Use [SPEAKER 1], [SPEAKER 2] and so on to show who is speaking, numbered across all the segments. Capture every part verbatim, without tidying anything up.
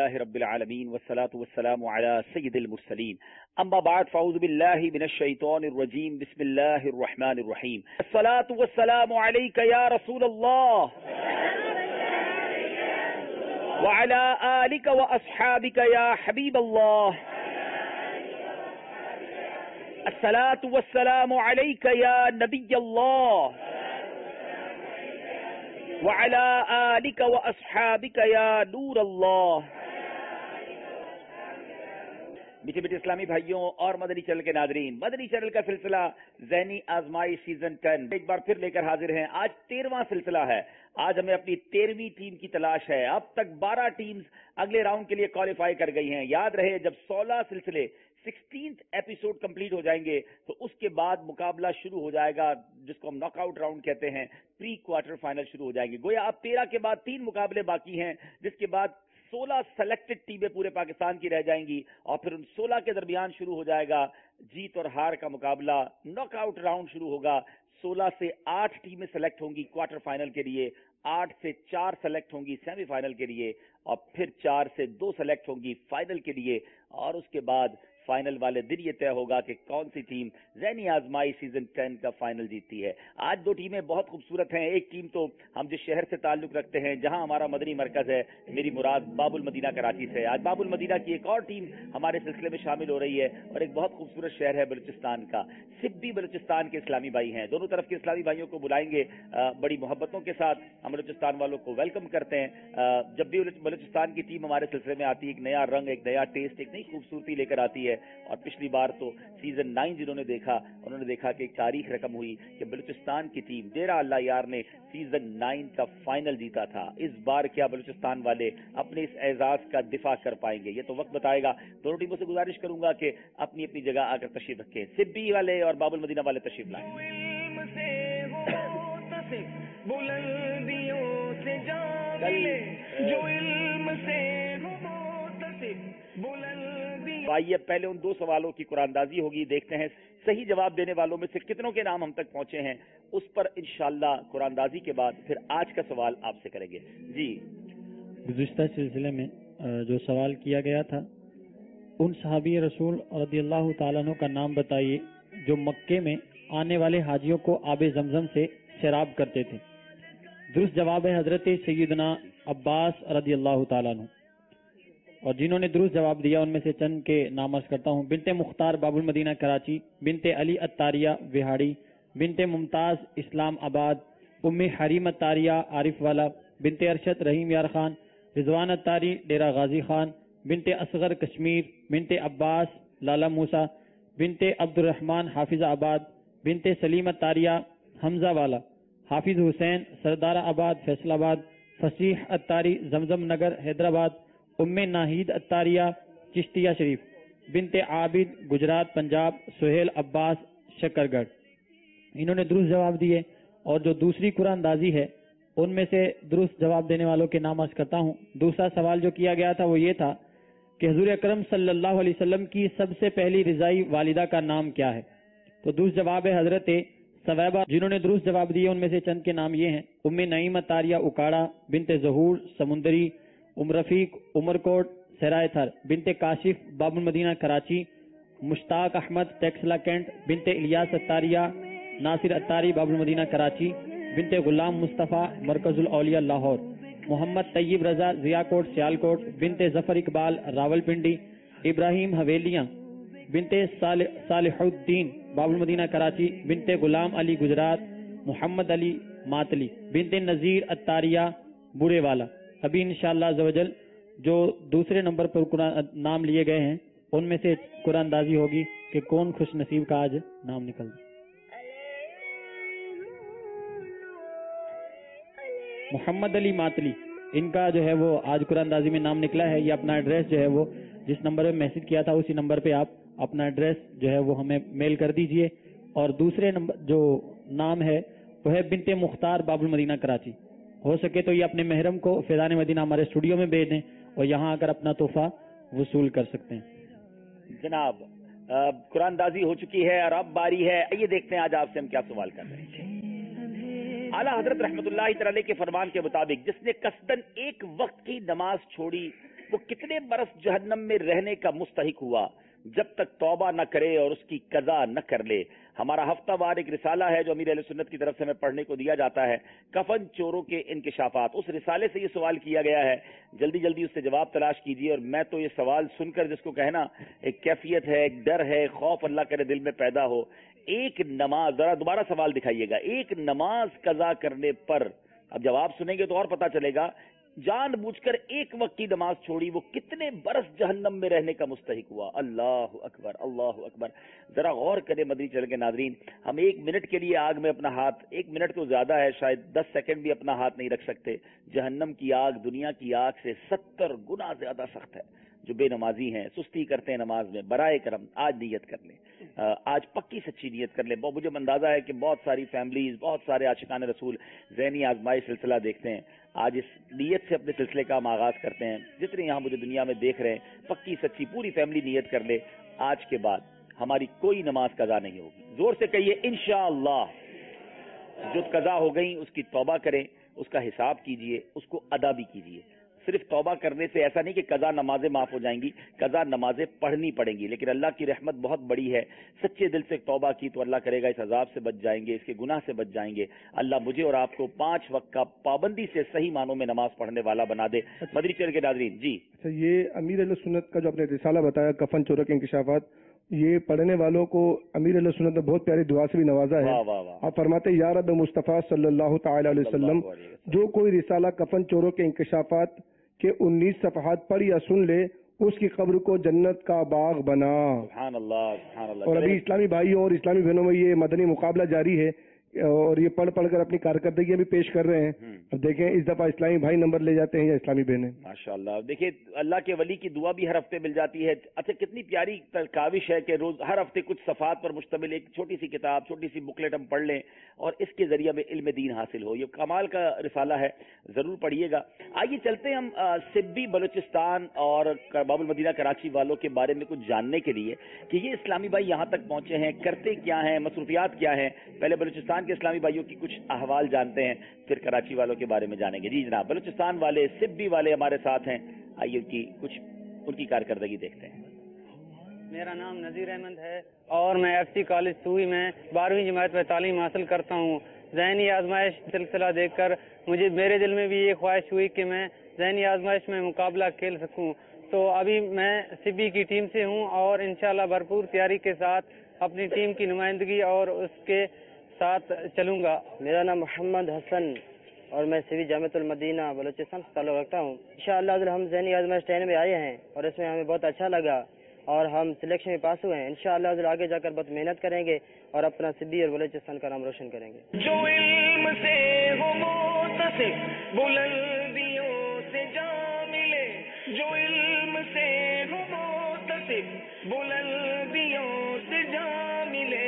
[SPEAKER 1] لله رب العالمين والصلاة والسلام على سيد المرسلين اما بعد فاعوذ بالله من الشيطان الرجيم بسم الله الرحمن الرحيم الصلاة والسلام عليك يا رسول الله وعلى آلك وأصحابك يا حبيب الله الصلاة والسلام عليك يا نبي الله وعلى آلك وأصحابك يا نور الله۔ میٹھے میٹھے اسلامی بھائیوں اور مدنی چینل کے ناظرین، مدنی چینل کا سلسلہ ذہنی آزمائی سیزن ٹین ایک بار پھر لے کر حاضر ہیں۔ آج تیرواں سلسلہ ہے، آج ہمیں اپنی تیرہویں ٹیم کی تلاش ہے۔ اب تک بارہ ٹیمز اگلے راؤنڈ کے لیے کوالیفائی کر گئی ہیں۔ یاد رہے جب سولہ سلسلے سکسٹینتھ ایپیسوڈ کمپلیٹ ہو جائیں گے تو اس کے بعد مقابلہ شروع ہو جائے گا، جس کو ہم ناک آؤٹ راؤنڈ کہتے ہیں۔ پری کوارٹر فائنل شروع ہو جائیں گے۔ گویا اب تیرہ کے بعد تین مقابلے باقی ہیں، جس کے بعد سولہ سلیکٹڈ ٹیمیں پورے پاکستان کی رہ جائیں گی، اور پھر ان سولہ کے درمیان شروع ہو جائے گا جیت اور ہار کا مقابلہ۔ ناک آؤٹ راؤنڈ شروع ہوگا، سولہ سے آٹھ ٹیمیں سلیکٹ ہوں گی کوارٹر فائنل کے لیے، آٹھ سے چار سلیکٹ ہوں گی سیمی فائنل کے لیے، اور پھر چار سے دو سلیکٹ ہوں گی فائنل کے لیے، اور اس کے بعد فائنل والے دن یہ طے ہوگا کہ کون سی ٹیم ذہنی آزمائی سیزن ٹین کا فائنل جیتتی ہے۔ آج دو ٹیمیں بہت خوبصورت ہیں۔ ایک ٹیم تو ہم جس شہر سے تعلق رکھتے ہیں، جہاں ہمارا مدنی مرکز ہے، میری مراد باب المدینہ کراچی سے۔ آج باب المدینہ کی ایک اور ٹیم ہمارے سلسلے میں شامل ہو رہی ہے، اور ایک بہت خوبصورت شہر ہے بلوچستان کا۔ سبی بلوچستان کے اسلامی بھائی ہیں، دونوں طرف کے اسلامی بھائیوں کو بلائیں گے۔ بڑی محبتوں کے ساتھ ہم بلوچستان والوں کو ویلکم کرتے ہیں۔ جب بھی بلوچستان کی ٹیم ہمارے سلسلے میں آتی ہے، ایک نیا رنگ، ایک نیا ٹیسٹ، ایک نئی خوبصورتی لے کر آتی ہے۔ اور پچھلی بار تو سیزن نائن جنہوں نے دیکھا، انہوں نے دیکھا کہ ایک تاریخ رقم ہوئی کہ بلوچستان کی ٹیم ڈیرہ اللہ یار نے سیزن نائن کا فائنل جیتا تھا۔ اس بار کیا بلوچستان والے اپنے اس اعزاز کا دفاع کر پائیں گے؟ یہ تو وقت بتائے گا۔ دونوں ٹیموں سے گزارش کروں گا کہ اپنی اپنی جگہ آ کر تشریف رکھیں۔ سبی والے اور باب المدینہ والے تشریف لائیں۔ آئیے پہلے ان دو سوالوں کی قرآن اندازی ہوگی، دیکھتے ہیں صحیح جواب دینے والوں میں سے کتنوں کے نام ہم تک پہنچے ہیں۔ اس پر انشاءاللہ قرآن اندازی کے بعد پھر آج کا سوال آپ سے کریں گے۔ جی،
[SPEAKER 2] گزشتہ سلسلے میں جو سوال کیا گیا تھا، ان صحابی رسول رضی اللہ تعالیٰ عنہ کا نام بتائیے جو مکے میں آنے والے حاجیوں کو آب زمزم سے سیراب کرتے تھے۔ درست جواب ہے حضرت سیدنا عباس رضی اللہ تعالیٰ عنہ، اور جنہوں نے درست جواب دیا ان میں سے چند کے نام عرض کرتا ہوں۔ بنت مختار باب المدینہ کراچی، بنت علی اتاریہ وہاڑی، بنت ممتاز اسلام آباد، ام حریم اتاریہ عارف والا، بنت ارشد رحیم یار خان، رضوان اتاری ڈیرہ غازی خان، بنت اصغر کشمیر، بنت عباس لالا موسیٰ، بنت عبد الرحمن حافظ آباد، بنت سلیم اتاریہ حمزہ والا، حافظ حسین سردارہ آباد فیصل آباد، فصیح اتاری زمزم نگر حیدرآباد، ام ناہید اتاریہ چشتیہ شریف، بنت عابد گجرات پنجاب، سہیل عباس شکر گڑھ۔ انہوں نے درست جواب دیے، اور جو دوسری قرآن اندازی ہے ان میں سے درست جواب دینے والوں کے نام عرض کرتا ہوں۔ دوسرا سوال جو کیا گیا تھا وہ یہ تھا کہ حضور اکرم صلی اللہ علیہ وسلم کی سب سے پہلی رضائی والدہ کا نام کیا ہے؟ تو درست جواب ہے حضرت ثویبہ۔ جنہوں نے درست جواب دیے ان میں سے چند کے نام یہ ہیں: ام نعیم اتاریہ اکاڑا، بنت ظہور سمندری، ام رفیق عمر کوٹ سرائے تھر، بنت کاشف باب المدینہ کراچی، مشتاق احمد ٹیکسلا کینٹ، بنت الیاس اتاریہ ناصر اتاری باب المدینہ کراچی، بنت غلام مصطفیٰ مرکز الاولیاء لاہور، محمد طیب رضا ضیاء کوٹ سیال کوٹ، بنت ظفر اقبال راول پنڈی، ابراہیم حویلیاں، بنت صالح الدین باب المدینہ کراچی، بنت غلام علی گجرات، محمد علی ماتلی، بنت نذیر اتاریہ بورے والا۔ ابھی انشاءاللہ عز و جل جو دوسرے نمبر پر قرآن نام لیے گئے ہیں ان میں سے قرآن اندازی ہوگی کہ کون خوش نصیب کا آج نام نکل جائے۔ محمد علی ماتلی، ان کا جو ہے وہ آج قرآن اندازی میں نام نکلا ہے۔ یہ اپنا ایڈریس جو ہے وہ جس نمبر پہ میسج کیا تھا اسی نمبر پہ آپ اپنا ایڈریس جو ہے وہ ہمیں میل کر دیجئے۔ اور دوسرے نمبر جو نام ہے وہ ہے بنت مختار باب المدینہ کراچی۔ ہو سکے تو یہ اپنے محرم کو فیضان مدینہ ہمارے اسٹوڈیو میں بھیج دیں اور یہاں آ کر اپنا تحفہ وصول کر سکتے ہیں۔
[SPEAKER 1] جناب قرآن اندازی ہو چکی ہے اور اب باری ہے، آئیے دیکھتے ہیں آج آپ سے ہم کیا سوال کر رہے ہیں۔ اعلیٰ حضرت رحمت اللہ تعالی کے فرمان کے مطابق جس نے قصدن ایک وقت کی نماز چھوڑی وہ کتنے برس جہنم میں رہنے کا مستحق ہوا جب تک توبہ نہ کرے اور اس کی قضا نہ کر لے. ہمارا ہفتہ وار ایک رسالہ ہے جو امیر اہل سنت کی طرف سے ہمیں پڑھنے کو دیا جاتا ہے, کفن چوروں کے انکشافات. اس رسالے سے یہ سوال کیا گیا ہے, جلدی جلدی اس سے جواب تلاش کیجیے. اور میں تو یہ سوال سن کر جس کو کہنا ایک کیفیت ہے, ایک ڈر ہے, خوف اللہ کرے دل میں پیدا ہو. ایک نماز, ذرا دوبارہ سوال دکھائیے گا, ایک نماز قضا کرنے پر, اب جواب سنیں گے تو اور پتا چلے گا, جان بوجھ کر ایک وقت کی نماز چھوڑی, وہ کتنے برس جہنم میں رہنے کا مستحق ہوا. اللہ اکبر, اللہ اکبر. ذرا غور کریں مدنی چینل کے ناظرین, ہم ایک منٹ کے لیے آگ میں اپنا ہاتھ, ایک منٹ تو زیادہ ہے, شاید دس سیکنڈ بھی اپنا ہاتھ نہیں رکھ سکتے. جہنم کی آگ دنیا کی آگ سے ستر گنا زیادہ سخت ہے. جو بے نمازی ہیں, سستی کرتے ہیں نماز میں, برائے کرم آج نیت کر لیں, آج پکی سچی نیت کر لیں. مجھے اندازہ ہے کہ بہت ساری فیملیز, بہت سارے عاشقان رسول ذہنی آزمائش سلسلہ دیکھتے ہیں. آج اس نیت سے اپنے سلسلے کا ہم آغاز کرتے ہیں. جتنے یہاں مجھے دنیا میں دیکھ رہے ہیں, پکی سچی پوری فیملی نیت کر لے, آج کے بعد ہماری کوئی نماز قضا نہیں ہوگی. زور سے کہیے انشاءاللہ. جو قضا ہو گئی اس کی توبہ کریں, اس کا حساب کیجئے, اس کو ادا بھی کیجئے. صرف توبہ کرنے سے ایسا نہیں کہ قضا نمازیں معاف ہو جائیں گی, قضا نمازیں پڑھنی پڑیں گی. لیکن اللہ کی رحمت بہت بڑی ہے, سچے دل سے توبہ کی تو اللہ کرے گا اس عذاب سے بچ جائیں گے, اس کے گناہ سے بچ جائیں گے. اللہ مجھے اور آپ کو پانچ وقت کا پابندی سے صحیح معنوں میں نماز پڑھنے والا بنا دے. مدنی چینل کے ناظرین جی,
[SPEAKER 3] اچھا, یہ امیر اہل سنت کا جو آپ نے رسالہ بتایا کفن چوروں کے انکشافات, یہ پڑھنے والوں کو امیر اہل سنت نے بہت پیاری دعا سے بھی نوازا ہے.
[SPEAKER 1] واہ واہ واہ.
[SPEAKER 3] آپ فرماتے ہیں یا رب مصطفیٰ صلی اللہ تعالی علیہ وسلم, جو کوئی رسالہ کفن چوروں کے انکشافات کے انیس صفحات پڑھ یا سن لے, اس کی قبر کو جنت کا باغ بنا.
[SPEAKER 1] سبحان اللہ, سبحان اللہ.
[SPEAKER 3] اور ابھی اسلامی بھائیوں اور اسلامی بہنوں میں یہ مدنی مقابلہ جاری ہے, اور یہ پڑھ پڑھ کر اپنی کارکردگیاں بھی پیش کر رہے ہیں. اب دیکھیں اس دفعہ اسلامی بھائی نمبر لے جاتے ہیں یا اسلامی بہنیں.
[SPEAKER 1] ماشاءاللہ. دیکھیے اللہ کے ولی کی دعا بھی ہر ہفتے مل جاتی ہے. اچھا کتنی پیاری کاوش ہے کہ روز ہر ہفتے کچھ صفحات پر مشتمل ایک چھوٹی سی کتاب, چھوٹی سی بکلیٹ ہم پڑھ لیں اور اس کے ذریعے میں علم دین حاصل ہو. یہ کمال کا رسالہ ہے, ضرور پڑھیے گا. آئیے چلتے ہیں ہم سبی بلوچستان اور باب المدینہ کراچی والوں کے بارے میں کچھ جاننے کے لیے کہ یہ اسلامی بھائی یہاں تک پہنچے ہیں, کرتے کیا ہیں, مصروفیات کیا ہیں. پہلے بلوچستان کے اسلامی بھائیوں کی کچھ احوال جانتے ہیں, پھر کراچی والوں کے بارے میں جانیں گے. جی جناب, بلوچستان والے سبی والے ہمارے ساتھ ہیں, آئیے ان کی کچھ ان کی کارکردگی دیکھتے ہیں.
[SPEAKER 4] میرا نام نذیر احمد ہے اور میں ایف سی کالج سوئی میں بارہویں جماعت میں تعلیم حاصل کرتا ہوں. ذہنی آزمائش سلسلہ دیکھ کر مجھے میرے دل میں بھی یہ خواہش ہوئی کہ میں ذہنی آزمائش میں مقابلہ کھیل سکوں. تو ابھی میں سبی کی ٹیم سے ہوں اور انشاءاللہ بھرپور تیاری کے ساتھ اپنی ٹیم کی نمائندگی اور اس کے ساتھ چلوں گا.
[SPEAKER 5] میرا نام محمد حسن اور میں سبی جامعۃ المدینہ بلوچستان سے تعلق رکھتا ہوں. انشاءاللہ ہم ذہنی آزمائش ٹرین میں آئے ہیں اور اس میں ہمیں بہت اچھا لگا اور ہم سلیکشن میں پاس ہوئے ہیں. انشاءاللہ آگے جا کر بہت محنت کریں گے اور اپنا سبی اور بلوچستان کا نام روشن کریں گے.
[SPEAKER 6] جو علم سے ہو متصف بلندیوں سے جا ملے, جو علم سے ہو متصف بلندیوں سے جا ملے,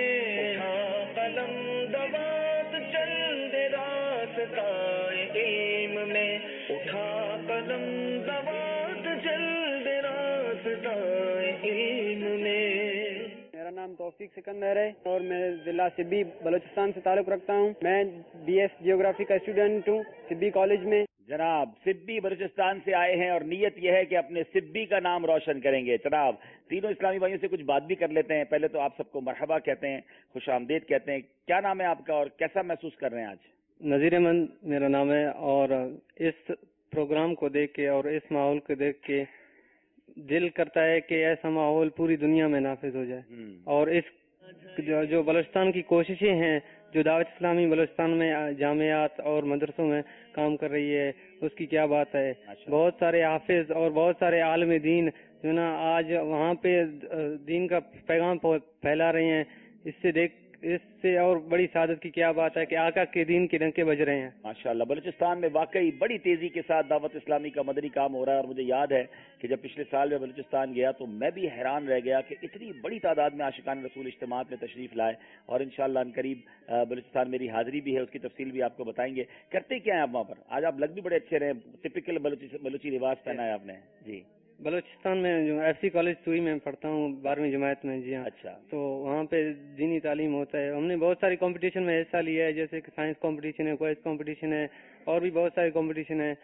[SPEAKER 6] قلم دوات چل دے راستہ علم میں, اٹھا قلم دوات چل دے راستہ علم میں.
[SPEAKER 4] میرا نام توفیق سکندر ہے اور میں ضلع سبی بلوچستان سے تعلق رکھتا ہوں. میں بی ایس جیوگرافی کا اسٹوڈنٹ ہوں سبی کالج میں.
[SPEAKER 1] جناب سبی بلوچستان سے آئے ہیں اور نیت یہ ہے کہ اپنے سبی کا نام روشن کریں گے. جناب تینوں اسلامی بھائیوں سے کچھ بات بھی کر لیتے ہیں. پہلے تو آپ سب کو مرحبا کہتے ہیں, خوش آمدید کہتے ہیں. کیا نام ہے آپ کا اور کیسا محسوس کر رہے ہیں آج؟
[SPEAKER 4] نذیر احمد میرا نام ہے اور اس پروگرام کو دیکھ کے اور اس ماحول کو دیکھ کے دل کرتا ہے کہ ایسا ماحول پوری دنیا میں نافذ ہو جائے. اور اس جو, جو بلوچستان کی کوششیں ہیں, جو دعوت اسلامی بلوچستان میں جامعات اور مدرسوں میں کام کر رہی ہے, اس کی کیا بات ہے. بہت سارے حافظ اور بہت سارے عالم دین جو نا آج وہاں پہ دین کا پیغام پھیلا رہے ہیں. اس سے دیکھ اس سے اور بڑی سعادت کی کیا بات ہے کہ آقا کے دین کے ڈنکے بج رہے ہیں.
[SPEAKER 1] ماشاءاللہ بلوچستان میں واقعی بڑی تیزی کے ساتھ دعوت اسلامی کا مدنی کام ہو رہا ہے. اور مجھے یاد ہے کہ جب پچھلے سال میں بلوچستان گیا تو میں بھی حیران رہ گیا کہ اتنی بڑی تعداد میں عاشقان رسول اجتماعات میں تشریف لائے. اور انشاءاللہ ان قریب بلوچستان میری حاضری بھی ہے, اس کی تفصیل بھی آپ کو بتائیں گے. کرتے کیا ہیں آپ وہاں پر؟ آج آپ لگ بھی بڑے اچھے رہے, ٹپکل بلوچی بلوچی لباس پہنا ہے آپ نے. جی
[SPEAKER 4] بلوچستان میں جو ایف سی کالج سوئی میں پڑھتا ہوں بارہویں جماعت میں. جی ہاں.
[SPEAKER 1] اچھا. تو
[SPEAKER 4] وہاں پہ دینی تعلیم ہوتا ہے. ہم نے بہت ساری کمپٹیشن میں حصہ لیا ہے, جیسے کہ سائنس کمپٹیشن ہے, کوئز کمپٹیشن ہے اور بھی بہت سارے کمپٹیشن ہے.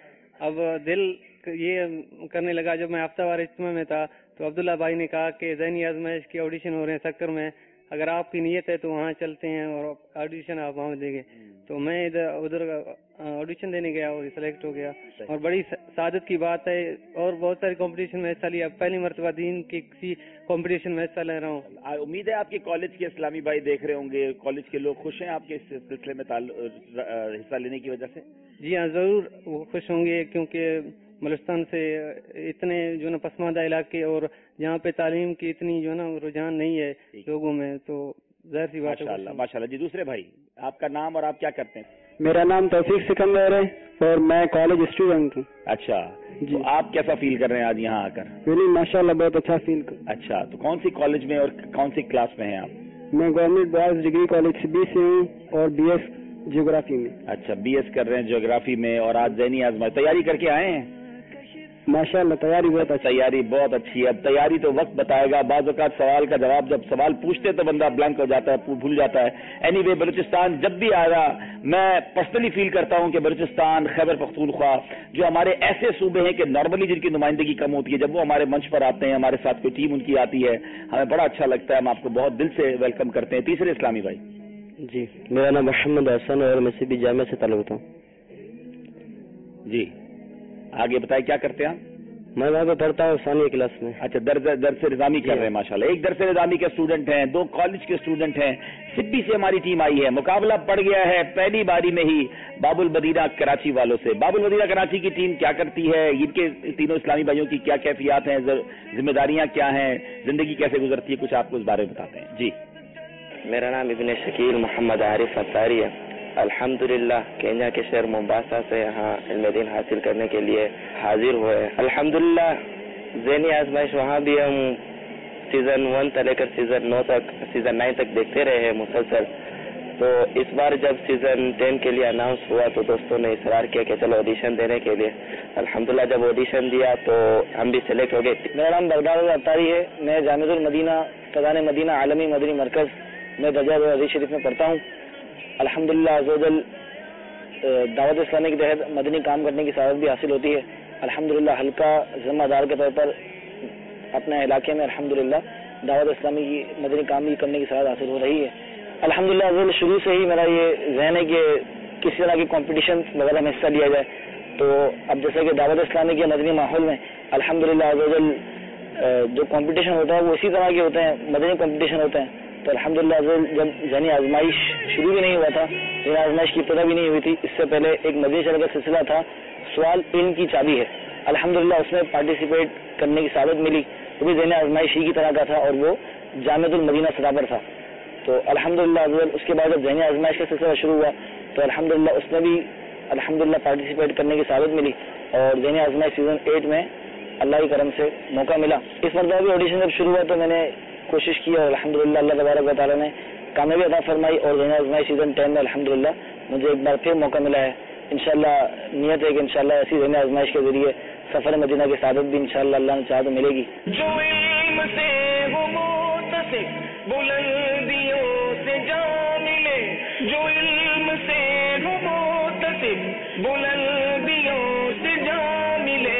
[SPEAKER 4] اب دل یہ کرنے لگا، جب میں ہفتہ وار اجتماع میں تھا تو عبداللہ بھائی نے کہا کہ ذہنی آزمائش کے آڈیشن ہو رہے ہیں سکر میں، اگر آپ کی نیت ہے تو وہاں چلتے ہیں اور آڈیشن آپ وہاں دیں گے. تو میں ادھر ادھر آڈیشن دینے گیا اور سلیکٹ ہو گیا، اور بڑی سعادت کی بات ہے. اور بہت سارے کمپٹیشن میں حصہ لیا، پہلی مرتبہ دین کی کسی کمپٹیشن میں حصہ لے رہا ہوں.
[SPEAKER 1] امید ہے آپ کے کالج کے اسلامی بھائی دیکھ رہے ہوں گے، کالج کے لوگ خوش ہیں آپ کے اس سلسلے میں حصہ لینے کی وجہ سے؟
[SPEAKER 4] جی ہاں، ضرور وہ خوش ہوں گے، کیونکہ بلوچستان سے اتنے جو نا پسماندہ علاقے اور جہاں پہ تعلیم کی اتنی جو نا رجحان نہیں ہے لوگوں میں، تو ظاہر سی بات ہے.
[SPEAKER 1] ماشاء اللہ ماشاء اللہ. جی دوسرے بھائی، آپ کا نام اور آپ کیا کرتے ہیں؟
[SPEAKER 7] میرا نام توفیق سکندر ہے اور میں کالج اسٹوڈنٹ ہوں.
[SPEAKER 1] اچھا
[SPEAKER 7] جی.
[SPEAKER 1] تو آپ کیسا فیل کر رہے ہیں آج یہاں آ کر؟
[SPEAKER 7] ماشاء اللہ بہت اچھا فیل کر.
[SPEAKER 1] اچھا، تو کون سی کالج میں اور کون سی کلاس میں ہیں آپ؟
[SPEAKER 7] میں گورنمنٹ بوائز ڈگری کالج سے بی سے ہوں اور بی ایس جیوگرافی میں.
[SPEAKER 1] اچھا، بی ایس کر رہے ہیں جیوگرافی میں، اور آج ذہنی آزمائش تیاری کر کے آئے ہیں؟
[SPEAKER 7] ماشاء اللہ تیاری بہت اچھی.
[SPEAKER 1] تیاری بہت اچھی ہے. اب تیاری تو وقت بتائے گا، بعض اوقات سوال کا جواب جب سوال پوچھتے تو بندہ بلینک ہو جاتا ہے، بھول جاتا ہے. اینی وے بلوچستان جب بھی آیا، میں پرسنلی فیل کرتا ہوں کہ بلوچستان، خیبر پختونخوا جو ہمارے ایسے صوبے ہیں کہ نارملی جن کی نمائندگی کم ہوتی ہے، جب وہ ہمارے منچ پر آتے ہیں، ہمارے ساتھ کوئی ٹیم ان کی آتی ہے، ہمیں بڑا اچھا لگتا ہے. ہم آپ کو بہت دل سے ویلکم کرتے ہیں. تیسرے اسلامی بھائی.
[SPEAKER 8] جی میرا نام محمد حسن اور میں سی بی جامعہ سے تعلق رکھتا ہوں.
[SPEAKER 1] جی آگے بتائیں کیا کرتے ہیں آپ؟
[SPEAKER 8] میں وہاں پہ پڑھتا ہوں ثانوی کلاس میں.
[SPEAKER 1] اچھا، درس درس نظامی کر رہے ہیں ماشاءاللہ. ایک درس نظامی کے اسٹوڈنٹ ہیں، دو کالج کے اسٹوڈنٹ ہیں. سبی سے ہماری ٹیم آئی ہے. مقابلہ پڑ گیا ہے پہلی باری میں ہی باب المدینہ کراچی والوں سے. باب المدینہ کراچی کی ٹیم کیا کرتی ہے، ان کے تینوں اسلامی بھائیوں کی کیا کیفیات ہیں، ذمہ داریاں کیا ہیں، زندگی کیسے گزرتی ہے، کچھ آپ کو اس بارے میں بتاتے ہیں. جی
[SPEAKER 8] میرا نام ابن شکیل محمد عارف اتاری ہے. الحمدللہ کینیا کے شہر مومباسا سے یہاں علم دین حاصل کرنے کے لیے حاضر ہوئے. الحمدللہ ذہنی آزمائش وہاں بھی ہم سیزن ون سے لے کر سیزن نو تک سیزن نائن تک دیکھتے رہے ہیں مسلسل. تو اس بار جب سیزن ٹین کے لیے اناؤنس ہوا تو دوستوں نے اصرار کیا کہ چلو آڈیشن دینے کے لیے. الحمدللہ جب آڈیشن دیا تو ہم بھی سلیکٹ ہو گئے.
[SPEAKER 5] میرا نام بردار اتاری ہے. میں جامعۃ المدینہ فضان مدینہ عالمی مدنی مرکز میں درجہ حدیث شریف میں پڑھتا ہوں. الحمدللہ عزوجل دعوت اسلامی کے تحت مدنی کام کرنے کی سعادت بھی حاصل ہوتی ہے. الحمدللہ حلقہ ذمہ دار کے طور پر اپنے علاقے میں الحمدللہ دعوت اسلامی کی مدنی کام بھی کرنے کی سعادت حاصل ہو رہی ہے. الحمدللہ عزوجل شروع سے ہی میرا یہ ذہن ہے کہ کسی طرح کی کمپٹیشن وغیرہ میں حصہ لیا جائے. تو اب جیسے کہ دعوت اسلامی کے مدنی ماحول میں الحمدللہ عزوجل جو کمپٹیشن ہوتا ہے وہ اسی طرح کے ہوتے ہیں، مدنی کمپٹیشن ہوتے ہیں. تو الحمدللہ جب ذہنی آزمائش شروع بھی نہیں ہوا تھا، ذہنی آزمائش کی ابتدا بھی نہیں ہوئی تھی، اس سے پہلے ایک مدنی چینل کا سلسلہ تھا سوال علم کی چابی ہے. الحمدللہ اس میں پارٹیسپیٹ کرنے کی سعادت ملی. وہ بھی ذہنی آزمائش ہی کی طرح کا تھا اور وہ جامعۃ المدینہ سطح پر تھا. تو الحمدللہ اس کے بعد جب ذہنی آزمائش کا سلسلہ شروع ہوا تو الحمدللہ اس میں بھی الحمدللہ پارٹیسپیٹ کرنے کی سعادت ملی اور ذہنی آزمائش سیزن ایٹ میں اللہ کی کرم سے موقع ملا. اس مرتبہ بھی آڈیشن جب شروع ہوا تو میں نے کوشش کی اور الحمدللہ اللہ تبارک و تعالیٰ نے کامیابی عطا فرمائی اور ذہنی آزمائش سیزن ٹین میں الحمدللہ مجھے ایک بار پھر موقع ملا ہے. انشاءاللہ نیت ہے کہ انشاءاللہ ایسی ذہنی آزمائش کے ذریعے سفر مدینہ کی سعادت بھی انشاءاللہ اللہ نے چاہا تو ملے گی.
[SPEAKER 6] جو علم سے ہو متصف بلندیوں سے جا ملے، جو علم سے ہو متصف بلندیوں سے جا ملے،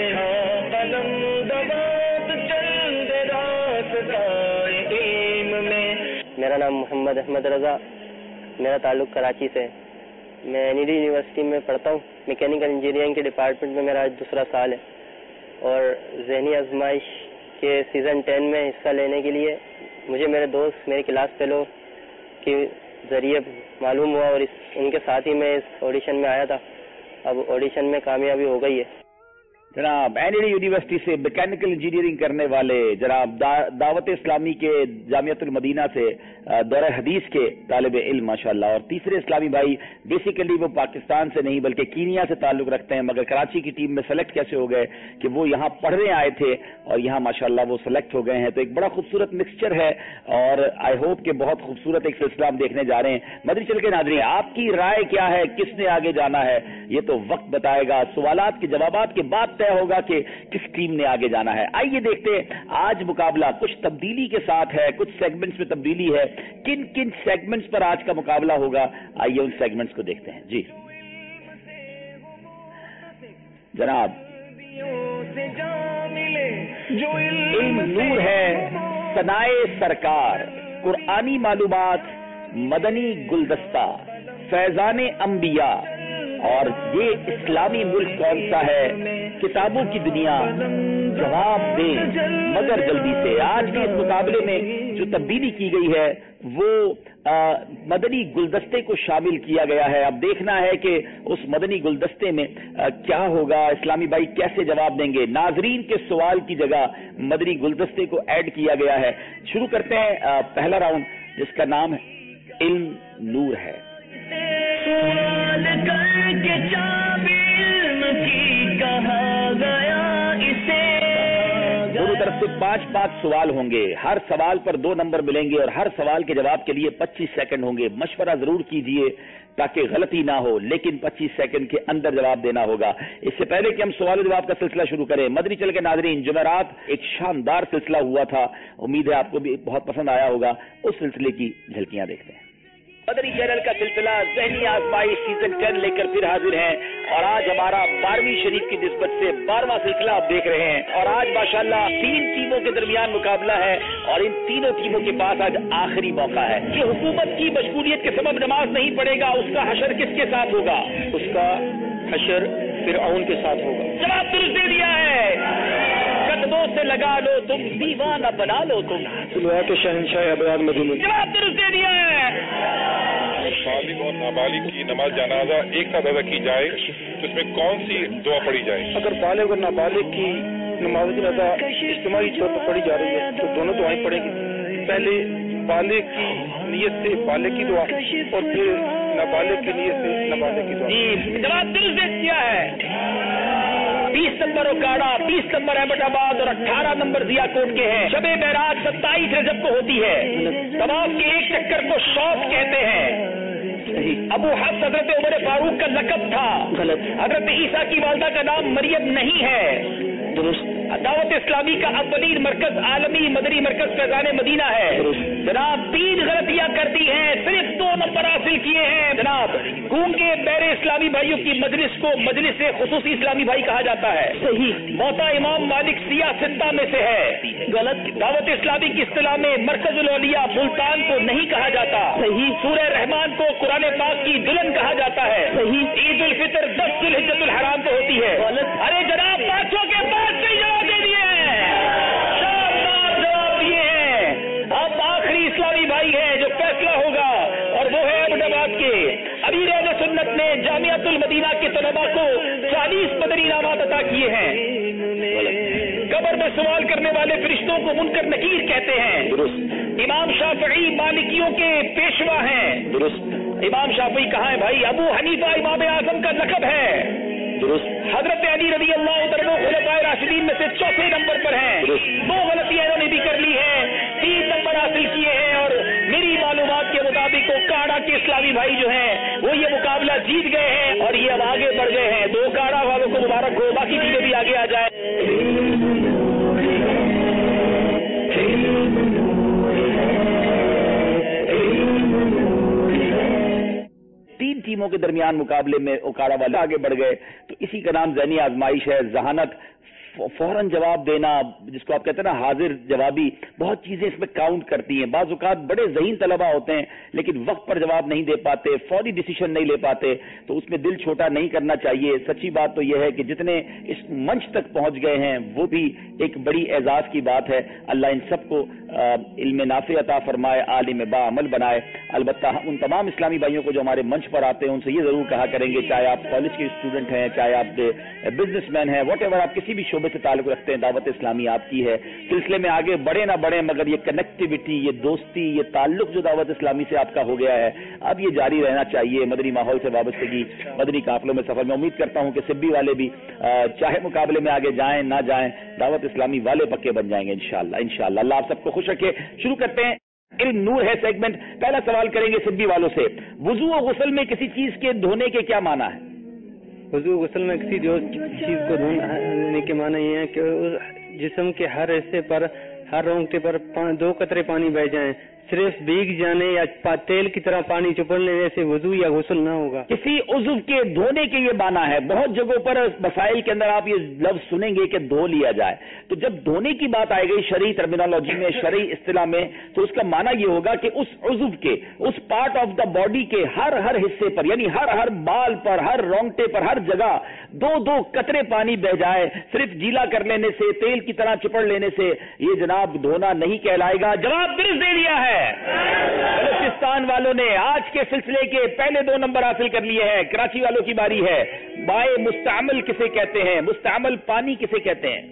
[SPEAKER 6] قلم دبات چند راستہ علم میں.
[SPEAKER 5] میرا نام محمد احمد رضا، میرا تعلق کراچی سے. میں این ای ڈی یونیورسٹی میں پڑھتا ہوں. میکینیکل انجینئرنگ کے ڈپارٹمنٹ میں میرا آج دوسرا سال ہے اور ذہنی آزمائش کے سیزن ٹین میں حصہ لینے کے لیے مجھے میرے دوست میرے کلاس فیلو کے ذریعے معلوم ہوا اور اس ان کے ساتھ ہی میں اس آڈیشن میں آیا تھا. اب آڈیشن میں کامیابی ہو گئی ہے.
[SPEAKER 1] جناب این ای ڈی یونیورسٹی سے میکینیکل انجینئرنگ کرنے والے جناب دعوت اسلامی کے جامعۃ المدینہ سے دورہ حدیث کے طالب علم ماشاءاللہ. اور تیسرے اسلامی بھائی بیسیکلی وہ پاکستان سے نہیں بلکہ کینیا سے تعلق رکھتے ہیں، مگر کراچی کی ٹیم میں سلیکٹ کیسے ہو گئے کہ وہ یہاں پڑھنے آئے تھے اور یہاں ماشاءاللہ وہ سلیکٹ ہو گئے ہیں. تو ایک بڑا خوبصورت مکسچر ہے اور آئی ہوپ کہ بہت خوبصورت ایک سلسلہ ہم دیکھنے جا رہے ہیں. مدنی چل کے ناظرین، آپ کی رائے کیا ہے، کس نے آگے جانا ہے، یہ تو وقت بتائے گا. سوالات کے جوابات کے بعد طے ہوگا کہ کس ٹیم نے آگے جانا ہے. آئیے دیکھتے ہیں آج مقابلہ کچھ تبدیلی کے ساتھ ہے، کچھ سیگمنٹس میں تبدیلی ہے. کن کن سیگمنٹس پر آج کا مقابلہ ہوگا، آئیے ان سیگمنٹس کو دیکھتے ہیں. جی جناب علم نور ہے، ثنائے سرکار، قرآنی معلومات، مدنی گلدستہ، فیضان انبیاء، اور یہ اسلامی ملک کون سا ہے؟ کتابوں کی دنیا، جواب دیں مگر جلدی سے۔ آج بھی اس مقابلے میں جو تبدیلی کی گئی ہے وہ آ, مدنی گلدستے کو شامل کیا گیا ہے۔ اب دیکھنا ہے کہ اس مدنی گلدستے میں آ, کیا ہوگا، اسلامی بھائی کیسے جواب دیں گے۔ ناظرین کے سوال کی جگہ مدنی گلدستے کو ایڈ کیا گیا ہے۔ شروع کرتے ہیں آ, پہلا راؤنڈ جس کا نام ہے علم نور ہے۔
[SPEAKER 6] سوال کر کے چابی علم کی کہا گیا اسے۔
[SPEAKER 1] دونوں طرف سے پانچ پانچ سوال ہوں گے، ہر سوال پر دو نمبر ملیں گے اور ہر سوال کے جواب کے لیے پچیس سیکنڈ ہوں گے۔ مشورہ ضرور کیجئے تاکہ غلطی نہ ہو، لیکن پچیس سیکنڈ کے اندر جواب دینا ہوگا۔ اس سے پہلے کہ ہم سوال و جواب کا سلسلہ شروع کریں، مدنی چل کے ناظرین، جمعرات ایک شاندار سلسلہ ہوا تھا، امید ہے آپ کو بھی بہت پسند آیا ہوگا۔ اس سلسلے کی جھلکیاں دیکھتے ہیں۔ مدنی چینل کا سلسلہ ذہنی آزمائش سیزن ٹین لے کر پھر حاضر ہیں، اور آج ہمارا بارہویں شریف کی نسبت سے بارہواں سلسلہ آپ دیکھ رہے ہیں، اور آج ماشاءاللہ تین ٹیموں کے درمیان مقابلہ ہے، اور ان تینوں ٹیموں کے پاس آج آخری موقع ہے۔ جو حکومت کی مشغولیت کے سبب نماز نہیں پڑھے گا اس کا حشر کس کے ساتھ ہوگا؟
[SPEAKER 7] اس کا حشر فرعون کے ساتھ ہوگا۔
[SPEAKER 1] جواب درست دے دیا ہے، قدموں سے لگا لو تم، دیوانہ بنا لو تم۔
[SPEAKER 7] سلوا کے شہنشاہ ابرار مدینہ۔
[SPEAKER 1] جواب درست دے دیا ہے۔
[SPEAKER 9] بالغ اور نابالغ کی نماز جنازہ ایک ساتھ ادا کی جائے تو اس میں کون سی دعا پڑھی جائے؟
[SPEAKER 7] اگر بالغ اور نابالغ کی نماز جنازہ اجتماعی طور پر پڑھی جا رہی ہے تو دونوں دعائیں پڑھیں گی۔ پہلے بالغ کی نیت سے بالغ کی دعا اور پھر نابالغ کی نیت سے نابالغ کی دعا۔
[SPEAKER 1] جی جواب درست دے دیا ہے۔ بیس نمبر اوکاڑا، بیس نمبر احمد آباد اور اٹھارہ نمبر ضیا کوٹ کے ہیں۔ شب معراج ستائیس رجب کو ہوتی ہے۔ طواف کے ایک چکر کو شوق کہتے ہیں۔ ابو حفص حضرت عمر فاروق کا لقب تھا۔ حضرت عیسیٰ کی والدہ کا نام مریم نہیں ہے۔ دعوت اسلامی کا اولین مرکز عالمی مدنی مرکز فیضان مدینہ ہے۔ جناب تین غلطیاں کر دی ہیں، صرف دو نمبر حاصل کیے ہیں۔ جناب گونگے بیر اسلامی بھائیوں کی مجلس کو مجلس خصوصی اسلامی بھائی کہا جاتا ہے۔ صحیح۔ موتا امام مالک سیاہ ستہ میں سے ہے۔ غلط۔ دعوت اسلامی کی اصطلاح میں مرکز الاولیاء ملتان کو نہیں کہا جاتا۔ صحیح۔ سورہ رحمان کو قرآن پاک کی دلہن کہا جاتا ہے۔ صحیح۔ عید الفطر دس ذوالحجۃ الحرام کو ہوتی ہے۔ غلط۔ ارے جناب پانچوں کے پانچ صحیح جواب دے دیے ہیں، شاندار جواب دیے ہیں۔ اب آخری اسلامی بھائی ہے جو فیصلہ ہوگا، اور وہ ہے احمد آباد کے امیر اہل سنت نے جامعۃ المدینہ کے طلباء کو چالیس مدنی انعامات عطا کیے ہیں۔ قبر میں سوال کرنے والے فرشتوں کو منکر نکیر کہتے ہیں۔ درست۔ امام شافعی مالکیوں کے پیشوا ہیں۔ درست۔ امام شافعی کہاں ہے بھائی؟ ابو حنیفہ امام اعظم کا لقب ہے۔ درست۔ حضرت علی رضی اللہ عنہ خلفائے راشدین میں سے چوتھے نمبر پر ہیں۔ دو غلطیاں انہوں نے بھی کر لی ہیں، تین نمبر حاصل کیے ہیں، اور میری معلومات کے مطابق کاڑا کے اسلامی بھائی جو ہیں وہ یہ مقابلہ جیت گئے ہیں، اور یہ اب آگے بڑھ گئے ہیں۔ دو کاڑا والوں کو مبارک ہو، باقی ٹیمیں بھی آگے آ جائیں۔ تین ٹیموں کے درمیان مقابلے میں اوکاڑا والے آگے بڑھ گئے، تو اسی کا نام ذہنی آزمائش ہے۔ ذہانت، فوراً جواب دینا، جس کو آپ کہتے ہیں نا حاضر جوابی، بہت چیزیں اس میں کاؤنٹ کرتی ہیں۔ بعض اوقات بڑے ذہین طلبہ ہوتے ہیں لیکن وقت پر جواب نہیں دے پاتے، فوری ڈیسیشن نہیں لے پاتے، تو اس میں دل چھوٹا نہیں کرنا چاہیے۔ سچی بات تو یہ ہے کہ جتنے اس منچ تک پہنچ گئے ہیں وہ بھی ایک بڑی اعزاز کی بات ہے۔ اللہ ان سب کو علم نافع عطا فرمائے، عالم باعمل بنائے۔ البتہ ان تمام اسلامی بھائیوں کو جو ہمارے منچ پر آتے ہیں ان سے یہ ضرور کہا کریں گے، چاہے آپ کالج کے اسٹوڈنٹ ہیں، چاہے آپ بزنس مین ہیں، واٹ ایور آپ کسی بھی شعبے سے تعلق رکھتے ہیں، دعوت اسلامی آپ کی ہے۔ سلسلے میں آگے بڑھے نہ بڑھیں، مگر یہ کنیکٹیوٹی، یہ دوستی، یہ تعلق جو دعوت اسلامی سے آپ کا ہو گیا ہے اب یہ جاری رہنا چاہیے۔ مدنی ماحول سے وابستگی، مدنی قافلوں میں سفر میں امید کرتا ہوں کہ سبی والے بھی چاہے مقابلے میں آگے جائیں نہ جائیں، دعوت اسلامی والے پکے بن جائیں گے انشاءاللہ انشاءاللہ۔ اللہ آپ سب کو خوش رکھے۔ شروع کرتے ہیں، علم نور ہے سیگمنٹ۔ پہلا سوال کریں گے سبی والوں سے، وضو و غسل میں کسی چیز کے دھونے کے کیا معنی ہے؟
[SPEAKER 4] وضو غسل میں کسی جو چیز کو دھونے کے معنی یہ ہے کہ جسم کے ہر حصے پر، ہر رونگٹے پر دو قطرے پانی بہ جائیں، صرف بھیگ جانے یا تیل کی طرح پانی چپڑ لینے سے وضو یا غسل نہ ہوگا.
[SPEAKER 1] کسی عضو کے دھونے کے یہ معنی ہے. بہت جگہوں پر مسائل کے اندر آپ یہ لفظ سنیں گے کہ دھو لیا جائے. تو جب دھونے کی بات آئے گی شرعی ٹرمینالوجی میں, شرعی اصطلاح میں, تو اس کا معنی یہ ہوگا کہ اس عضو کے, اس پارٹ آف دا باڈی کے ہر ہر حصے پر, یعنی ہر ہر بال پر, ہر رونگٹے پر, ہر جگہ دو دو قطرے پانی بہ جائے. صرف گیلا کر لینے سے, تیل کی طرح چپڑ لینے سے یہ جناب دھونا نہیں کہلائے گا. جواب درست دے دیا ہے. بلوچستان والوں نے آج کے سلسلے کے پہلے دو نمبر حاصل کر لیے ہیں. کراچی والوں کی باری ہے. مائع مستعمل کسے کہتے ہیں؟ مستعمل پانی کسے کہتے ہیں؟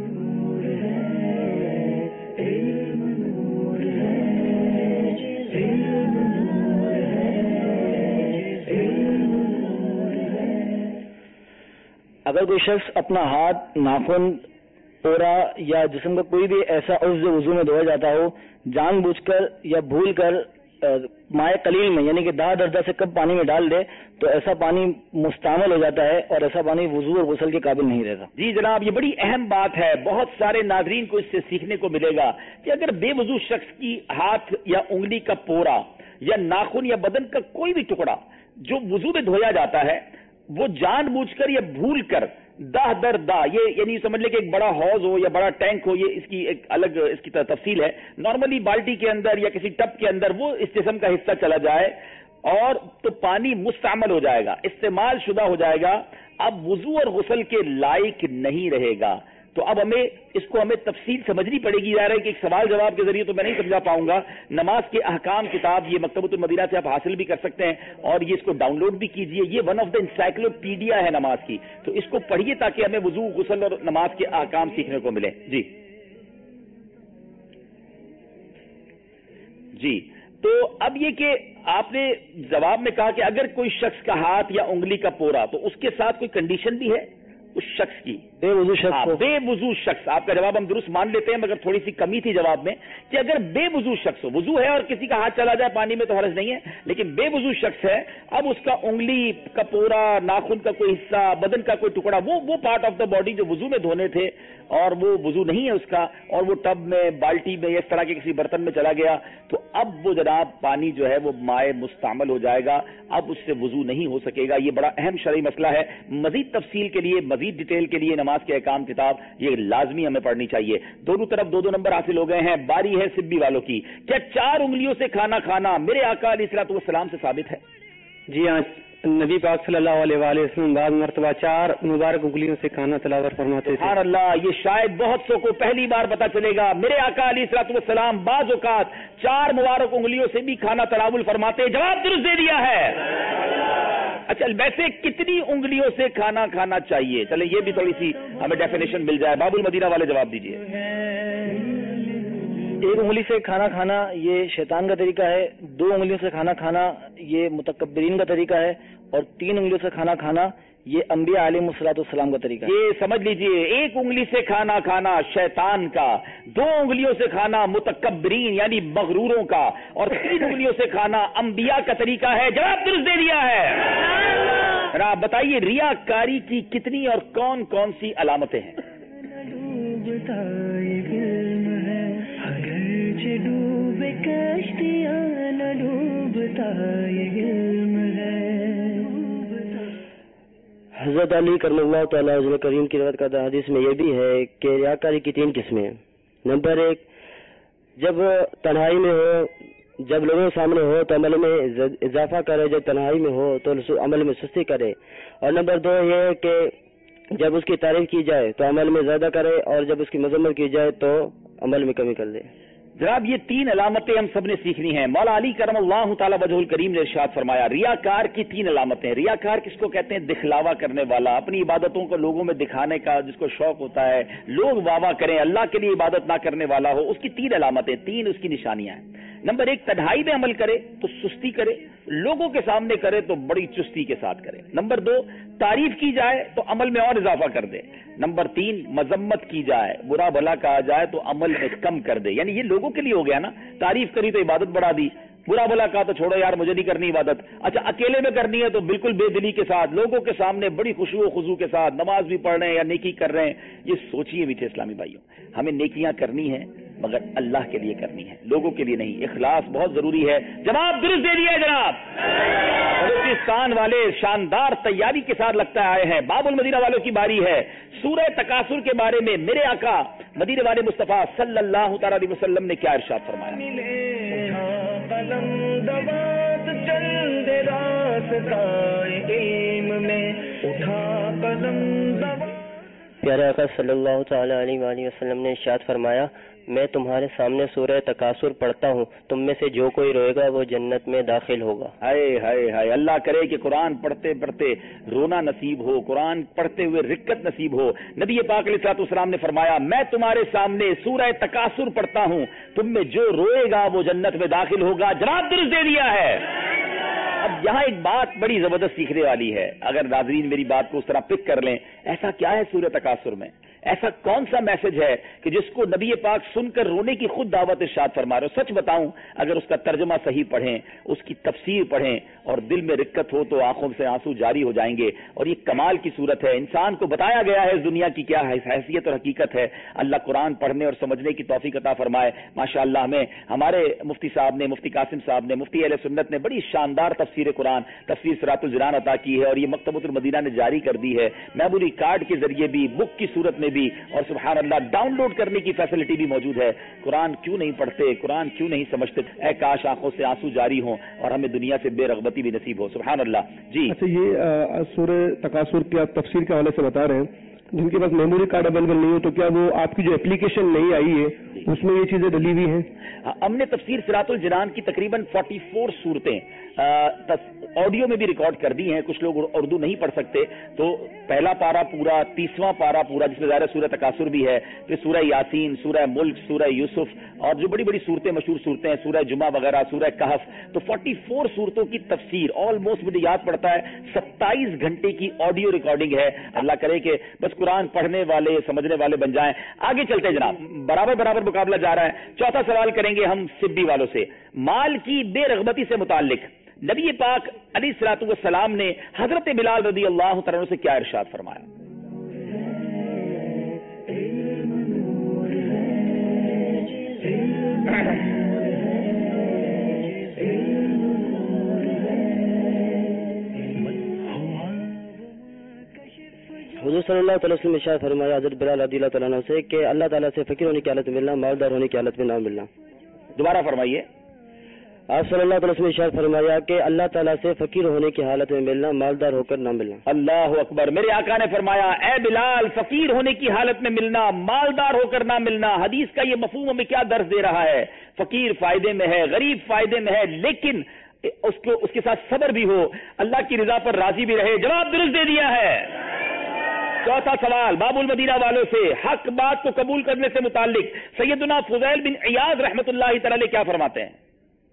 [SPEAKER 10] اگر کوئی شخص اپنا ہاتھ, ناخن, پورا یا جسم کا کوئی بھی ایسا عضو وضو میں دھویا جاتا ہو, جان بوجھ کر یا بھول کر مائع قلیل میں یعنی کہ داہ درجہ سے کم پانی میں ڈال دے تو ایسا پانی مستعمل ہو جاتا ہے اور ایسا پانی وضو اور غسل کے قابل نہیں رہتا.
[SPEAKER 1] جی جناب, یہ بڑی اہم بات ہے. بہت سارے ناظرین کو اس سے سیکھنے کو ملے گا کہ اگر بے وضو شخص کی ہاتھ یا انگلی کا پورا یا ناخن یا بدن کا کوئی بھی ٹکڑا جو وضو میں دھویا جاتا ہے وہ جان بوجھ کر یا بھول کر داہ در دا, یہ یعنی سمجھ لے کہ ایک بڑا حوض ہو یا بڑا ٹینک ہو, یہ اس کی ایک الگ اس کی تفصیل ہے. نارملی بالٹی کے اندر یا کسی ٹب کے اندر وہ اس جسم کا حصہ چلا جائے اور تو پانی مستعمل ہو جائے گا, استعمال شدہ ہو جائے گا. اب وضو اور غسل کے لائق نہیں رہے گا. تو اب ہمیں اس کو ہمیں تفصیل سمجھنی پڑے گی. ظاہر ہے کہ ایک سوال جواب کے ذریعے تو میں نہیں سمجھا پاؤں گا. نماز کے احکام کتاب یہ مکتبۃ المدینہ سے آپ حاصل بھی کر سکتے ہیں اور یہ اس کو ڈاؤن لوڈ بھی کیجئے. یہ ون آف دا انسائکلوپیڈیا ہے نماز کی, تو اس کو پڑھیے تاکہ ہمیں وضو, غسل اور نماز کے احکام سیکھنے کو ملے. جی جی تو اب یہ کہ آپ نے جواب میں کہا کہ اگر کوئی شخص کا ہاتھ یا انگلی کا پورا, تو اس کے ساتھ کوئی کنڈیشن بھی ہے اس شخص کی,
[SPEAKER 10] بے وضو شخص کو.
[SPEAKER 1] بے وضو شخص, آپ کا جواب ہم درست مان لیتے ہیں مگر تھوڑی سی کمی تھی جواب میں کہ اگر بے وضو شخص ہو, وضو ہے اور کسی کا ہاتھ چلا جائے پانی میں تو حرج نہیں ہے, لیکن بے وضو شخص ہے, اب اس کا انگلی کا پورا, ناخن کا کوئی حصہ, بدن کا کوئی ٹکڑا, وہ وہ پارٹ آف دا باڈی جو وضو میں دھونے تھے اور وہ وضو نہیں ہے اس کا, اور وہ ٹب میں, بالٹی میں, اس طرح کے کسی برتن میں چلا گیا, تو اب وہ جناب پانی جو ہے وہ مائع مستعمل ہو جائے گا. اب اس سے وضو نہیں ہو سکے گا. یہ بڑا اہم شرعی مسئلہ ہے. مزید تفصیل کے لیے, مزید ڈیٹیل کے لیے نماز کے احکام کتاب یہ لازمی ہمیں پڑھنی چاہیے. دونوں طرف دو دو نمبر حاصل ہو گئے ہیں. باری ہے سبی والوں کی. کیا چار انگلیوں سے کھانا کھانا میرے آقا علیہ الصلوۃ والسلام سے ثابت ہے؟
[SPEAKER 4] جی ہاں, نبی پاک صلی اللہ علیہ وآلہ وسلم بعض مرتبہ چار مبارک انگلیوں سے کھانا تلاوت فرماتے تھے.
[SPEAKER 1] سبحان اللہ, یہ شاید بہت سو کو پہلی بار پتا چلے گا. میرے آقا علیہ الصلوۃ والسلام بعض اوقات چار مبارک انگلیوں سے بھی کھانا تناول فرماتے. جواب درست دے دیا ہے. اچھا, ویسے کتنی انگلیوں سے کھانا کھانا چاہیے؟ چلیں یہ بھی تھوڑی سی ہمیں ڈیفینیشن مل جائے. باب المدینہ والے جواب دیجیے.
[SPEAKER 10] ایک انگلی سے کھانا کھانا یہ شیطان کا طریقہ ہے, دو انگلیوں سے کھانا کھانا یہ متکبرین کا طریقہ ہے, اور تین انگلیوں سے کھانا کھانا یہ انبیاء علیہ الصلوۃ والسلام کا طریقہ ہے.
[SPEAKER 1] یہ سمجھ لیجئے, ایک انگلی سے کھانا کھانا شیطان کا, دو انگلیوں سے کھانا متکبرین یعنی مغروروں کا, اور تین انگلیوں سے کھانا انبیاء کا طریقہ ہے. جواب درست دے دیا ہے. آپ بتائیے ریا کاری کی کتنی اور کون کون سی علامتیں ہیں؟
[SPEAKER 10] حضرت علی کرم اللہ تعالیٰ حضور کریم کی روایت کردہ حدیث میں یہ بھی ہے کہ ریاکاری کی تین قسمیں ہیں. نمبر ایک, جب تنہائی میں ہو, جب لوگوں کے سامنے ہو تو عمل میں اضافہ کرے, جب تنہائی میں ہو تو عمل میں سستی کرے. اور نمبر دو یہ ہے کہ جب اس کی تعریف کی جائے تو عمل میں زیادہ کرے, اور جب اس کی مذمت کی جائے تو عمل میں کمی کر دے.
[SPEAKER 1] جناب یہ تین علامتیں ہم سب نے سیکھنی ہیں. مولا علی کرم اللہ تعالیٰ وجہ الکریم نے ارشاد فرمایا ریاکار کی تین علامتیں. ریاکار کس کو کہتے ہیں؟ دکھلاوا کرنے والا, اپنی عبادتوں کو لوگوں میں دکھانے کا جس کو شوق ہوتا ہے, لوگ واہ واہ کریں, اللہ کے لیے عبادت نہ کرنے والا ہو. اس کی تین علامتیں, تین اس کی نشانیاں ہیں. نمبر ایک, تنہائی میں عمل کرے تو سستی کرے, لوگوں کے سامنے کرے تو بڑی چستی کے ساتھ کرے. نمبر دو, تعریف کی جائے تو عمل میں اور اضافہ کر دے. نمبر تین, مذمت کی جائے, برا بھلا کہا جائے تو عمل میں کم کر دے. یعنی یہ لوگوں کے لیے ہو گیا نا, تعریف کری تو عبادت بڑھا دی, برا بھلا کہا تو چھوڑو یار مجھے نہیں کرنی عبادت. اچھا اکیلے میں کرنی ہے تو بالکل بے دلی کے ساتھ, لوگوں کے سامنے بڑی خشوع و خضوع کے ساتھ نماز بھی پڑھ رہے ہیں یا نیکی کر رہے ہیں. یہ سوچیے میٹھے اسلامی بھائیوں, ہمیں نیکیاں کرنی ہیں, مگر اللہ کے لیے کرنی ہے، لوگوں کے لیے نہیں. اخلاص بہت ضروری ہے. جواب درست دے دیا ہے جناب. بلوچستان والے شاندار تیاری کے ساتھ لگتا آئے ہیں. باب المدینہ والوں کی باری ہے. سورہ تکاثر کے بارے میں میرے آقا مدینے والے مصطفیٰ صلی اللہ تعالی علیہ وسلم نے کیا ارشاد فرمایا؟
[SPEAKER 10] پیارے آقا صلی اللہ تعالی علیہ وآلہ وسلم نے ارشاد فرمایا، میں تمہارے سامنے سورہ تکاثر پڑھتا ہوں، تم میں سے جو کوئی روئے گا وہ جنت میں داخل ہوگا. ہائے
[SPEAKER 1] ہائے ہائے، اللہ کرے کہ قرآن پڑھتے پڑھتے رونا نصیب ہو، قرآن پڑھتے ہوئے رکت نصیب ہو. نبی پاک علیہ الصلوۃ والسلام نے فرمایا، میں تمہارے سامنے سورہ تکاثر پڑھتا ہوں، تم میں جو روئے گا وہ جنت میں داخل ہوگا. جواب درست دے دیا ہے. اب یہاں ایک بات بڑی زبردست سیکھنے والی ہے، اگر ناظرین میری بات کو اس طرح پک کر لیں. ایسا کیا ہے سورہ تکاثر میں؟ ایسا کون سا میسج ہے کہ جس کو نبی پاک سن کر رونے کی خود دعوت ارشاد فرما رہے ہو؟ سچ بتاؤں، اگر اس کا ترجمہ صحیح پڑھیں، اس کی تفسیر پڑھیں اور دل میں رکت ہو تو آنکھوں سے آنسو جاری ہو جائیں گے. اور یہ کمال کی صورت ہے. انسان کو بتایا گیا ہے اس دنیا کی کیا حیثیت اور حقیقت ہے. اللہ قرآن پڑھنے اور سمجھنے کی توفیق عطا فرمائے. ماشاء اللہ ہمیں ہمارے مفتی صاحب نے، مفتی قاسم صاحب نے، مفتی اہل سنت نے بڑی شاندار تفسیر قرآن، تفسیر صراط الجنان عطا کی ہے اور یہ مکتبۃ المدینہ نے جاری کر دی ہے. میموری کارڈ کے ذریعے بھی، بک کی صورت میں بھی، اور سبحان اللہ ڈاؤن لوڈ کرنے کی فیسلٹی بھی موجود ہے. قرآن کیوں نہیں پڑھتے، قرآن کیوں نہیں سمجھتے؟ اے کاش آنکھوں سے آنسو جاری ہوں اور ہمیں دنیا سے بے رغبتی بھی نصیب ہو. سبحان اللہ. جی
[SPEAKER 3] اچھا، یہ سورہ تکاثر کی آپ تفسیر کے حوالے سے بتا رہے ہیں، جن کے پاس میموری کارڈ اویلیبل نہیں ہو تو کیا وہ آپ کی جو اپلیکیشن نہیں آئی ہے اس میں یہ چیزیں ڈلی ہوئی ہیں؟
[SPEAKER 1] ہم نے تفسیر صراط الجنان کی تقریباً فورٹی فور صورتیں آڈیو میں بھی ریکارڈ کر دی ہیں. کچھ لوگ اردو نہیں پڑھ سکتے تو پہلا پارا پورا، تیسواں پارا پورا جس میں ظاہر سورہ تکاثر بھی ہے، پھر سورہ یاسین، سورہ ملک، سورہ یوسف اور جو بڑی بڑی صورتیں، مشہور صورتیں ہیں، سورہ جمعہ وغیرہ، سورہ کہف، تو فورٹی فور صورتوں کی تفسیر آلموسٹ مجھے یاد پڑتا ہے ستائیس گھنٹے کی آڈیو ریکارڈنگ ہے. اللہ کرے کہ بس قرآن پڑھنے والے، سمجھنے والے بن جائیں. آگے چلتے ہیں جناب، برابر برابر مقابلہ جا رہا ہے. چوتھا سوال کریں گے ہم سبی والوں سے. مال کی بے رغبتی سے متعلق نبی پاک علیہ الصلوۃ والسلام نے حضرت بلال رضی اللہ تعالیٰ عنہ سے کیا ارشاد فرمایا؟
[SPEAKER 10] حضور صلی اللہ تعالیٰ وسلم نے ارشاد فرمایا حضرت بلال رضی اللہ تعالیٰ عنہ سے کہ اللہ تعالیٰ سے فقیر ہونے کی حالت میں ملنا، مالدار ہونے کی حالت میں نہ ملنا.
[SPEAKER 1] دوبارہ فرمائیے.
[SPEAKER 10] آپ صلی اللہ تعالیٰ وسلم نے ارشاد فرمایا کہ اللہ تعالیٰ سے فقیر ہونے کی حالت میں ملنا، مالدار ہو کر نہ ملنا.
[SPEAKER 1] اللہ اکبر. میرے آقا نے فرمایا، اے بلال، فقیر ہونے کی حالت میں ملنا، مالدار ہو کر نہ ملنا. حدیث کا یہ مفہوم ہمیں کیا درس دے رہا ہے؟ فقیر فائدے میں ہے، غریب فائدے میں ہے، لیکن اس کو اس کے ساتھ صبر بھی ہو، اللہ کی رضا پر راضی بھی رہے. جواب درست دے دیا ہے. چوتھا سوال باب المدینہ والوں سے، حق بات کو قبول کرنے سے متعلق سیدنا فضیل بن عیاض رحمۃ اللہ تعالی کیا فرماتے ہیں؟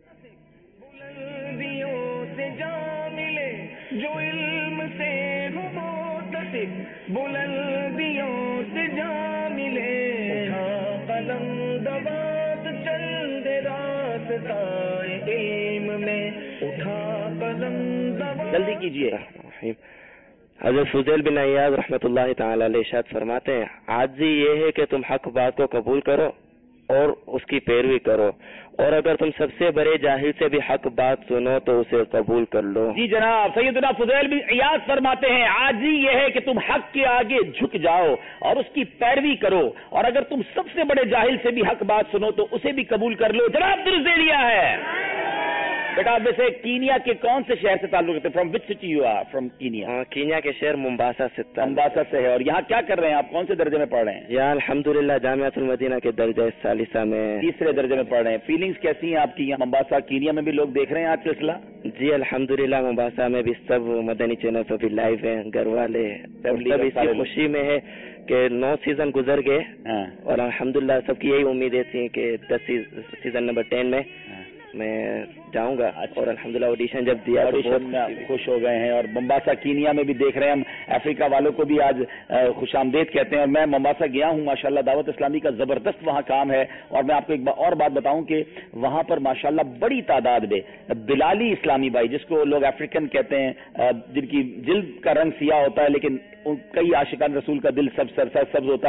[SPEAKER 6] جو علم سے ہو متصف، بلندیوں سے جا ملے، قلم دوات چل دے راستہ علم میں، اٹھا قلم دوات.
[SPEAKER 1] جلدی کیجیے.
[SPEAKER 8] حضرت فضیل بن عیاض رحمۃ اللہ تعالی علیہ ارشاد فرماتے ہیں، عاجزی یہ ہے کہ تم حق بات کو قبول کرو اور اس کی پیروی کرو، اور اگر تم سب سے بڑے جاہل سے بھی حق بات سنو تو اسے قبول کر لو.
[SPEAKER 1] جی جناب، سیدنا فضیل بن عیاض فرماتے ہیں، عاجزی یہ ہے کہ تم حق کے آگے جھک جاؤ اور اس کی پیروی کرو، اور اگر تم سب سے بڑے جاہل سے بھی حق بات سنو تو اسے بھی قبول کر لو. جناب درست دے دیا ہے. بیٹا ویسے کینیا کے کون سے شہر سے تعلق رکھتے ہیں؟ From which city you are from Kenya?
[SPEAKER 8] Kenya کے شہر ممباسا سے.
[SPEAKER 1] ممباسا سے ہے. اور یہاں کیا کر رہے ہیں آپ؟ کون سے درجے میں پڑھ رہے ہیں؟
[SPEAKER 8] یہاں الحمدللہ جامعۃ المدینہ کے درجہ ثالثہ میں
[SPEAKER 1] تیسرے درجے میں پڑھ رہے ہیں. فیلنگز کیسی ہیں آپ کی یہاں ممباسا کینیا میں؟ بھی لوگ دیکھ رہے ہیں آج سلسلہ؟
[SPEAKER 8] جی الحمدللہ ممباسا میں بھی سب مدنی چینل پہ بھی لائیو ہیں، گھر والے سب اسی خوشی میں ہے کہ نو سیزن گزر گئے اور الحمدللہ سب کی یہی امیدیں تھیں کہ دس سیزن نمبر ٹین میں میں جاؤں گا. اور الحمدللہ آڈیشن جب دیا
[SPEAKER 1] آڈیشن میں خوش ہو گئے ہیں. اور ممباسا کینیا میں بھی دیکھ رہے ہیں ہم، افریقہ والوں کو بھی آج خوش آمدید کہتے ہیں. اور میں ممباسا گیا ہوں، ماشاءاللہ دعوت اسلامی کا زبردست وہاں کام ہے. اور میں آپ کو ایک اور بات بتاؤں کہ وہاں پر ماشاءاللہ بڑی تعداد میں بلالی اسلامی بھائی، جس کو لوگ افریقن کہتے ہیں، جن کی جلد کا رنگ سیاہ ہوتا ہے لیکن کئی عاشقان رسول کا دل سب سر سبز ہوتا ہے،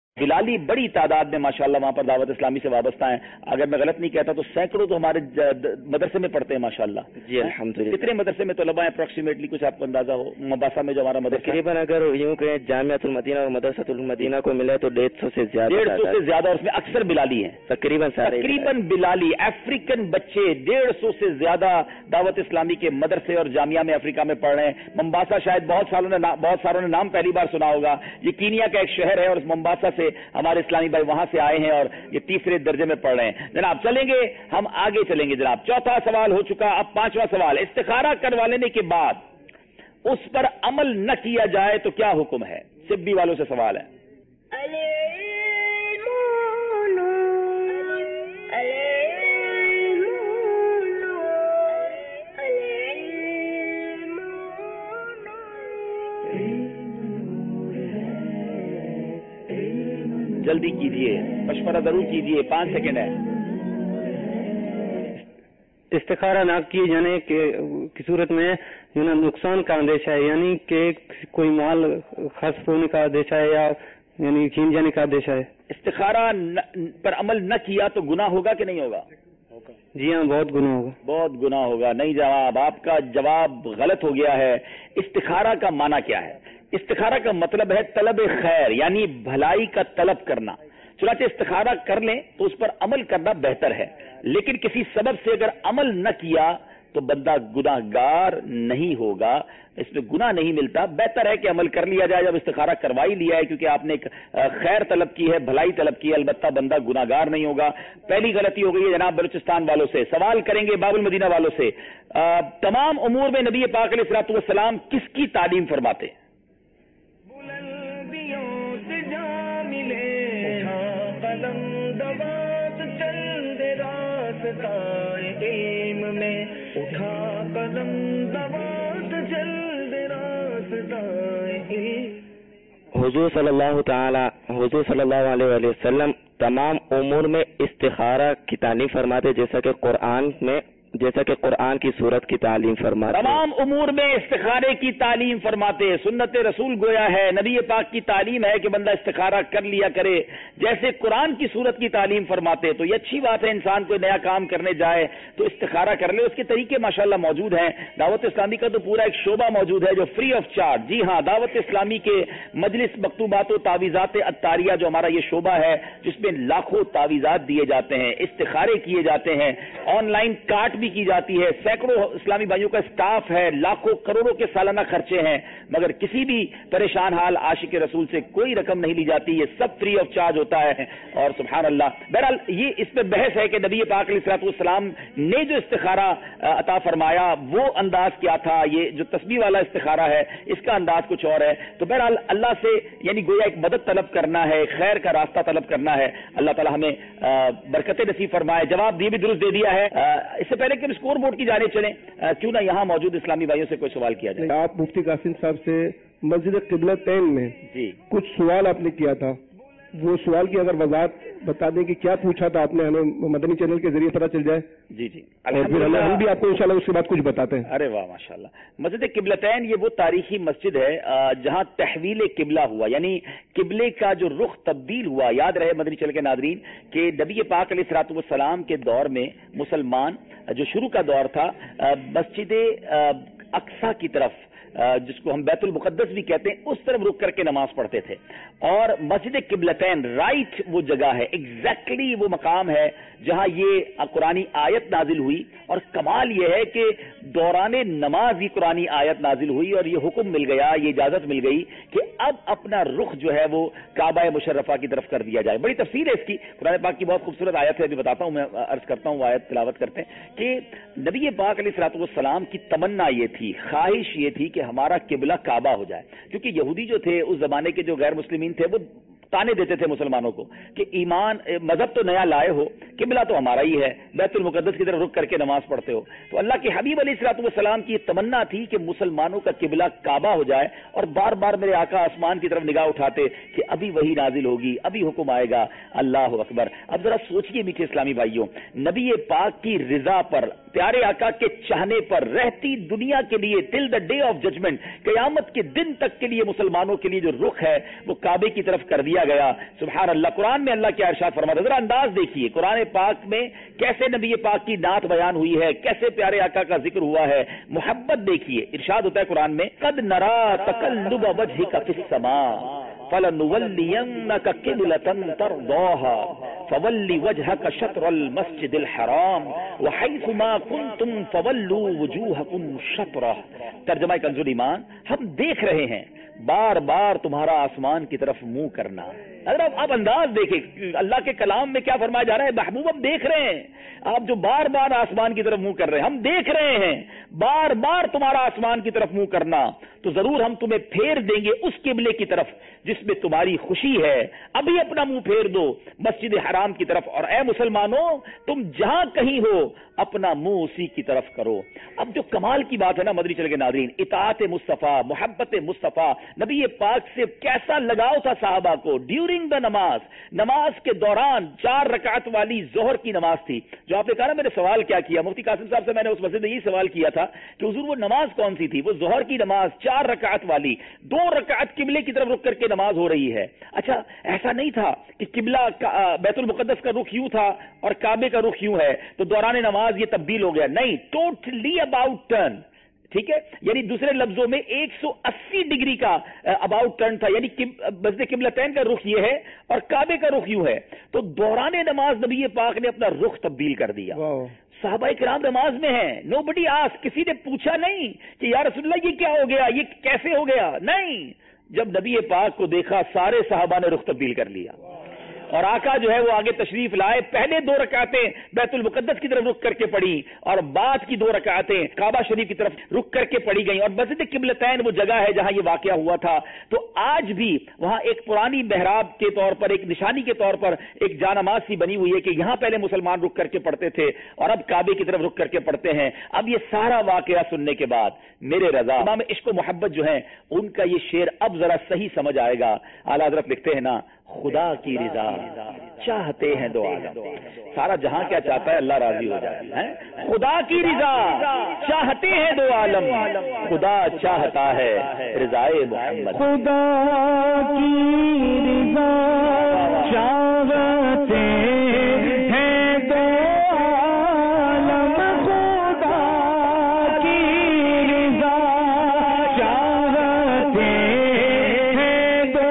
[SPEAKER 1] بلالی بڑی تعداد میں ماشاءاللہ وہاں پر دعوت اسلامی سے وابستہ ہیں. اگر میں غلط نہیں کہتا تو سینکڑوں تو ہمارے مدرسے میں پڑھتے ہیں ماشاءاللہ.
[SPEAKER 8] جی الحمدللہ.
[SPEAKER 1] کتنے مدرسے میں طلباء ہیں اپروکسیمیٹلی کچھ آپ کو اندازہ ہو؟ مباحثہ میں جو ہمارا مدرسہ
[SPEAKER 8] تقریباً اگر یوں کہ جامعۃ المدینہ اور مدرسۃ المدینہ کو ملے تو ڈیڑھ سو سے زیادہ
[SPEAKER 1] ڈیڑھ سو سے زیادہ اور اس میں اکثر بلالی ہیں
[SPEAKER 8] تقریباً
[SPEAKER 1] تقریباً بلالی افریقن بچے ڈیڑھ سو سے زیادہ دعوت اسلامی کے مدرسے اور جامعہ میں افریقہ میں پڑھ رہے ہیں. ممباسا شاید بہت سالوں نے بہت ساروں نے نام پہلی بار سنا ہوگا. یہ کینیا کا ایک شہر ہے اور اس ممباسا سے ہمارے اسلامی بھائی وہاں سے آئے ہیں اور یہ تیسرے درجے میں پڑھ رہے ہیں. جناب چلیں گے ہم آگے چلیں گے جناب. چوتھا سوال ہو چکا, اب پانچواں سوال. استخارہ کروا لینے کے بعد اس پر عمل نہ کیا جائے تو کیا حکم ہے؟ سبی والوں سے سوال ہے. جلدی کیجئے, مشورہ ضرور کیجئے, پانچ سیکنڈ ہے.
[SPEAKER 4] استخارہ نہ کیے جانے کی صورت میں جو نا نقصان کا اندیشہ ہے, یعنی کہ کوئی مال خرچ ہونے کا اندیشہ ہے یا یعنی چھین جانے کا اندیشہ ہے.
[SPEAKER 1] استخارہ پر عمل نہ کیا تو گناہ ہوگا کہ نہیں ہوگا؟
[SPEAKER 4] جی ہاں, بہت گناہ ہوگا.
[SPEAKER 1] بہت گناہ ہوگا. نہیں جواب, آپ کا جواب غلط ہو گیا ہے. استخارہ کا معنی کیا ہے؟ استخارہ کا مطلب ہے طلب خیر, یعنی بھلائی کا طلب کرنا. چنانچہ استخارہ کر لیں تو اس پر عمل کرنا بہتر ہے, لیکن کسی سبب سے اگر عمل نہ کیا تو بندہ گناہ گار نہیں ہوگا, اس میں گناہ نہیں ملتا. بہتر ہے کہ عمل کر لیا جائے جب استخارہ کروا ہی لیا ہے, کیونکہ آپ نے ایک خیر طلب کی ہے, بھلائی طلب کی ہے, البتہ بندہ گناہ گار نہیں ہوگا. پہلی غلطی ہو گئی ہے جناب بلوچستان والوں سے. سوال کریں گے باب المدینہ والوں سے. تمام امور میں نبی پاک علیہ الصلوۃ والسلام کس کی تعلیم فرماتے ہیں؟
[SPEAKER 8] حضور صلی اللہ تعالی حضور صلی اللہ علیہ وآلہ وسلم تمام امور میں استخارہ کی تعلیم فرماتے, جیسا کہ قرآن میں جیسا کہ قرآن کی صورت کی تعلیم فرماتے.
[SPEAKER 1] تمام امور میں استخارے کی تعلیم فرماتے. سنت رسول گویا ہے, نبی پاک کی تعلیم ہے کہ بندہ استخارہ کر لیا کرے, جیسے قرآن کی صورت کی تعلیم فرماتے. تو یہ اچھی بات ہے, انسان کوئی نیا کام کرنے جائے تو استخارہ کر لے. اس کے طریقے ماشاءاللہ موجود ہیں. دعوت اسلامی کا تو پورا ایک شعبہ موجود ہے جو فری آف چارج. جی ہاں, دعوت اسلامی کے مجلس مکتوبات و تعویذات عطاریہ جو ہمارا یہ شعبہ ہے, جس میں لاکھوں تعویذات دیے جاتے ہیں, استخارے کیے جاتے ہیں, آن لائن کارٹ بھی کی جاتی ہے. سینکڑوں اسلامی بھائیوں کا اسٹاف ہے, لاکھوں کروڑوں کے سالانہ خرچے ہیں, مگر کسی بھی پریشان حال عاشق رسول سے کوئی رقم نہیں لی جاتی. یہ سب فری آف چارج ہوتا ہے. اور سبحان اللہ, بہرحال یہ اس پہ بحث ہے کہ نبی پاک علیہ الصلوۃ والسلام نے جو استخارہ عطا فرمایا وہ انداز کیا تھا. یہ جو تسبیح والا استخارہ ہے اس کا انداز کچھ اور ہے. تو بہرحال اللہ سے یعنی گویا ایک مدد طلب کرنا ہے, خیر کا راستہ طلب کرنا ہے. اللہ تعالی ہمیں برکت نصیب فرمائے. جواب بھی درست دے دیا ہے. اس سے پہلے کہ ہم اسکور بورڈ کی جانب چلیں, کیوں نہ یہاں موجود اسلامی بھائیوں سے کوئی سوال کیا جائے.
[SPEAKER 3] آپ مفتی قاسم صاحب سے مسجد قبلتین میں
[SPEAKER 1] جی
[SPEAKER 3] کچھ سوال آپ نے کیا تھا, وہ سوال کی اگر وضاحت بتا دیں کہ کیا پوچھا تھا آپ نے, ہمیں مدنی چینل کے ذریعے پتہ چل جائے.
[SPEAKER 1] جی جی
[SPEAKER 3] اور پھر ہم بھی آپ کو انشاءاللہ اس کے بعد کچھ بتاتے ہیں.
[SPEAKER 1] ارے واہ ماشاءاللہ. مسجد قبلتین یہ وہ تاریخی مسجد ہے جہاں تحویل قبلہ ہوا, یعنی قبلے کا جو رخ تبدیل ہوا. یاد رہے مدنی چینل کے ناظرین کہ نبی پاک علیہ الصلوۃ والسلام کے دور میں مسلمان جو شروع کا دور تھا, مسجد اقصی کی طرف, جس کو ہم بیت المقدس بھی کہتے ہیں, اس طرف رک کر کے نماز پڑھتے تھے. اور مسجد قبلتین رائٹ وہ جگہ ہے, ایگزیکٹلی وہ مقام ہے جہاں یہ قرآنی آیت نازل ہوئی. اور کمال یہ ہے کہ دوران نماز ہی قرآنی آیت نازل ہوئی اور یہ حکم مل گیا, یہ اجازت مل گئی کہ اب اپنا رخ جو ہے وہ کعبہ مشرفہ کی طرف کر دیا جائے. بڑی تفسیر ہے اس کی, قرآن پاک کی بہت خوبصورت آیت ہے, ابھی بتاتا ہوں, میں عرض کرتا ہوں, وہ آیت تلاوت کرتے ہیں کہ نبی پاک علیہ الصلوۃ والسلام کی تمنا یہ تھی, خواہش یہ تھی کہ ہمارا قبلہ کعبہ ہو جائے. کیونکہ یہودی جو تھے اس زمانے کے, جو غیر مسلمین تھے, وہ تانے دیتے تھے مسلمانوں کو کہ ایمان مذہب تو نیا لائے ہو, قبلہ تو ہمارا ہی ہے, بیت المقدس کی طرف رک کر کے نماز پڑھتے ہو. تو اللہ کے حبیب علیہ الصلوۃ والسلام کی یہ تمنا تھی کہ مسلمانوں کا قبلہ کعبہ ہو جائے. اور بار بار میرے آقا آسمان کی طرف نگاہ اٹھاتے کہ ابھی وہی نازل ہوگی, ابھی حکم آئے گا. اللہ اکبر. اب ذرا سوچئے میٹھے اسلامی بھائیوں, نبی پاک کی رضا پر پیارے آقا کے چاہنے پر رہتی دنیا کے لیے till the day of judgement, قیامت کے دن تک کے لیے مسلمانوں کے لیے جو رخ ہے وہ کعبے کی طرف کر دیا گیا. سبحان اللہ. قرآن میں اللہ کیا ارشاد فرماتا ہے، ذرا انداز دیکھیے قرآن پاک میں کیسے نبی پاک کی نعت بیان ہوئی ہے، کیسے پیارے آقا کا ذکر ہوا ہے. محبت دیکھیے، ارشاد ہوتا ہے قرآن میں قد نرا تقلب وجهك في السماء فلنولينك قبلة ترضاها فول وجهك شطر المسجد الحرام وحيث ما كنتم فولوا وجوهكم شطره. ترجمہ کنز ایمان، ہم دیکھ رہے ہیں بار بار تمہارا آسمان کی طرف منہ کرنا. اگر آپ اب انداز دیکھیں اللہ کے کلام میں کیا فرمایا جا رہا ہے، محبوب ہم دیکھ رہے ہیں آپ جو بار بار آسمان کی طرف منہ کر رہے ہیں، ہم دیکھ رہے ہیں بار بار تمہارا آسمان کی طرف منہ کرنا، تو ضرور ہم تمہیں پھیر دیں گے اس قبلے کی طرف جس میں تمہاری خوشی ہے. ابھی اپنا منہ پھیر دو مسجد حرام کی طرف، اور اے مسلمانوں تم جہاں کہیں ہو اپنا منہ اسی کی طرف کرو. اب جو کمال کی بات ہے نا مدنی چینل کے ناظرین، اطاعت مصطفیٰ، محبت مصطفیٰ، نبی پاک سے کیسا لگاؤ تھا صحابہ کو ڈیورنگ دا نماز. نماز کے دوران چار رکعت والی ظہر کی نماز تھی، جو آپ نے کہا نا میں نے سوال کیا کیا، مفتی قاسم صاحب سے میں نے اس مسجد میں یہی سوال کیا تھا کہ حضور وہ نماز کون سی تھی؟ وہ ظہر کی نماز چار رکعت والی، دو رکعت قبلے کی طرف رک کر کے نماز ہو رہی ہے. اچھا ایسا نہیں تھا کہ قبلہ بیت المقدس کا رخ یوں تھا اور کعبے کا رخ یوں ہے تو دوران نماز یہ تبدیل ہو گیا، نہیں، ٹوٹلی اباؤٹ ٹرن. ٹھیک ہے، یعنی دوسرے لفظوں میں ایک سو اسی ڈگری کا اباؤٹ ٹرن تھا، یعنی مسجد قبلتین کا رخ یہ ہے اور کعبے کا رخ یوں ہے. تو دوران نماز نبی پاک نے اپنا رخ تبدیل کر دیا. صحابہ کرام نماز میں ہیں، نو بڈی آس، کسی نے پوچھا نہیں کہ یا رسول اللہ یہ کیا ہو گیا، یہ کیسے ہو گیا، نہیں. جب نبی پاک کو دیکھا سارے صحابہ نے رخ تبدیل کر لیا، اور آقا جو ہے وہ آگے تشریف لائے، پہلے دو رکعتیں بیت المقدس کی طرف رک کر کے پڑھی اور بعد کی دو رکعتیں کعبہ شریف کی طرف رک کر کے پڑھی گئیں. اور مسجد قبلتین وہ جگہ ہے جہاں یہ واقعہ ہوا تھا. تو آج بھی وہاں ایک پرانی محراب کے طور پر، ایک نشانی کے طور پر ایک جانماز سی بنی ہوئی ہے کہ یہاں پہلے مسلمان رک کر کے پڑھتے تھے اور اب کعبے کی طرف رک کر کے پڑھتے ہیں. اب یہ سارا واقعہ سننے کے بعد میرے رضا امام عشق و محبت جو ہیں ان کا یہ شعر اب ذرا صحیح سمجھ آئے گا. اعلیٰ حضرت لکھتے ہیں نا، خدا کی رضا چاہتے ہیں دو عالم. سارا جہاں کیا چاہتا ہے اللہ راضی ہو جائے. خدا کی رضا چاہتے ہیں دو عالم، خدا چاہتا ہے رضائے محمد.
[SPEAKER 6] خدا کی رضا چاہتے ہیں دو عالم، خدا کی رضا چاہتے ہیں دو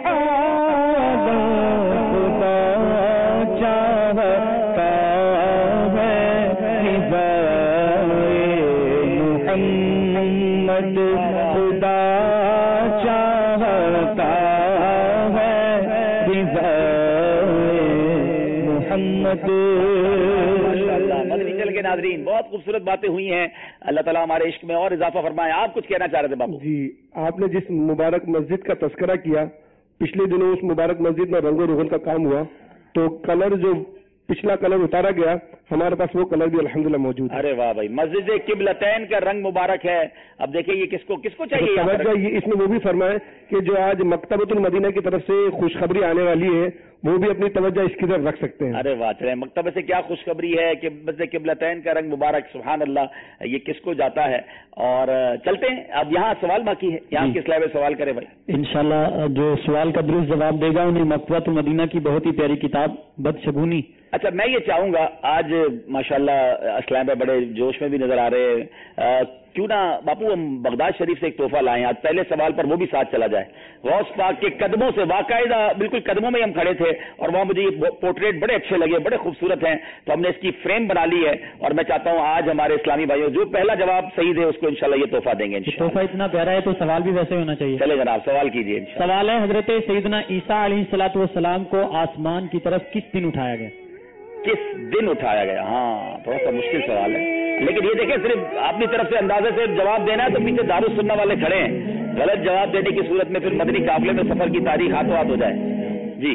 [SPEAKER 1] مدنی چینل کے ناظرین، بہت خوبصورت باتیں ہوئی ہیں. اللہ تعالیٰ ہمارے عشق میں اور اضافہ فرمائے. آپ کچھ کہنا چاہ رہے تھے بابو
[SPEAKER 3] جی؟ آپ نے جس مبارک مسجد کا تذکرہ کیا، پچھلے دنوں اس مبارک مسجد میں رنگ و روغن کا کام ہوا، تو کلر جو پچھلا کلر اتارا گیا ہمارے پاس وہ کلر بھی الحمدللہ موجود ہے.
[SPEAKER 1] ارے واہ بھائی، مسجد قبلتین کا رنگ مبارک ہے. اب دیکھیں یہ کس کو کس کو چاہیے.
[SPEAKER 3] توجہ یہ اس میں وہ بھی فرمائے کہ جو آج مکتبۃ المدینہ کی طرف سے خوشخبری آنے والی ہے وہ بھی اپنی توجہ اس کی طرف رکھ سکتے ہیں.
[SPEAKER 1] ارے واہ، چلیں مکتبہ سے کیا خوشخبری ہے کہ مسجد قبلتین کا رنگ مبارک. سبحان اللہ، یہ کس کو جاتا ہے. اور چلتے ہیں اب یہاں سوال باقی ہے، یہاں کس لائب سوال کرے بھائی.
[SPEAKER 2] انشاءاللہ جو سوال کا درست جواب دے گا انہیں مکتبۃ المدینہ کی بہت ہی پیاری کتاب بدشگونی.
[SPEAKER 1] اچھا میں یہ چاہوں گا، آج ماشاءاللہ اسلام میں بڑے جوش میں بھی نظر آ رہے ہیں، کیوں نہ باپو ہم بغداد شریف سے ایک تحفہ لائیں. آج پہلے سوال پر وہ بھی ساتھ چلا جائے. غوث پاک کے قدموں سے باقاعدہ بالکل قدموں میں ہم کھڑے تھے اور وہاں مجھے یہ پورٹریٹ بڑے اچھے لگے، بڑے خوبصورت ہیں، تو ہم نے اس کی فریم بنا لی ہے اور میں چاہتا ہوں آج ہمارے اسلامی بھائیوں جو پہلا جواب صحیح دے اس کو انشاءاللہ یہ تحفہ دیں گے.
[SPEAKER 2] تحفہ اتنا پیارا ہے تو سوال بھی ویسے ہونا چاہیے.
[SPEAKER 1] چلے جناب سوال کیجیے.
[SPEAKER 2] سوال ہے، حضرت سیدنا عیسیٰ علیہ الصلوۃ والسلام کو آسمان کی طرف کس دن اٹھایا گیا؟
[SPEAKER 1] کس دن اٹھایا گیا؟ ہاں تھوڑا سا مشکل سوال ہے، لیکن یہ دیکھیں صرف اپنی طرف سے اندازے سے جواب دینا ہے تو پیچھے دارالسنہ والے کھڑے ہیں. غلط جواب دینے کی صورت میں پھر مدنی قافلے میں سفر کی تاریخ ہاتھوں ہاتھ ہو جائے. جی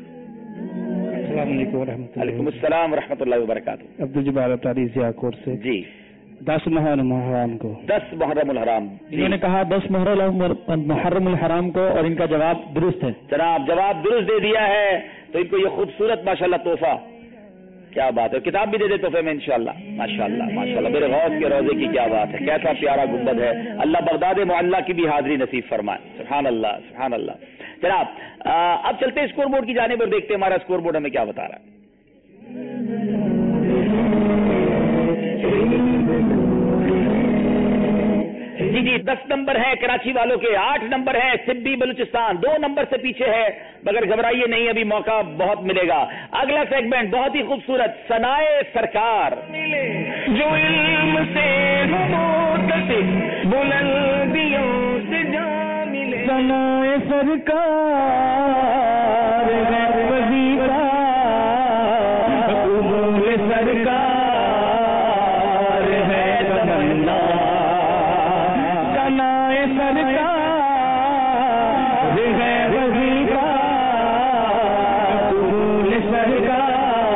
[SPEAKER 3] السلام علیکم ورحمۃ اللہ.
[SPEAKER 1] وعلیکم السلام ورحمۃ اللہ وبرکاتہ.
[SPEAKER 3] عبدالجبار اطاری ضیاء سے.
[SPEAKER 1] جی
[SPEAKER 3] دس محرم الحرام کو
[SPEAKER 1] دس محرم الحرام
[SPEAKER 2] انہوں نے کہا دس محرم الحرام کو، اور ان کا جواب درست ہے.
[SPEAKER 1] جناب جواب درست دے دیا ہے، تو ان کو یہ خوبصورت ماشاءاللہ تحفہ کیا بات ہے, کتاب بھی دے دے تحفے میں انشاءاللہ. ماشاءاللہ ماشاءاللہ, میرے غوث کے روزے کی کیا بات ہے, کیسا پیارا گنبد ہے. اللہ بغداد معلّہ کی بھی حاضری نصیب فرمائے. سبحان اللہ سبحان اللہ. جناب اب چلتے اسکور بورڈ کی جانب اور دیکھتے ہیں ہمارا اسکور بورڈ ہمیں کیا بتا رہا ہے. جی جی دس نمبر ہے کراچی والوں کے, آٹھ نمبر ہے سبی بلوچستان, دو نمبر سے پیچھے ہے مگر گھبرائیے نہیں, ابھی موقع بہت ملے گا. اگلا سیگمنٹ بہت ہی خوبصورت, ثنائے سرکار.
[SPEAKER 6] جو علم سے بلندیوں سے جا ملے, ثنائے سرکار ہے وظیفہ, قبول سرکار ہے تمنا, ثنائے سرکار ہے وظیفہ, قبول سرکار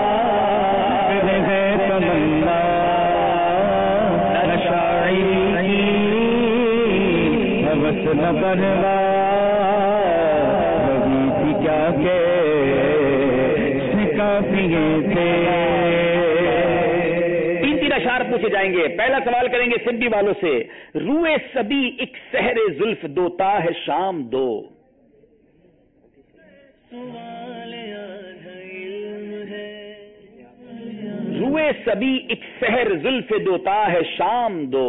[SPEAKER 6] ہے تمنا, نہ شاعری کی ہوس نہ پرواہ, وظیفی کیا کہ کافیے تھے.
[SPEAKER 1] تین تین اشعار پوچھے جائیں گے. پہلا سوال کریں گے سندھی والوں سے, روئے سبی ایک سحر زلف دوتا ہے شام دو. روئے سبی ایک سحر زلف دوتا ہے شام دو.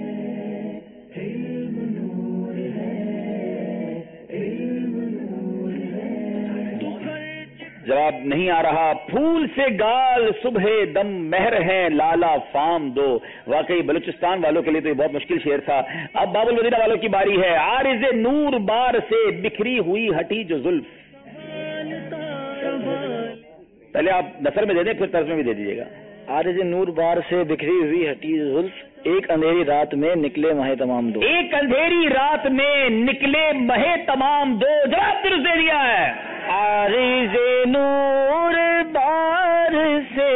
[SPEAKER 1] جواب نہیں آ رہا. پھول سے گال صبح دم مہر ہے لالا فام دو. واقعی بلوچستان والوں کے لیے تو یہ بہت مشکل شعر تھا. اب باب المدینہ والوں کی باری ہے. عارض نور بار سے بکھری ہوئی ہٹی جو زلف. پہلے آپ نثر میں دے دیں پھر طرز میں بھی دے دیجیے گا.
[SPEAKER 10] عارض نور بار سے بکھری ہوئی ہٹی زلف, ایک اندھیری رات میں نکلے ماہ تمام دو.
[SPEAKER 1] ایک اندھیری رات میں نکلے ماہ تمام دو. جواب درست دے دیا ہے.
[SPEAKER 6] عارض نور بار سے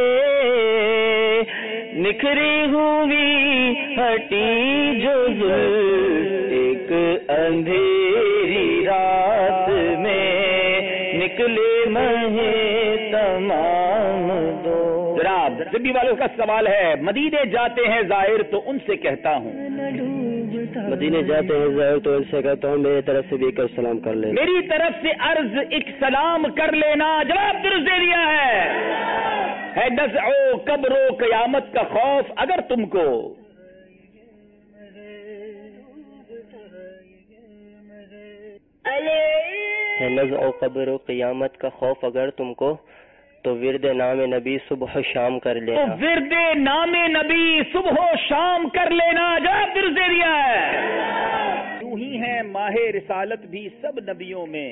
[SPEAKER 6] نکھری ہوئی ہٹی جو زلف, ایک اندھیری رات میں نکلے ماہ تمام دو.
[SPEAKER 1] جناب سبی والوں کا سوال ہے, مدینے جاتے ہیں ظاہر تو ان سے کہتا ہوں.
[SPEAKER 10] مدینے جاتے ہیں ظاہر تو ان سے کہتا ہوں, میری طرف سے بھی ایک سلام کر لینا.
[SPEAKER 1] میری طرف سے عرض ایک سلام کر لینا. جواب درست دے دیا ہے. ہے نزع و قبر و قیامت کا خوف اگر تم کو,
[SPEAKER 10] ہے نزع و قبر و قیامت کا خوف اگر تم کو, تو ورد نام نبی صبح و شام کر لینا.
[SPEAKER 1] تو ورد نام نبی صبح و شام کر لینا. جواب درست دے دیا ہے. یوں ہی ہے ماہ رسالت بھی سب نبیوں میں,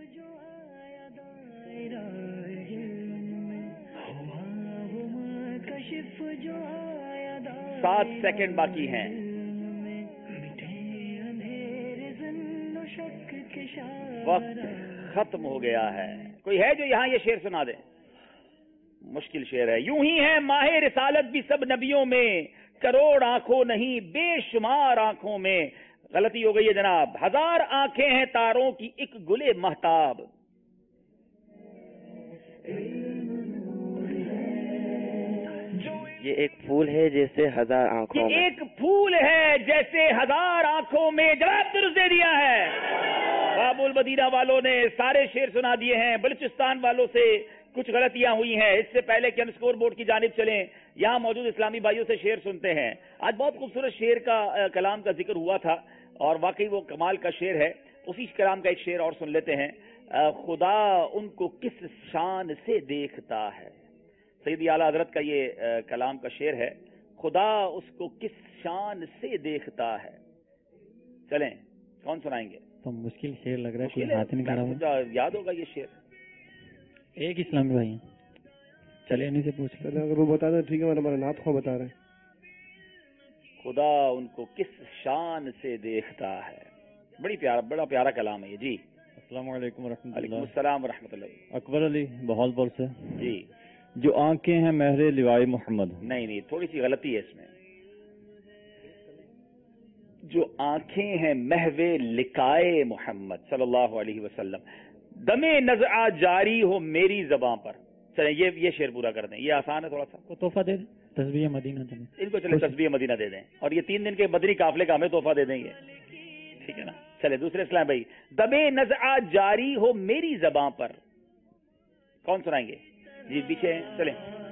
[SPEAKER 1] سات سیکنڈ باقی ہیں. وقت ختم ہو گیا ہے. کوئی ہے جو یہاں یہ شعر سنا دے؟ مشکل شعر ہے. یوں ہی ہے ماہ رسالت بھی سب نبیوں میں, کروڑ آنکھوں نہیں بے شمار آنکھوں میں. غلطی ہو گئی ہے جناب. ہزار آنکھیں ہیں تاروں کی ایک گلے مہتاب.
[SPEAKER 10] یہ ایک پھول ہے جیسے ہزار آنکھوں میں,
[SPEAKER 1] یہ ایک پھول ہے جیسے ہزار آنکھوں میں. جواب درست دے دیا ہے. باب المدینہ والوں نے سارے شعر سنا دیے ہیں. بلوچستان والوں سے کچھ غلطیاں ہوئی ہیں. اس سے پہلے کہ ہم اسکور بورڈ کی جانب چلیں, یہاں موجود اسلامی بھائیوں سے شعر سنتے ہیں. آج بہت خوبصورت شعر کا کلام کا ذکر ہوا تھا اور واقعی وہ کمال کا شعر ہے. اسی کلام کا ایک شعر اور سن لیتے ہیں. خدا ان کو کس شان سے دیکھتا ہے. سیدی اعلیٰ حضرت کا یہ کلام کا شعر ہے. خدا اس کو کس شان سے دیکھتا ہے. چلیں کون سنائیں گے؟
[SPEAKER 2] تو مشکل شعر لگ رہا ہے کہ ہاتھ نہیں کھڑا.
[SPEAKER 1] یاد ہوگا یہ شعر.
[SPEAKER 2] ایک اسلامی بھائی ہیں, چلے انہیں سے پوچھ لیں.
[SPEAKER 3] اگر وہ بتا دیں ٹھیک ہے, ہمارا نعت خواہ بتا رہے ہیں.
[SPEAKER 1] خدا ان کو کس شان سے دیکھتا ہے. بڑی پیارا بڑا پیارا کلام ہے یہ. جی
[SPEAKER 2] السلام علیکم ورحمۃ اللہ.
[SPEAKER 1] وعلیکم السلام ورحمۃ اللہ.
[SPEAKER 2] اکبر علی بہول پور سے.
[SPEAKER 1] جی
[SPEAKER 2] جو آنکھیں ہیں مہر لوائے محمد.
[SPEAKER 1] نہیں نہیں تھوڑی سی غلطی ہے اس میں. جو آنکھیں ہیں محو لقائے محمد صلی اللہ علیہ وسلم. دم نزع جاری ہو میری زباں پر. چلیں یہ یہ شعر پورا کر دیں, یہ آسان ہے تھوڑا سا.
[SPEAKER 2] کو تحفہ دے دیں, تسبیح مدینہ دیں
[SPEAKER 1] ان کو, چلے تسبیح مدینہ دے دیں, اور یہ تین دن کے بدری قافلے کا ہمیں تحفہ دے دیں گے, ٹھیک ہے نا. چلے دوسرے اسلام بھائی, دمے نزعہ جاری ہو میری زباں پر, کون سنائیں گے؟ جی پیچھے چلیں.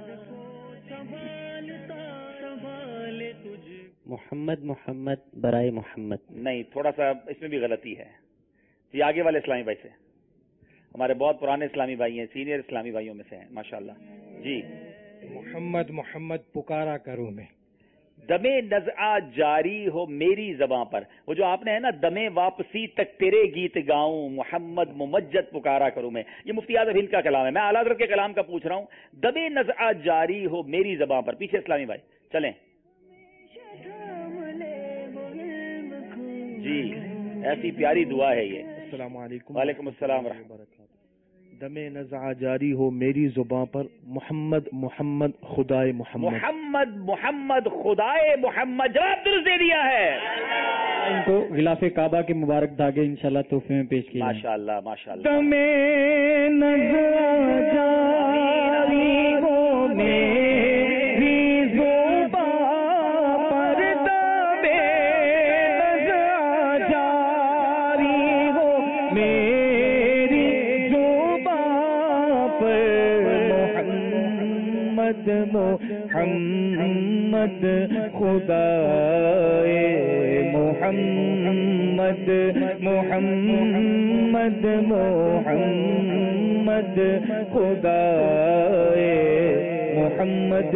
[SPEAKER 11] محمد محمد برائے محمد.
[SPEAKER 1] نہیں, تھوڑا سا اس میں بھی غلطی ہے. جی آگے والے اسلامی بھائی سے, ہمارے بہت پرانے اسلامی بھائی ہیں, سینئر اسلامی بھائیوں میں سے ہیں ماشاءاللہ. جی
[SPEAKER 12] محمد محمد پکارا کروں میں.
[SPEAKER 1] دمے نزعہ جاری ہو میری زباں پر, وہ جو آپ نے ہے نا, دمے واپسی تک تیرے گیت گاؤں, محمد ممجد پکارا کروں میں, یہ مفتی اعظم ہند کا کلام ہے. میں اعلیٰ حضرت کے کلام کا پوچھ رہا ہوں. دمے نزعہ جاری ہو میری زباں پر. پیچھے اسلامی بھائی چلیں. جی ایسی پیاری دعا ہے یہ.
[SPEAKER 13] السلام علیکم.
[SPEAKER 1] وعلیکم السلام ورحمۃ اللہ وبرکاتہ.
[SPEAKER 13] دمے نزعہ جاری ہو میری زباں پر, محمد محمد خدائے محمد.
[SPEAKER 1] محمد محمد خدائے محمد, جواب درست دے دیا ہے.
[SPEAKER 2] ان کو غلاف کعبہ کے مبارک دھاگے انشاءاللہ تحفے میں پیش کیے.
[SPEAKER 1] ماشاءاللہ ماشاءاللہ.
[SPEAKER 6] دمے نزعہ جاری ہو میری زباں پر, دمے نزعہ جاری ہو میری زباں پر, محمد محمد خدائے محمد محمد محمد خدائے محمد.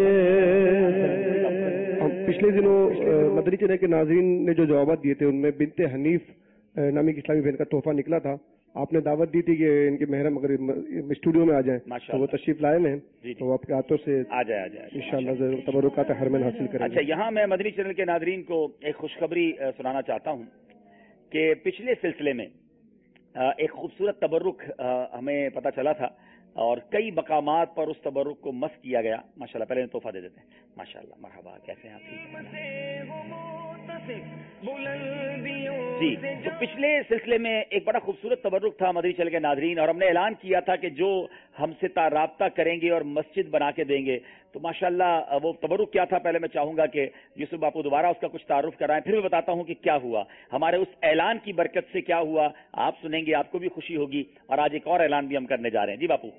[SPEAKER 3] پچھلے دنوں مدنی چینل کے ناظرین نے جو جوابات دیے تھے ان میں بنت حنیف نامی کی اسلامی بہن کا تحفہ نکلا تھا. آپ نے دعوت دی تھی کہ ان کے محرم اگر اسٹوڈیو میں آ جائیں تو وہ تشریف لائے ہیں, تو آپ کے ہاتھوں سے
[SPEAKER 1] آ جائے آ جائے
[SPEAKER 3] انشاءاللہ تبرکات حرمین حاصل کریں.
[SPEAKER 1] اچھا, یہاں میں مدنی چینل کے ناظرین کو ایک خوشخبری سنانا چاہتا ہوں کہ پچھلے سلسلے میں ایک خوبصورت تبرک ہمیں پتہ چلا تھا, اور کئی مقامات پر اس تبرک کو مس کیا گیا. ماشاءاللہ پہلے تحفہ دے دیتے ہیں. ماشاءاللہ مرحبا, کیسے ہیں آپ؟ جی, تو پچھلے سلسلے میں ایک بڑا خوبصورت تبرک تھا مدنی چینل کے ناظرین, اور ہم نے اعلان کیا تھا کہ جو ہم سے رابطہ کریں گے اور مسجد بنا کے دیں گے, تو ماشاءاللہ وہ تبرک کیا تھا پہلے میں چاہوں گا کہ یوسف باپو دوبارہ اس کا کچھ تعارف کرائیں, پھر میں بتاتا ہوں کہ کیا ہوا. ہمارے اس اعلان کی برکت سے کیا ہوا آپ سنیں گے, آپ کو بھی خوشی ہوگی. اور آج ایک اور اعلان بھی ہم کرنے جا رہے ہیں. جی باپو.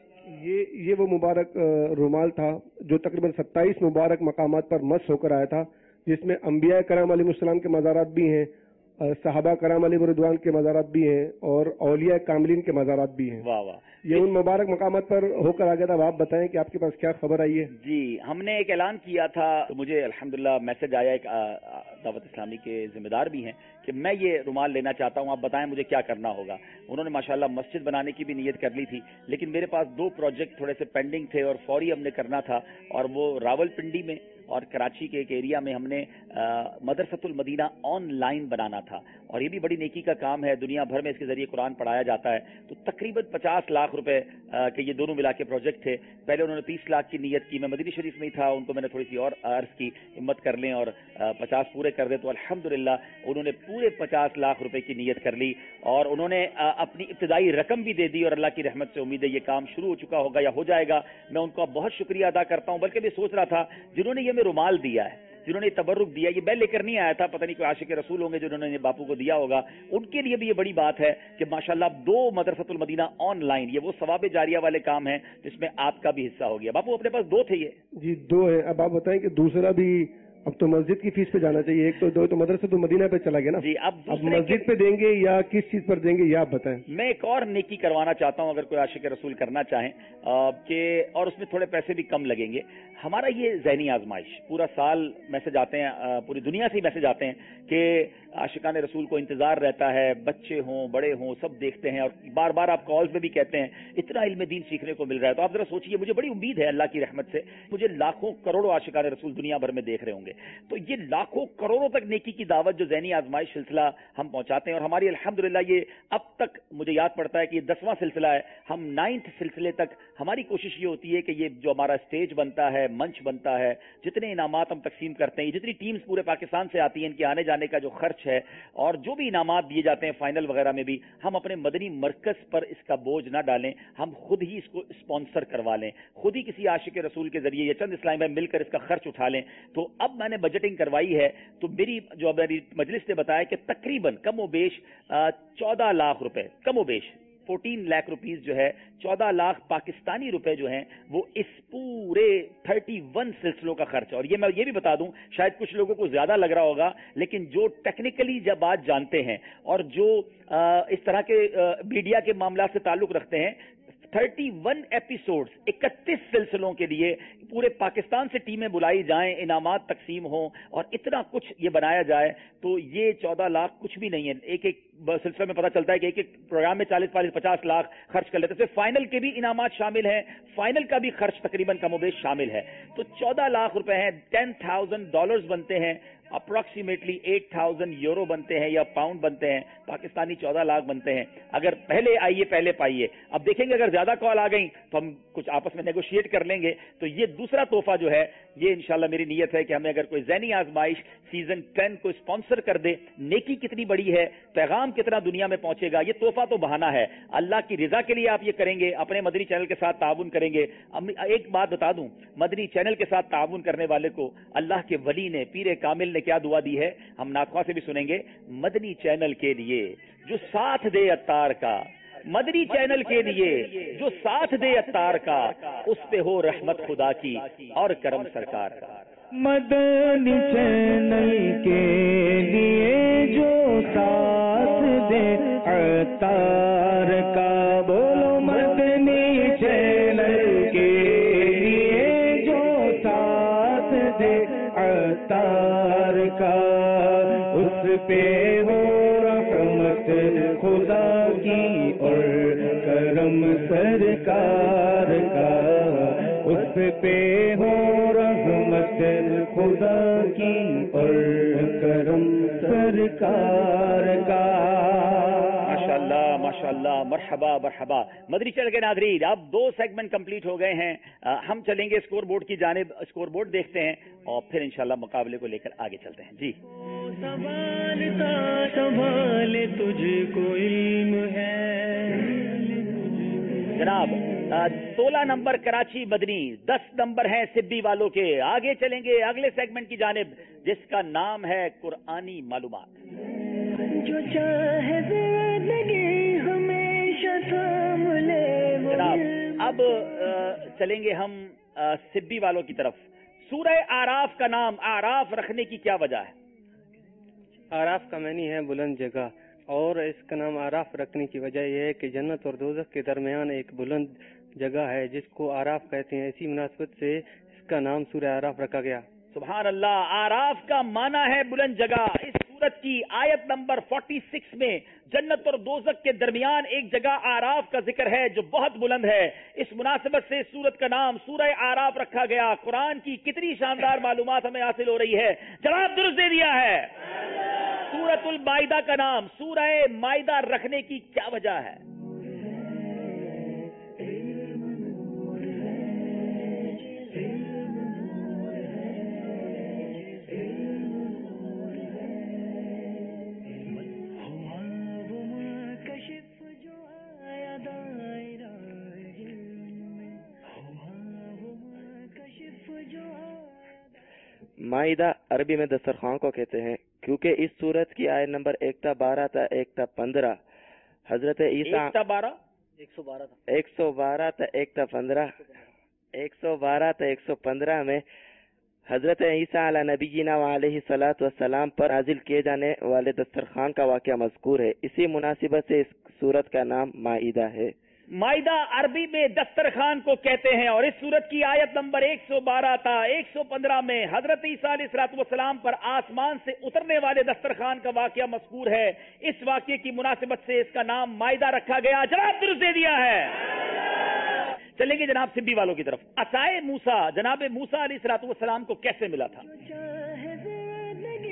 [SPEAKER 3] یہ یہ وہ مبارک رومال تھا جو تقریباً ستائیس مبارک مقامات پر مس ہو کر آیا تھا, جس میں انبیاء کرام علیہ السلام کے مزارات بھی ہیں, صحابہ کرام علیہ رضوان کے مزارات بھی ہیں, اور اولیاء کاملین کے مزارات بھی ہیں.
[SPEAKER 1] واہ واہ,
[SPEAKER 3] یہ ان مبارک مقامات پر ہو کر آ گیا تھا. آپ بتائیں کہ آپ کے پاس کیا خبر آئی ہے؟
[SPEAKER 1] جی, ہم نے ایک اعلان کیا تھا, تو مجھے الحمدللہ میسج آیا, ایک دعوت اسلامی کے ذمہ دار بھی ہیں, کہ میں یہ رومال لینا چاہتا ہوں, آپ بتائیں مجھے کیا کرنا ہوگا. انہوں نے ماشاءاللہ مسجد بنانے کی بھی نیت کر لی تھی, لیکن میرے پاس دو پروجیکٹ تھوڑے سے پینڈنگ تھے اور فوری ہم نے کرنا تھا, اور وہ راول پنڈی میں اور کراچی کے ایک ایریا میں ہم نے مدرسۃ المدینہ آن لائن بنانا تھا, اور یہ بھی بڑی نیکی کا کام ہے, دنیا بھر میں اس کے ذریعے قرآن پڑھایا جاتا ہے. تو تقریباً پچاس لاکھ روپے کے یہ دونوں ملا کے پروجیکٹ تھے. پہلے انہوں نے تیس لاکھ کی نیت کی, میں مدینہ شریف میں ہی تھا, ان کو میں نے تھوڑی سی اور عرض کی ہمت کر لیں اور پچاس پورے کر دیں, تو الحمدللہ انہوں نے پورے پچاس لاکھ روپے کی نیت کر لی, اور انہوں نے اپنی ابتدائی رقم بھی دے دی, اور اللہ کی رحمت سے امید ہے یہ کام شروع ہو چکا ہوگا یا ہو جائے گا. میں ان کا بہت شکریہ ادا کرتا ہوں. بلکہ میں سوچ رہا تھا جنہوں نے یہ ہمیں رومال دیا ہے, جنہوں نے تبرک دیا, یہ میں لے کر نہیں آیا تھا, پتہ نہیں کوئی عاشق رسول ہوں گے جنہوں نے باپو کو دیا ہوگا, ان کے لیے بھی یہ بڑی بات ہے کہ ماشاءاللہ دو مدرسۃ المدینہ آن لائن, یہ وہ ثواب جاریہ والے کام ہیں جس میں آپ کا بھی حصہ ہو گیا. باپو اپنے پاس دو تھے یہ؟
[SPEAKER 3] جی دو ہے. اب آپ بتائیں کہ دوسرا بھی اب تو مسجد کی فیس پہ جانا چاہیے, ایک تو دو تو مدرسۃ المدینہ پہ چلا گیا نا.
[SPEAKER 1] جی, اب
[SPEAKER 3] اب مسجد پہ دیں گے یا کس چیز پر دیں گے یہ آپ بتائیں.
[SPEAKER 1] میں ایک اور نیکی کروانا چاہتا ہوں, اگر کوئی عاشق رسول کرنا چاہیں کہ, اور اس میں تھوڑے پیسے بھی کم لگیں گے. ہمارا یہ ذہنی آزمائش پورا سال میسج آتے ہیں, پوری دنیا سے ہی میسج آتے ہیں کہ عاشقان رسول کو انتظار رہتا ہے, بچے ہوں بڑے ہوں سب دیکھتے ہیں, اور بار بار آپ کالز میں بھی کہتے ہیں اتنا علم دین سیکھنے کو مل رہا ہے. تو آپ ذرا سوچیے, مجھے بڑی امید ہے اللہ کی رحمت سے مجھے لاکھوں کروڑوں عاشقان رسول دنیا بھر میں دیکھ رہے ہوں گے, تو یہ لاکھوں کروڑوں تک نیکی کی دعوت جو ذہنی آزمائش سلسلہ ہم پہنچاتے ہیں، اور ہماری الحمدللہ یہ اب تک مجھے یاد پڑتا ہے کہ یہ دسواں سلسلہ ہے، ہم نائنتھ سلسلے تک ہماری کوشش یہ ہوتی ہے کہ یہ جو ہمارا اسٹیج بنتا ہے، منچ بنتا ہے، جتنے انعامات ہم تقسیم کرتے ہیں، جتنی ٹیمز پورے پاکستان سے آتی ہیں، ان کے آنے جانے کا جو خرچ ہے اور جو بھی انعامات دیے جاتے ہیں فائنل وغیرہ میں بھی، ہم اپنے مدنی مرکز پر اس کا بوجھ نہ ڈالیں، ہم خود ہی اس کو اسپانسر کروا لیں، خود ہی کسی عاشق رسول کے ذریعے یا چند اسلام بھائی مل کر اس کا خرچ اٹھا لیں۔ تو اب میں نے بجٹنگ کروائی ہے، تو میری جو میری مجلس نے بتایا کہ تقریباً کم و بیش چودہ لاکھ روپے، کم و بیش فورٹین لاکھ روپیز جو ہے، چودہ لاکھ پاکستانی روپے جو ہیں وہ اس پورے تھرٹی ون سلسلوں کا خرچ ہے۔ اور یہ میں یہ بھی بتا دوں، شاید کچھ لوگوں کو زیادہ لگ رہا ہوگا، لیکن جو ٹیکنیکلی جب بات جانتے ہیں اور جو اس طرح کے میڈیا کے معاملات سے تعلق رکھتے ہیں، تھرٹی ون ایپیسوڈز، اکتیس سلسلوں کے لیے پورے پاکستان سے ٹیمیں بلائی جائیں، انعامات تقسیم ہوں اور اتنا کچھ یہ بنایا جائے، تو یہ چودہ لاکھ کچھ بھی نہیں ہے۔ ایک ایک سلسلے میں پتہ چلتا ہے کہ ایک ایک پروگرام میں چالیس چالیس پچاس لاکھ خرچ کر لیتے ہیں۔ فائنل کے بھی انعامات شامل ہیں، فائنل کا بھی خرچ تقریباً کم و بیش شامل ہے، تو چودہ لاکھ روپے ہیں، ٹین تھاؤزینڈ ڈالرز بنتے ہیں، اپروکسیمیٹلی ایٹ تھاؤزینڈ یورو بنتے ہیں یا پاؤنڈ بنتے ہیں، پاکستانی چودہ لاکھ بنتے ہیں۔ اگر پہلے آئیے پہلے پائیے، اب دیکھیں گے اگر زیادہ کال آ گئی تو ہم کچھ آپس میں نیگوشیٹ کر لیں گے۔ تو یہ دوسرا تحفہ جو ہے، یہ انشاءاللہ میری نیت ہے کہ ہمیں اگر کوئی ذہنی آزمائش سیزن ٹین کو اسپانسر کر دے، نیکی کتنی بڑی ہے، پیغام کتنا دنیا میں پہنچے گا، یہ تحفہ تو بہانہ ہے، اللہ کی رضا کے لیے آپ یہ کریں گے، اپنے مدنی چینل کے ساتھ تعاون کریں گے۔ ایک بات بتا دوں، مدنی چینل کے ساتھ تعاون کرنے والے کو اللہ کے ولی نے، پیر کامل نے کیا دعا دی ہے، ہم ناطقہ سے بھی سنیں گے، مدنی چینل کے لیے جو ساتھ دے اتار کا، مدنی چینل کے لیے جو ساتھ دے اتار کا، اس پہ ہو رحمت خدا کی اور کرم سرکار کا۔
[SPEAKER 6] مدنی چینل کے لیے جو ساتھ دے اتار کا، بولو مدنی چینل کے لیے جو ساتھ دے اتار کا، اس پہ ہو رحمت خدا کی اور کرم سرکار کا، اس پہ ہو رحمت خدا کی اور کرم سرکار کا۔
[SPEAKER 1] ماشاءاللہ ماشاءاللہ، مرحبا مرحبا۔ مدنی چینل کے ناظرین، اب دو سیگمنٹ کمپلیٹ ہو گئے ہیں، ہم چلیں گے اسکور بورڈ کی جانب، اسکور بورڈ دیکھتے ہیں اور پھر انشاءاللہ مقابلے کو لے کر آگے چلتے ہیں۔ جی
[SPEAKER 6] سنبھالتا سنبھالے تجھ کو علم ہے
[SPEAKER 1] جناب، سولہ number Karachi Madani, this number ہیں سبی والوں کے۔ آگے چلیں گے اگلے سیگمنٹ کی جانب جس کا نام ہے قرآنی معلومات۔
[SPEAKER 6] جو چاہے زندگی ہمیشہ تھام لے۔
[SPEAKER 1] جناب اب چلیں گے ہم سبی والوں کی طرف۔ سورہ آراف کا نام آراف رکھنے کی کیا وجہ ہے؟
[SPEAKER 4] آراف کا معنی ہے بلند جگہ، اور اس کا نام آراف رکھنے کی وجہ یہ ہے کہ جنت اور دوزخ کے درمیان ایک بلند جگہ ہے جس کو آراف کہتے ہیں، اسی مناسبت سے اس کا نام سورہ آراف رکھا گیا۔
[SPEAKER 1] سبحان اللہ، آراف کا معنی ہے بلند جگہ۔ اس سورت کی آیت نمبر چھیالیس میں جنت اور دوزخ کے درمیان ایک جگہ آراف کا ذکر ہے جو بہت بلند ہے، اس مناسبت سے اس سورت کا نام سورہ آراف رکھا گیا۔ قرآن کی کتنی شاندار معلومات ہمیں حاصل ہو رہی ہے، جواب درست دے دیا ہے۔ سورۃ المائدہ کا نام سورہ مائدہ رکھنے کی کیا وجہ ہے؟
[SPEAKER 8] مائدہ عربی میں دسترخوان کو کہتے ہیں، کیونکہ اس سورت کی آیت نمبر ایک تا بارہ تا ایک تا پندرہ حضرت عیسیٰ ایک تا بارہ ایک سو بارہ ایک سو بارہ تا ایک تا پندرہ ایک سو بارہ تا ایک سو پندرہ میں حضرت عیسیٰ علیہ نبینا علیہ الصلوۃ والسلام پر نازل کیے جانے والے دسترخوان کا واقعہ مذکور ہے، اسی مناسبت سے اس سورت کا نام مائدہ ہے۔
[SPEAKER 1] مائدہ عربی میں دسترخوان کو کہتے ہیں، اور اس سورت کی آیت نمبر ایک سو بارہ تا ایک سو پندرہ میں حضرت عیسیٰ علیہ الصلوۃ والسلام پر آسمان سے اترنے والے دسترخوان کا واقعہ مذکور ہے، اس واقعے کی مناسبت سے اس کا نام مائدہ رکھا گیا۔ جناب درست دے دیا ہے۔ چلیں گے جناب سبی والوں کی طرف۔ عصائے موسیٰ جناب موسیٰ علیہ الصلوۃ والسلام کو کیسے ملا تھا؟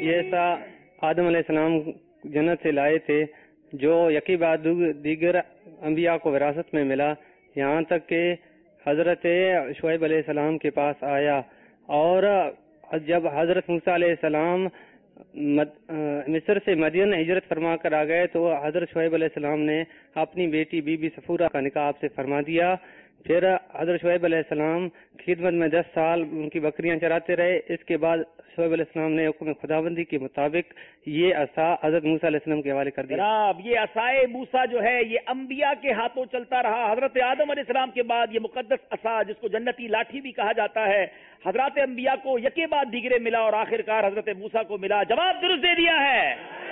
[SPEAKER 4] یہ ایسا آدم علیہ السلام جنت سے لائے تھے جو یکی بعد دیگر انبیاء کو وراثت میں ملا، یہاں تک کہ حضرت شعیب علیہ السلام کے پاس آیا، اور جب حضرت موسیٰ علیہ السلام مصر سے مدین ہجرت فرما کر آ گئے تو حضرت شعیب علیہ السلام نے اپنی بیٹی بی بی صفورہ کا نکاح آپ سے فرما دیا۔ پھر حضرت شعیب علیہ السلام خدمت میں دس سال ان کی بکریاں چراتے رہے۔ اس کے بعد شعیب علیہ السلام نے حکم خداوندی کے مطابق یہ عصا حضرت موسیٰ علیہ السلام کے حوالے کر دیا۔
[SPEAKER 1] جناب یہ عصائے موسیٰ جو ہے یہ انبیاء کے ہاتھوں چلتا رہا۔ حضرت آدم علیہ السلام کے بعد یہ مقدس عصا جس کو جنتی لاٹھی بھی کہا جاتا ہے، حضرات انبیاء کو یکے بعد دیگرے ملا اور آخر کار حضرت موسیٰ کو ملا۔ جواب درست دے دیا ہے۔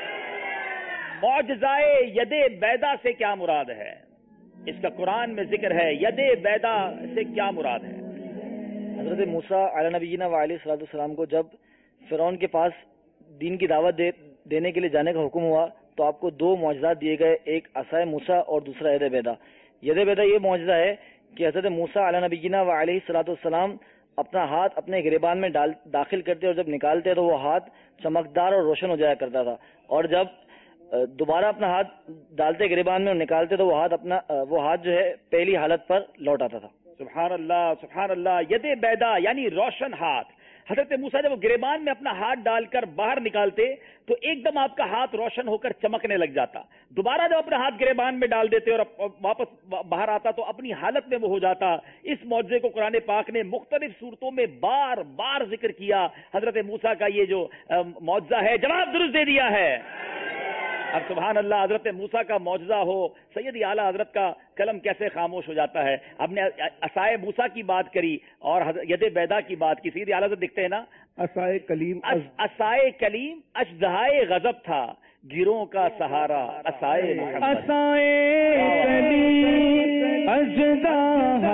[SPEAKER 1] معجزائے ید بیضا سے کیا مراد ہے؟ اس کا قرآن میں ذکر ہے۔ ید بیضا سے کیا مراد ہے؟
[SPEAKER 14] حضرت موسیٰ علیہ نبینا و علیہ الصلوۃ والسلام کو جب فرعون کے پاس دین کی دعوت دے دینے کے لیے جانے کا حکم ہوا تو آپ کو دو معجزات دیے گئے، ایک عصائے موسیٰ اور دوسرا ید بیضا۔ ید بیضا یہ معجزہ ہے کہ حضرت موسیٰ علیہ نبینا و علیہ الصلوۃ والسلام اپنا ہاتھ اپنے گریبان میں ڈال داخل کرتے اور جب نکالتے تو وہ ہاتھ چمکدار اور روشن ہو جایا کرتا تھا، اور جب دوبارہ اپنا ہاتھ ڈالتے گریبان میں اور نکالتے تو وہ ہاتھ اپنا وہ ہاتھ جو ہے پہلی حالت پر لوٹ آتا تھا۔
[SPEAKER 1] سبحان اللہ سبحان اللہ۔ ید بیضا یعنی روشن ہاتھ۔ حضرت موسیٰ جب وہ گریبان میں اپنا ہاتھ ڈال کر باہر نکالتے تو ایک دم آپ کا ہاتھ روشن ہو کر چمکنے لگ جاتا، دوبارہ جب اپنا ہاتھ گریبان میں ڈال دیتے اور واپس باہر آتا تو اپنی حالت میں وہ ہو جاتا۔ اس معجزے کو قرآن پاک نے مختلف صورتوں میں بار بار ذکر کیا۔ حضرت موسیٰ کا یہ جو معجزہ ہے، جواب درست دے دیا ہے۔ اب سبحان اللہ، حضرت موسیٰ کا معجزہ ہو، سیدی اعلیٰ حضرت کا قلم کیسے خاموش ہو جاتا ہے۔ ہم نے عصائے موسیٰ کی بات کری اور ید بیضا کی بات کی، سیدی اعلیٰ حضرت دکھتے ہیں نا،
[SPEAKER 3] عصائے کلیم
[SPEAKER 1] عصائے کلیم اژدہائے غضب تھا، گروہ کا سہارا عصائے محمد۔
[SPEAKER 6] عصائے کلیم اژدہائے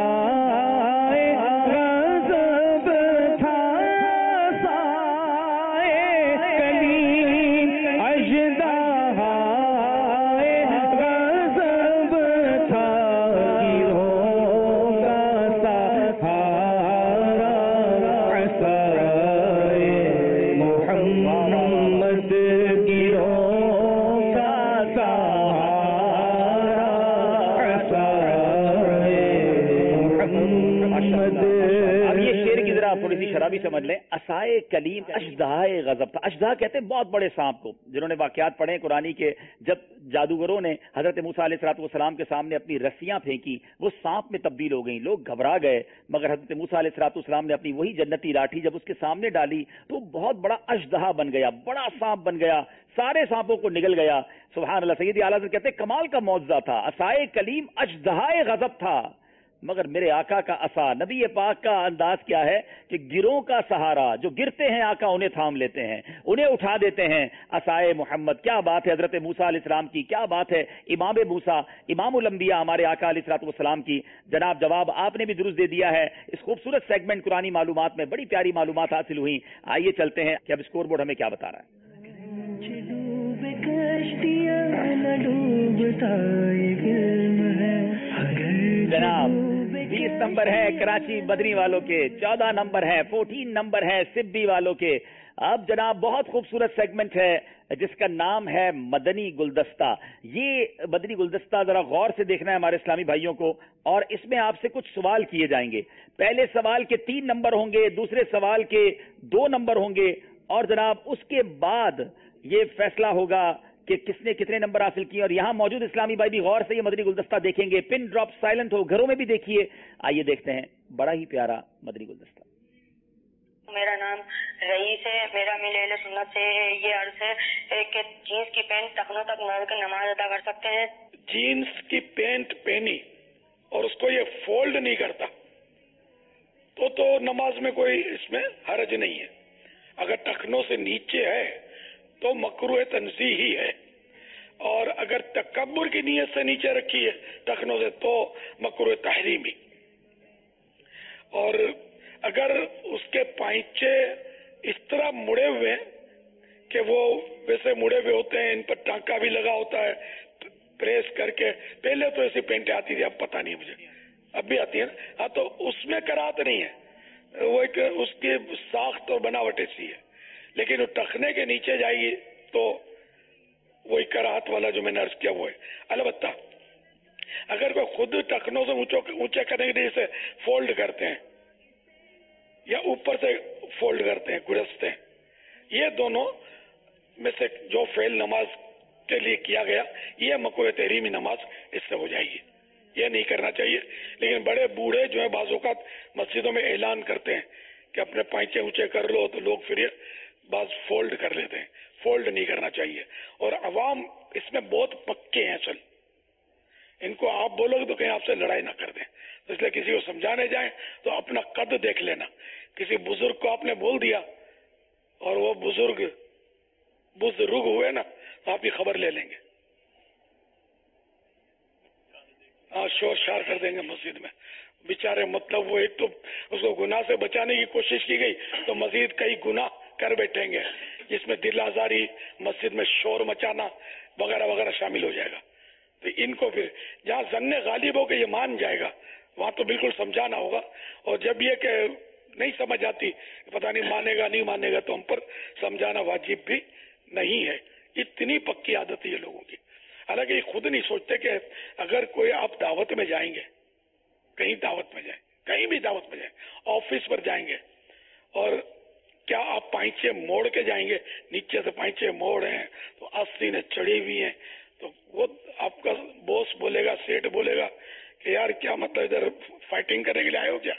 [SPEAKER 1] تھوڑی سی شرابی سمجھ لیں۔ عصائے کلیم اژدہائے غضب تھا۔ اژدہا کہتے ہیں بہت بڑے سانپ کو، جنہوں نے واقعات پڑھے قرآنی کے، جب جادوگروں نے حضرت موسیٰ علیہ الصلوۃ والسلام کے سامنے اپنی رسیاں پھینکی وہ سانپ میں تبدیل ہو گئیں، لوگ گھبرا گئے، مگر حضرت موسیٰ علیہ الصلوۃ والسلام نے اپنی وہی جنتی لاٹھی جب اس کے سامنے ڈالی تو بہت بڑا اژدہا بن گیا، بڑا سانپ بن گیا، سارے سانپوں کو نگل گیا۔ سبحان اللہ۔ سیدی اعلیٰ حضرت کہتے ہیں کمال کا معجزہ تھا، عصائے کلیم اژدہائے غضب تھا، مگر میرے آقا کا عصا، نبی پاک کا انداز کیا ہے کہ گروہ کا سہارا، جو گرتے ہیں آقا انہیں تھام لیتے ہیں، انہیں اٹھا دیتے ہیں۔ عصائے محمد، کیا بات ہے حضرت موسیٰ علیہ السلام کی، کیا بات ہے امام موسیٰ امام الانبیاء ہمارے آقا علیہ الصلوۃ والسلام کی۔ جناب جواب آپ نے بھی درست دے دیا ہے۔ اس خوبصورت سیگمنٹ قرآنی معلومات میں بڑی پیاری معلومات حاصل ہوئی۔ آئیے چلتے ہیں کہ اب اسکور بورڈ ہمیں کیا بتا رہا ہے۔ جناب بیس نمبر ہے کراچی بدری والوں کے، چودہ نمبر ہے فورٹین نمبر ہے سبی والوں کے۔ اب جناب بہت خوبصورت سیگمنٹ ہے جس کا نام ہے مدنی گلدستہ۔ یہ مدنی گلدستہ ذرا غور سے دیکھنا ہے ہمارے اسلامی بھائیوں کو، اور اس میں آپ سے کچھ سوال کیے جائیں گے۔ پہلے سوال کے تین نمبر ہوں گے، دوسرے سوال کے دو نمبر ہوں گے، اور جناب اس کے بعد یہ فیصلہ ہوگا کہ کس نے کتنے نمبر حاصل کیے۔ اور یہاں موجود اسلامی بھائی بھی غور سے یہ مدنی گلدستہ دیکھیں گے، پن ڈراپ سائلنٹ ہو، گھروں میں بھی دیکھیے۔ آئیے دیکھتے ہیں بڑا ہی پیارا مدنی گلدستہ۔
[SPEAKER 15] میرا نام رئیس ہے، میرا میل اہل سنت سے یہ عرض ہے کہ جینس کی پینٹ ٹخنوں تک موڑ کر نماز ادا کر سکتے ہیں؟
[SPEAKER 7] جینس کی پینٹ پہنی اور اس کو یہ فولڈ نہیں کرتا تو تو نماز میں کوئی اس میں حرج نہیں ہے۔ اگر ٹخنوں سے نیچے ہے تو مکروہ تنزیہ ہی ہے، اور اگر تکبر کی نیت سے نیچے رکھی ہے ٹخنوں سے تو مکروہ تحریمی۔ اور اگر اس کے پائچے اس طرح مڑے ہوئے کہ وہ ویسے مڑے ہوئے ہوتے ہیں، ان پر ٹانکا بھی لگا ہوتا ہے پریس کر کے، پہلے تو ایسی پینٹیں آتی تھی، اب پتہ نہیں مجھے، اب بھی آتی ہے نا، ہاں تو اس میں کراہت نہیں ہے، وہ ایک اس کی ساخت اور بناوٹ ایسی ہے۔
[SPEAKER 16] لیکن وہ ٹخنے کے نیچے جائے گی تو وہی کراہت والا جو میں نے عرض کیا وہ ہے. البتہ اگر کوئی خود ٹخنوں سے اونچے کرنے کے لیے جیسے فولڈ کرتے ہیں یا اوپر سے فولڈ کرتے ہیں, گرستے ہیں, یہ دونوں میں سے جو فعل نماز کے لیے کیا گیا یہ مکروہ تحریمی نماز اس سے ہو جائے گی, یہ نہیں کرنا چاہیے. لیکن بڑے بوڑھے جو ہیں بعض اوقات مسجدوں میں اعلان کرتے ہیں کہ اپنے پائچے اونچے کر لو, تو لوگ پھر یہ بعض فولڈ کر لیتے ہیں. فولڈ نہیں کرنا چاہیے. اور عوام اس میں بہت پکے ہیں, اصل ان کو آپ بولو گے تو کہیں آپ سے لڑائی نہ کر دیں. تو اس لیے کسی کو سمجھانے جائیں تو اپنا قد دیکھ لینا. کسی بزرگ کو آپ نے بول دیا اور وہ بزرگ بزرگ ہوئے نا تو آپ کی خبر لے لیں گے, ہاں شور شار کر دیں گے مسجد میں. بیچارے مطلب وہ ایک تو اس کو گناہ سے بچانے کی کوشش کی گئی تو مزید کئی گناہ کر بیٹھیں گے, جس میں دل آزاری, مسجد میں شور مچانا وغیرہ وغیرہ شامل ہو جائے گا. تو ان کو پھر جہاں ظن غالب ہو کہ یہ مان جائے گا وہاں تو بالکل سمجھانا ہوگا. اور جب یہ کہ نہیں سمجھ آتی, پتہ نہیں مانے گا نہیں مانے گا, تو ہم پر سمجھانا واجب بھی نہیں ہے. اتنی پکی عادت ہے یہ لوگوں کی. حالانکہ یہ خود نہیں سوچتے کہ اگر کوئی آپ دعوت میں جائیں گے, کہیں دعوت میں جائیں, کہیں بھی دعوت میں جائیں, آفس پر جائیں گے, اور کیا آپ پائچے موڑ کے جائیں گے؟ نیچے سے پائچے موڑ ہیں تو آستینیں چڑھی ہوئی ہیں, تو وہ آپ کا بوس بولے گا, سیٹ بولے گا کہ یار کیا مطلب ادھر فائٹنگ کرنے کے لیے آئے ہو کیا,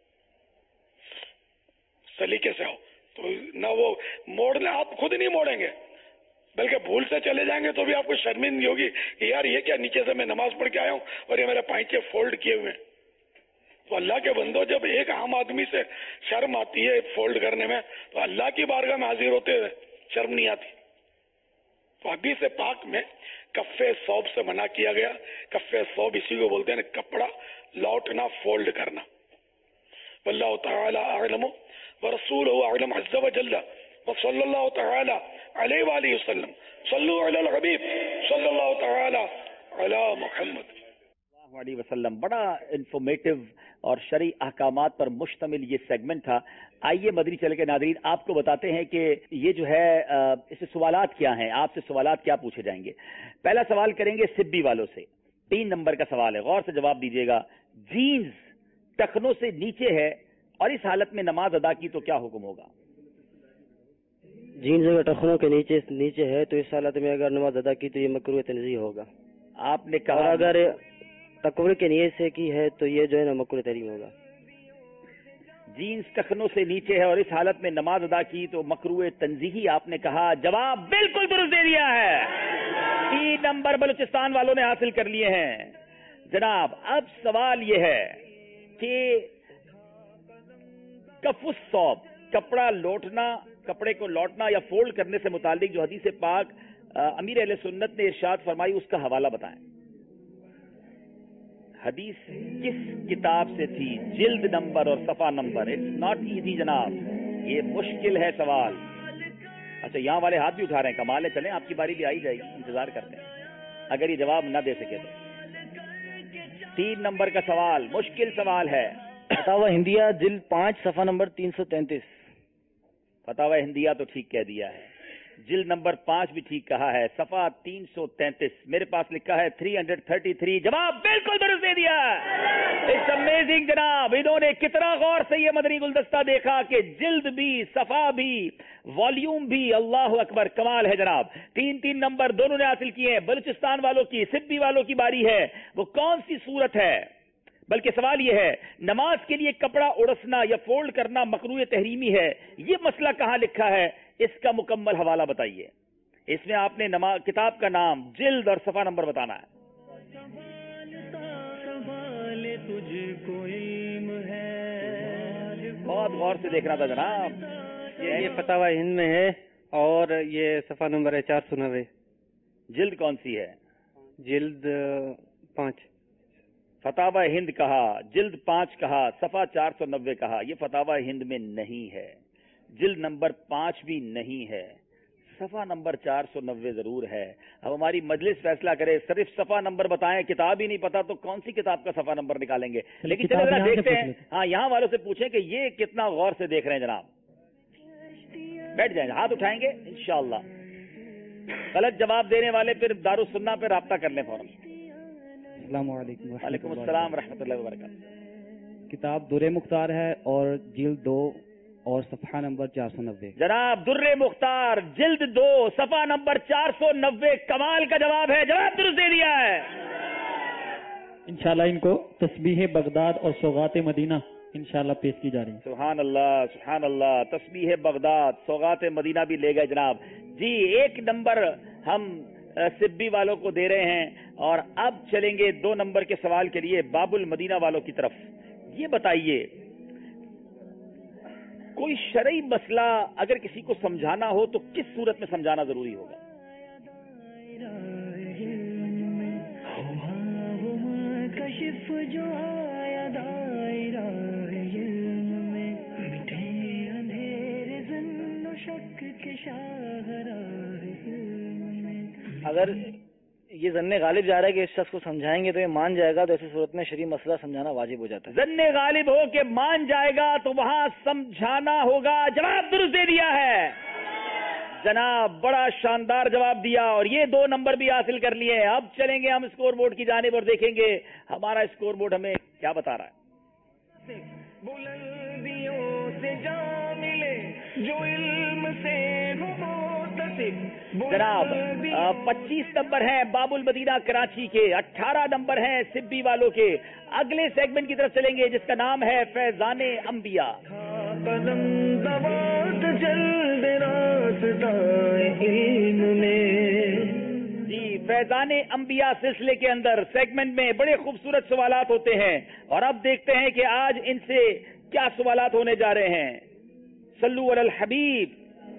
[SPEAKER 16] سلیقے سے آؤ. تو نہ وہ موڑنے, آپ خود نہیں موڑیں گے بلکہ بھول سے چلے جائیں گے تو بھی آپ کو شرمندگی ہوگی کہ یار یہ کیا, نیچے سے میں نماز پڑھ کے آیا ہوں اور یہ میرے پائچے فولڈ کیے ہوئے ہیں. تو اللہ کے بندو, جب ایک عام آدمی سے شرم آتی ہے فولڈ کرنے میں, تو اللہ کی بارگاہ میں حاضر ہوتے ہوئے شرم نہیں آتی. تو حدیث پاک میں کفے ثوب سے منع کیا گیا. کفے ثوب اسی کو بولتے ہیں کپڑا لوٹنا, فولڈ کرنا. واللہ تعالی اعلم ورسولہ اعلم عز وجل وصلی اللہ تعالی علیہ وآلہ وسلم. صلو علی الحبیب صلی اللہ تعالی علی محمد
[SPEAKER 1] علیہ وسلم. بڑا انفارمیٹو اور شرعی احکامات پر مشتمل یہ سیگمنٹ تھا. آئیے مدنی چینل کے ناظرین آپ کو بتاتے ہیں کہ یہ جو ہے اس سے سوالات کیا ہیں, آپ سے سوالات کیا پوچھے جائیں گے. پہلا سوال کریں گے سبی والوں سے. تین نمبر کا سوال ہے, غور سے جواب دیجیے گا. جینز ٹخنوں سے نیچے ہے اور اس حالت میں نماز ادا کی تو کیا حکم ہوگا؟
[SPEAKER 10] جینز اگر ٹخنوں کے نیچے نیچے ہے تو اس حالت میں اگر نماز ادا کی تو یہ مکروہ تنزیہ ہوگا.
[SPEAKER 1] آپ نے کہا
[SPEAKER 10] اگر تکبر کے نیت سے کی ہے تو یہ جو ہے نا مکروہ تحریم ہوگا.
[SPEAKER 1] جینز ٹخنوں سے نیچے ہے اور اس حالت میں نماز ادا کی تو مکروہ تنزیہی آپ نے کہا. جواب بالکل درست دے دیا ہے. تین نمبر بلوچستان والوں نے حاصل کر لیے ہیں. جناب اب سوال یہ ہے کہ کف الثوب, کپڑا لوٹنا, کپڑے کو لوٹنا یا فولڈ کرنے سے متعلق جو حدیث پاک امیر اہل سنت نے ارشاد فرمائی اس کا حوالہ بتائیں. حدیث کس کتاب سے تھی, جلد نمبر اور صفحہ نمبر؟ اٹس ناٹ ایزی جناب, یہ مشکل ہے سوال. اچھا یہاں والے ہاتھ بھی اٹھا رہے ہیں, کمال ہے. چلیں آپ کی باری بھی آئی جائے گی, انتظار کرتے ہیں اگر یہ جواب نہ دے سکے تو. تین نمبر کا سوال مشکل سوال ہے.
[SPEAKER 14] فتاوی ہندیہ جلد پانچ صفحہ نمبر تین سو تینتیس.
[SPEAKER 1] فتاوی ہندیہ تو ٹھیک کہہ دیا ہے, جلد نمبر پانچ بھی ٹھیک کہا ہے, صفحہ تین سو تینتیس. میرے پاس لکھا ہے تھری ہنڈریڈ تھرٹی تھری. جواب بالکل درست دے دیا. اٹس امیزنگ جناب, انہوں نے کتنا غور سے یہ مدنی گلدستہ دیکھا کہ جلد بھی, صفحہ بھی, والیوم بھی. اللہ اکبر, کمال ہے جناب. تین تین نمبر دونوں نے حاصل کیے ہیں. بلوچستان والوں کی, سبی والوں کی باری ہے. وہ کون سی صورت ہے؟ بلکہ سوال یہ ہے نماز کے لیے کپڑا اڑسنا یا فولڈ کرنا مکروہ تحریمی ہے, یہ مسئلہ کہاں لکھا ہے؟ اس کا مکمل حوالہ بتائیے. اس میں آپ نے نماز کتاب کا نام, جلد اور صفحہ نمبر بتانا ہے. بہت غور سے دیکھنا تھا جناب.
[SPEAKER 4] یہ فتاوی ہند میں ہے اور یہ صفحہ نمبر ہے چار سو نوے.
[SPEAKER 1] جلد کون سی ہے؟
[SPEAKER 4] جلد پانچ.
[SPEAKER 1] فتاوی ہند کہا, جلد پانچ کہا, صفحہ چار سو نوے کہا. یہ فتاوی ہند میں نہیں ہے. جلد نمبر پانچ بھی نہیں ہے, صفحہ نمبر چار سو نوے ضرور ہے. اب ہماری مجلس فیصلہ کرے, صرف صفحہ نمبر بتائیں, کتاب ہی نہیں پتا تو کون سی کتاب کا صفحہ نمبر نکالیں گے. لیکن چلو ذرا دیکھتے ہیں, ہاں یہاں والوں سے پوچھیں کہ یہ کتنا غور سے دیکھ رہے ہیں جناب. بیٹھ جائیں, ہاتھ اٹھائیں گے انشاءاللہ. غلط جواب دینے والے پھر دارالسنہ پہ رابطہ کر لیں فوراً.
[SPEAKER 17] السلام علیکم.
[SPEAKER 1] وعلیکم السلام ورحمۃ اللہ وبرکاتہ.
[SPEAKER 17] کتاب در مختار ہے اور جلد دو اور صفحہ نمبر چار سو نوے.
[SPEAKER 1] جناب در مختار جلد دو صفحہ نمبر چار سو نوے. کمال کا جواب ہے, جواب درست دے دیا ہے.
[SPEAKER 2] انشاءاللہ ان کو تسبیح بغداد اور سوغات مدینہ انشاءاللہ پیش کی جا رہی ہے.
[SPEAKER 1] سبحان اللہ سبحان اللہ. تسبیح بغداد سوغات مدینہ بھی لے گئے جناب. جی ایک نمبر ہم سبی والوں کو دے رہے ہیں اور اب چلیں گے دو نمبر کے سوال کے لیے باب المدینہ والوں کی طرف. یہ بتائیے کوئی شرعی مسئلہ اگر کسی کو سمجھانا ہو تو کس صورت میں سمجھانا ضروری ہوگا؟
[SPEAKER 14] اگر یہ ظن غالب جا رہا ہے کہ اس شخص کو سمجھائیں گے تو یہ مان جائے گا تو ایسی صورت میں شرعی مسئلہ سمجھانا واجب ہو جاتا ہے.
[SPEAKER 1] ظن غالب ہو کہ مان جائے گا تو وہاں سمجھانا ہوگا. جواب درست دے دیا ہے جناب, بڑا شاندار جواب دیا اور یہ دو نمبر بھی حاصل کر لیے. اب چلیں گے ہم اسکور بورڈ کی جانب اور دیکھیں گے ہمارا اسکور بورڈ ہمیں کیا بتا رہا ہے.
[SPEAKER 6] بلندیوں سے جا ملے جو علم سے
[SPEAKER 1] جناب پچیس نمبر ہیں باب المدینہ کراچی کے, اٹھارہ نمبر ہیں سبی والوں کے. اگلے سیگمنٹ کی طرف چلیں گے جس کا نام ہے فیضان انبیاء. جی فیضان انبیاء سلسلے کے اندر سیگمنٹ میں بڑے خوبصورت سوالات ہوتے ہیں اور اب دیکھتے ہیں کہ آج ان سے کیا سوالات ہونے جا رہے ہیں. صلو علی الحبیب.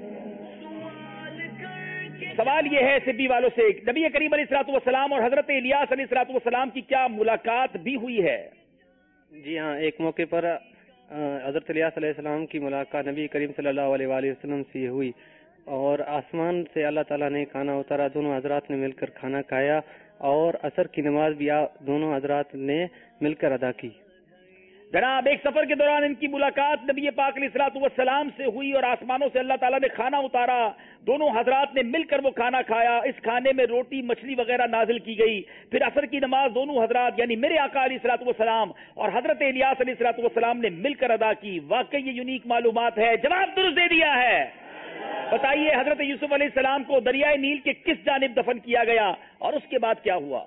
[SPEAKER 1] سوال یہ ہے سبی والوں سے, نبی کریم علیہ الصلوۃ والسلام اور حضرت الیاس علیہ الصلوۃ والسلام کی کیا ملاقات بھی ہوئی ہے؟
[SPEAKER 4] جی ہاں, ایک موقع پر حضرت الیاس علیہ السلام کی ملاقات نبی کریم صلی اللہ علیہ وآلہ وسلم سے ہوئی اور آسمان سے اللہ تعالیٰ نے کھانا اتارا. دونوں حضرات نے مل کر کھانا کھایا اور عصر کی نماز بھی دونوں حضرات نے مل کر ادا کی.
[SPEAKER 1] جناب ایک سفر کے دوران ان کی ملاقات نبی پاک علیہ الصلوۃ والسلام سے ہوئی اور آسمانوں سے اللہ تعالیٰ نے کھانا اتارا. دونوں حضرات نے مل کر وہ کھانا کھایا. اس کھانے میں روٹی مچھلی وغیرہ نازل کی گئی. پھر عصر کی نماز دونوں حضرات یعنی میرے آقا علیہ الصلوۃ والسلام اور حضرت الیاس علیہ الصلوۃ والسلام نے مل کر ادا کی. واقعی یہ یونیک معلومات ہے. جواب درست دے دیا ہے. بتائیے حضرت یوسف علیہ السلام کو دریائے نیل کے کس جانب دفن کیا گیا اور اس کے بعد کیا ہوا؟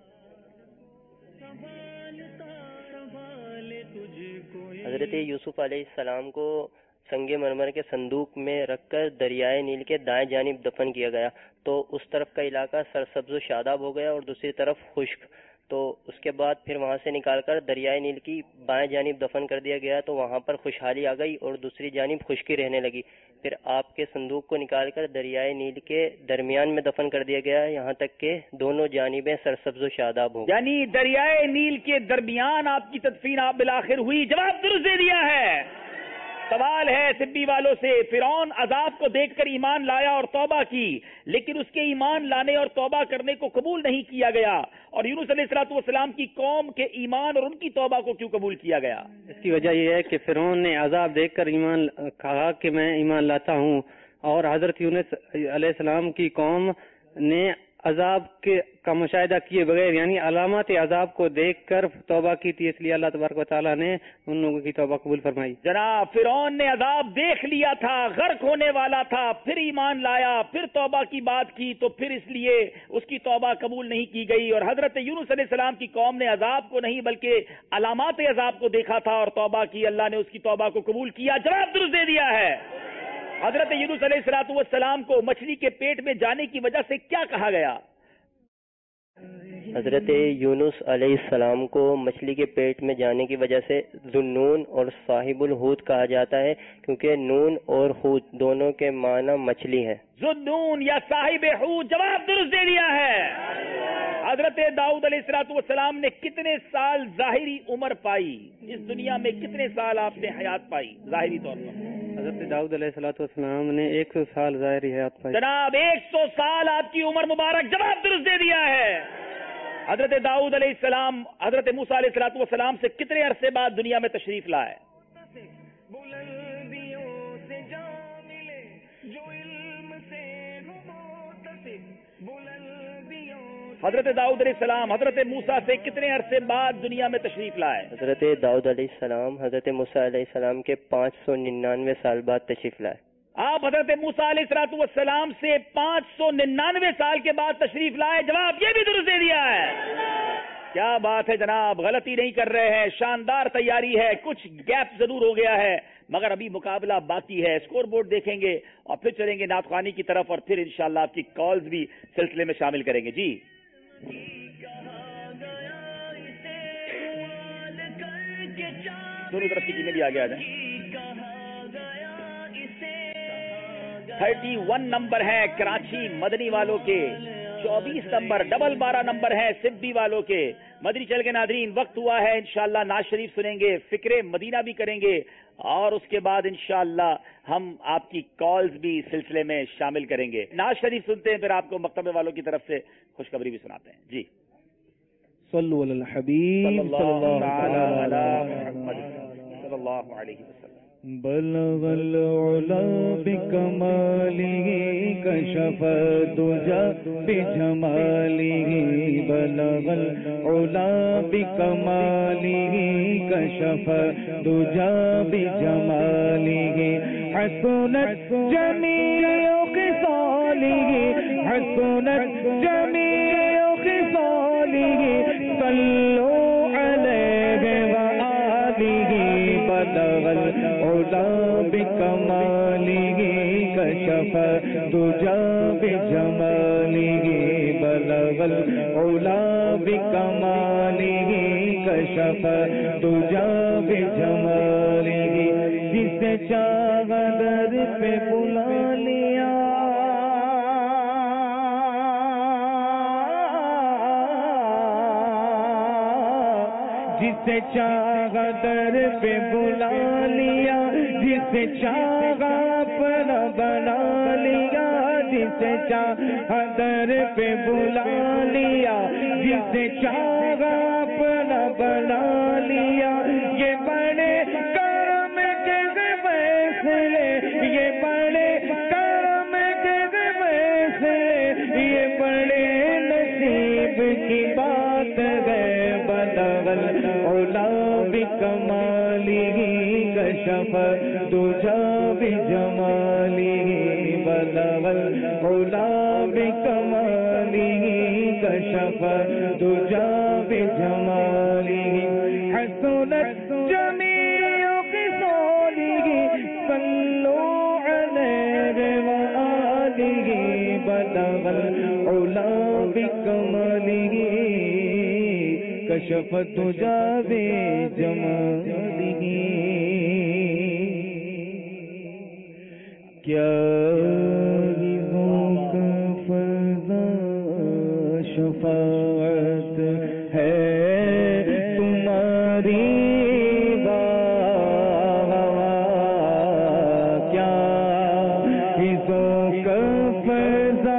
[SPEAKER 11] حضرت یوسف علیہ السلام کو سنگ مرمر کے صندوق میں رکھ کر دریائے نیل کے دائیں جانب دفن کیا گیا تو اس طرف کا علاقہ سرسبز و شاداب ہو گیا اور دوسری طرف خشک. تو اس کے بعد پھر وہاں سے نکال کر دریائے نیل کی بائیں جانب دفن کر دیا گیا تو وہاں پر خوشحالی آ گئی اور دوسری جانب خشکی رہنے لگی. پھر آپ کے صندوق کو نکال کر دریائے نیل کے درمیان میں دفن کر دیا گیا یہاں تک کہ دونوں جانبیں سرسبز و شاداب ہوں.
[SPEAKER 1] یعنی دریائے نیل کے درمیان آپ کی تدفین آپ بالآخر ہوئی. جواب درست دے دیا ہے. سوال ہے سبی والوں سے, فرعون عذاب کو دیکھ کر ایمان لایا اور توبہ کی لیکن اس کے ایمان لانے اور توبہ کرنے کو قبول نہیں کیا گیا اور یونس علیہ الصلوۃ والسلام کی قوم کے ایمان اور ان کی توبہ کو کیوں قبول کیا گیا؟
[SPEAKER 4] اس کی وجہ یہ ہے کہ فرعون نے عذاب دیکھ کر ایمان کہا کہ میں ایمان لاتا ہوں اور حضرت یونس علیہ السلام کی قوم نے عذاب کے کا مشاہدہ کیے بغیر یعنی علامات عذاب کو دیکھ کر توبہ کی تھی, اس لیے اللہ تبارک و تعالیٰ نے ان لوگوں کی توبہ قبول فرمائی.
[SPEAKER 1] جناب فرعون نے عذاب دیکھ لیا تھا, غرق ہونے والا تھا, پھر ایمان لایا, پھر توبہ کی بات کی تو پھر اس لیے اس کی توبہ قبول نہیں کی گئی اور حضرت یونس علیہ السلام کی قوم نے عذاب کو نہیں بلکہ علامات عذاب کو دیکھا تھا اور توبہ کی, اللہ نے اس کی توبہ کو قبول کیا. جواب درست دے دیا ہے. حضرت یونس علیہ الصلوۃ والسلام کو مچھلی کے پیٹ میں جانے کی وجہ سے کیا کہا گیا؟
[SPEAKER 11] حضرت یونس علیہ السلام کو مچھلی کے پیٹ میں جانے کی وجہ سے ذوالنون اور صاحب الحوت کہا جاتا ہے کیونکہ نون اور حوت دونوں کے معنی مچھلی ہے.
[SPEAKER 1] ذوالنون یا صاحب حوت. جواب درست دے دیا ہے. حضرت داؤد علیہ الصلوۃ والسلام نے کتنے سال ظاہری عمر پائی؟ اس دنیا میں کتنے سال آپ نے حیات پائی ظاہری طور پر؟
[SPEAKER 4] حضرت داؤد علیہ الصلوۃ والسلام نے ایک سو سال ظاہری حیات پائی.
[SPEAKER 1] جناب ایک سو سال آپ کی عمر مبارک. جواب درست دے دیا ہے. حضرت داؤد علیہ السلام حضرت موسیٰ علیہ الصلوۃ والسلام سے کتنے عرصے بعد دنیا میں تشریف لائے؟ حضرت داؤد علیہ السلام حضرت موسیٰ سے کتنے عرصے بعد دنیا میں تشریف لائے؟
[SPEAKER 11] حضرت داؤد علیہ السلام حضرت موسیٰ علیہ السلام کے پانچ سو ننانوے سال بعد تشریف لائے.
[SPEAKER 1] آپ حضرت موسیٰ علیہ الصلوۃ والسلام سے پانچ سو ننانوے سال کے بعد تشریف لائے. جواب یہ بھی درست دے دیا ہے. کیا بات ہے جناب، غلطی نہیں کر رہے ہیں، شاندار تیاری ہے. کچھ گیپ ضرور ہو گیا ہے مگر ابھی مقابلہ باقی ہے. اسکور بورڈ دیکھیں گے اور پھر چلیں گے نعت خوانی کی طرف اور پھر انشاءاللہ آپ کی کالز بھی سلسلے میں شامل کریں گے. جی دونوں طرف کی ٹیمیں بھی آگے آ جائیں. تھرٹی ون نمبر ہے کراچی مدنی والوں کے، چوبیس نمبر ڈبل بارہ نمبر ہے سبی والوں کے. مدنی چل کے ناظرین وقت ہوا ہے انشاءاللہ ناز شریف سنیں گے، فکر مدینہ بھی کریں گے اور اس کے بعد انشاءاللہ ہم آپ کی کالز بھی سلسلے میں شامل کریں گے. ناز شریف سنتے ہیں پھر آپ کو مکتبے والوں کی طرف سے خوشخبری بھی سناتے ہیں. جی
[SPEAKER 13] صلو علی الحبیب
[SPEAKER 1] صلی اللہ علی محمد صلی اللہ علیہ وسلم.
[SPEAKER 18] بلغ العلا بکمالہ کشف الدجا بجمالہ. بلغ العلا بکمالہ کشف الدجا بجمالہ. حسنت جمیع خصالہ حسنت جمیع خصالہ. صلوا علیہ وآلہ. بلغ العلا بکمالہ کشف الدجا بجمالہ. بلغ العلا بکمالہ کشف الدجا بجمالہ. جسے چاہا در پہ بلا لیا جسے چاہا در پہ بلا لیا. جسے چاہا اپنا بنا لیا. جسے چاہا در پہ بلا لیا. جسے چاہا اپنا بنا لیا. یہ بڑے کرم کے فیصلے یہ بڑے کرم کے فیصلے یہ بڑے نصیب کی بات ہے. بلغ العلا بکمالہ کشف الدجا بجمالہ. بلغ العلا بکمالہ کشف الدجا بجمالہ. حسنت جمیع خصالہ. صلوا علیہ وآلہ. بلغ العلا بکمالہ کشف الدجا بجمالہ. کیا ہی ذوق فضا شفاعت ہے تمہاری. کیا ہی ذوق فضا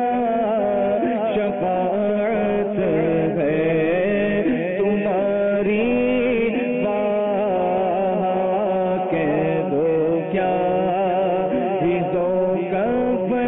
[SPEAKER 18] شفاعت ہے تمہاری. کہہ دو کیا ہی ذوق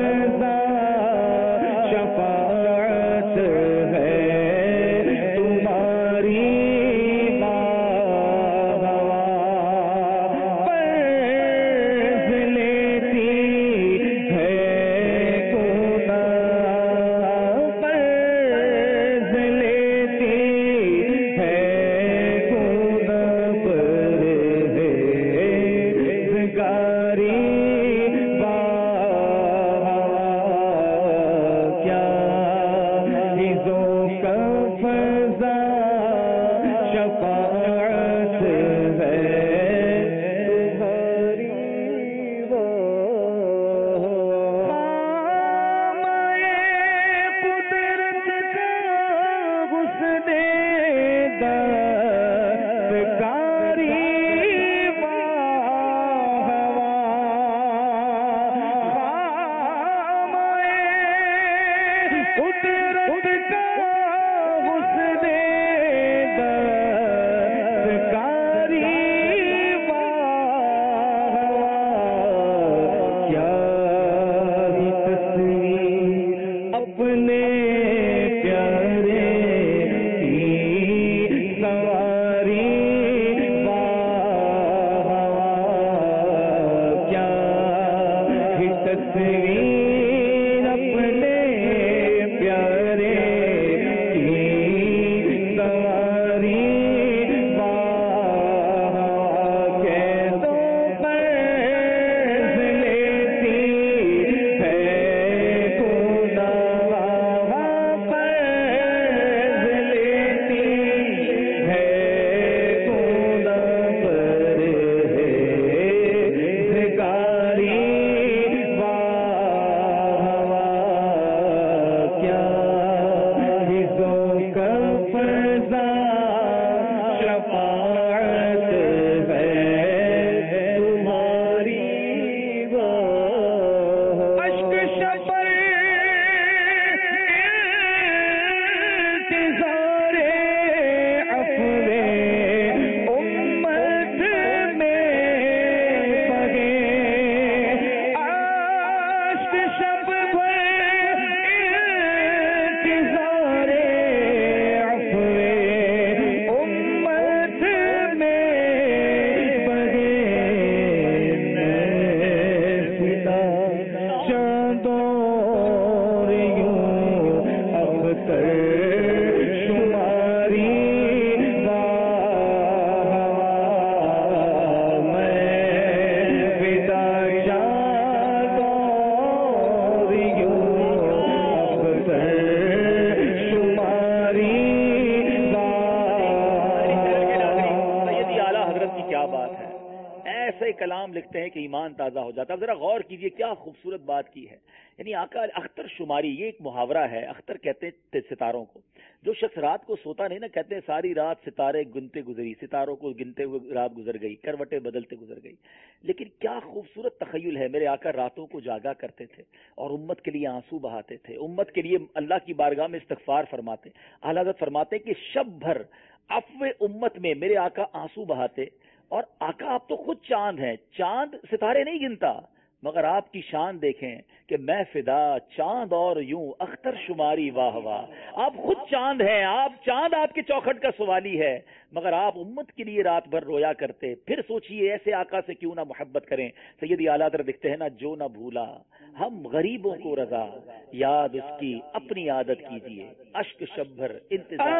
[SPEAKER 1] کلام لکھتے ہیں کہ ایمان تازہ ہو جاتا ہے. ذرا غور کیجئے کیا خوبصورت بات کی ہے. یعنی آقا اختر شماری، یہ ایک محاورہ ہے. اختر کہتے ہیں ستاروں کو. جو شخص رات کو سوتا نہیں نا، کہتے ہیں ساری رات ستارے گنتے گزری، ستاروں کو گنتے ہوئے رات گزر گئی، کروٹیں بدلتے گزر گئی. لیکن کیا خوبصورت تخیل ہے. میرے آقا راتوں کو جاگا کرتے تھے اور امت کے لیے آنسو بہاتے تھے، امت کے لیے اللہ کی بارگاہ میں استغفار فرماتے. اعلیٰ حضرت فرماتے کہ شب بھر عفو امت میں میرے آقا آنسو بہاتے. اور آقا آپ تو خود چاند ہیں، چاند ستارے نہیں گنتا، مگر آپ کی شان دیکھیں کہ میں فدا چاند اور یوں اختر شماری واہ واہ. آپ خود چاند ہیں، آپ چاند آپ کے چوکھٹ کا سوالی ہے، مگر آپ امت کے لیے رات بھر رویا کرتے. پھر سوچئے ایسے آقا سے کیوں نہ محبت کریں. سیدی اعلیٰ حضرت دکھتے ہیں نا، جو نہ بھولا ہم غریبوں کو رضا، یاد اس کی اپنی عادت کیجئے، اشک شب بھر انتظار.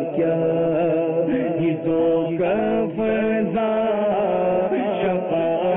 [SPEAKER 18] شفاعت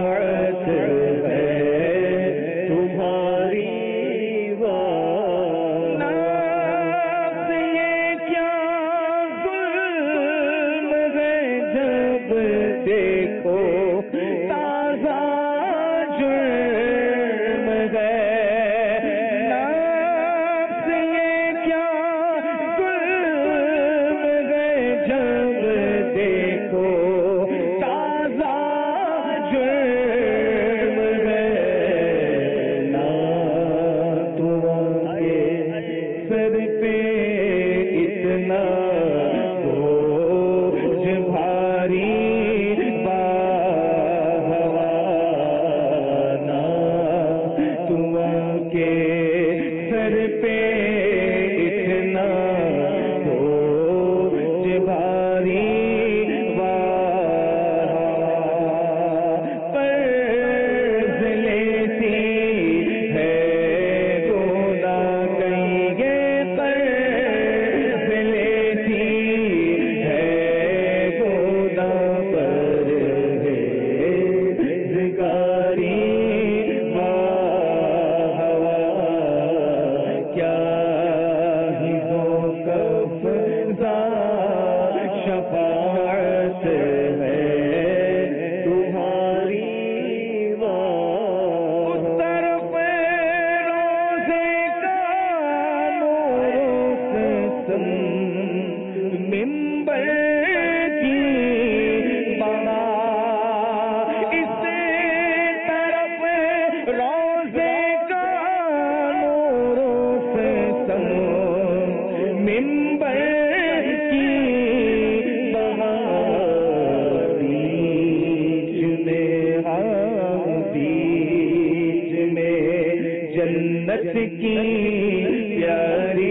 [SPEAKER 18] जन्नत की प्यारी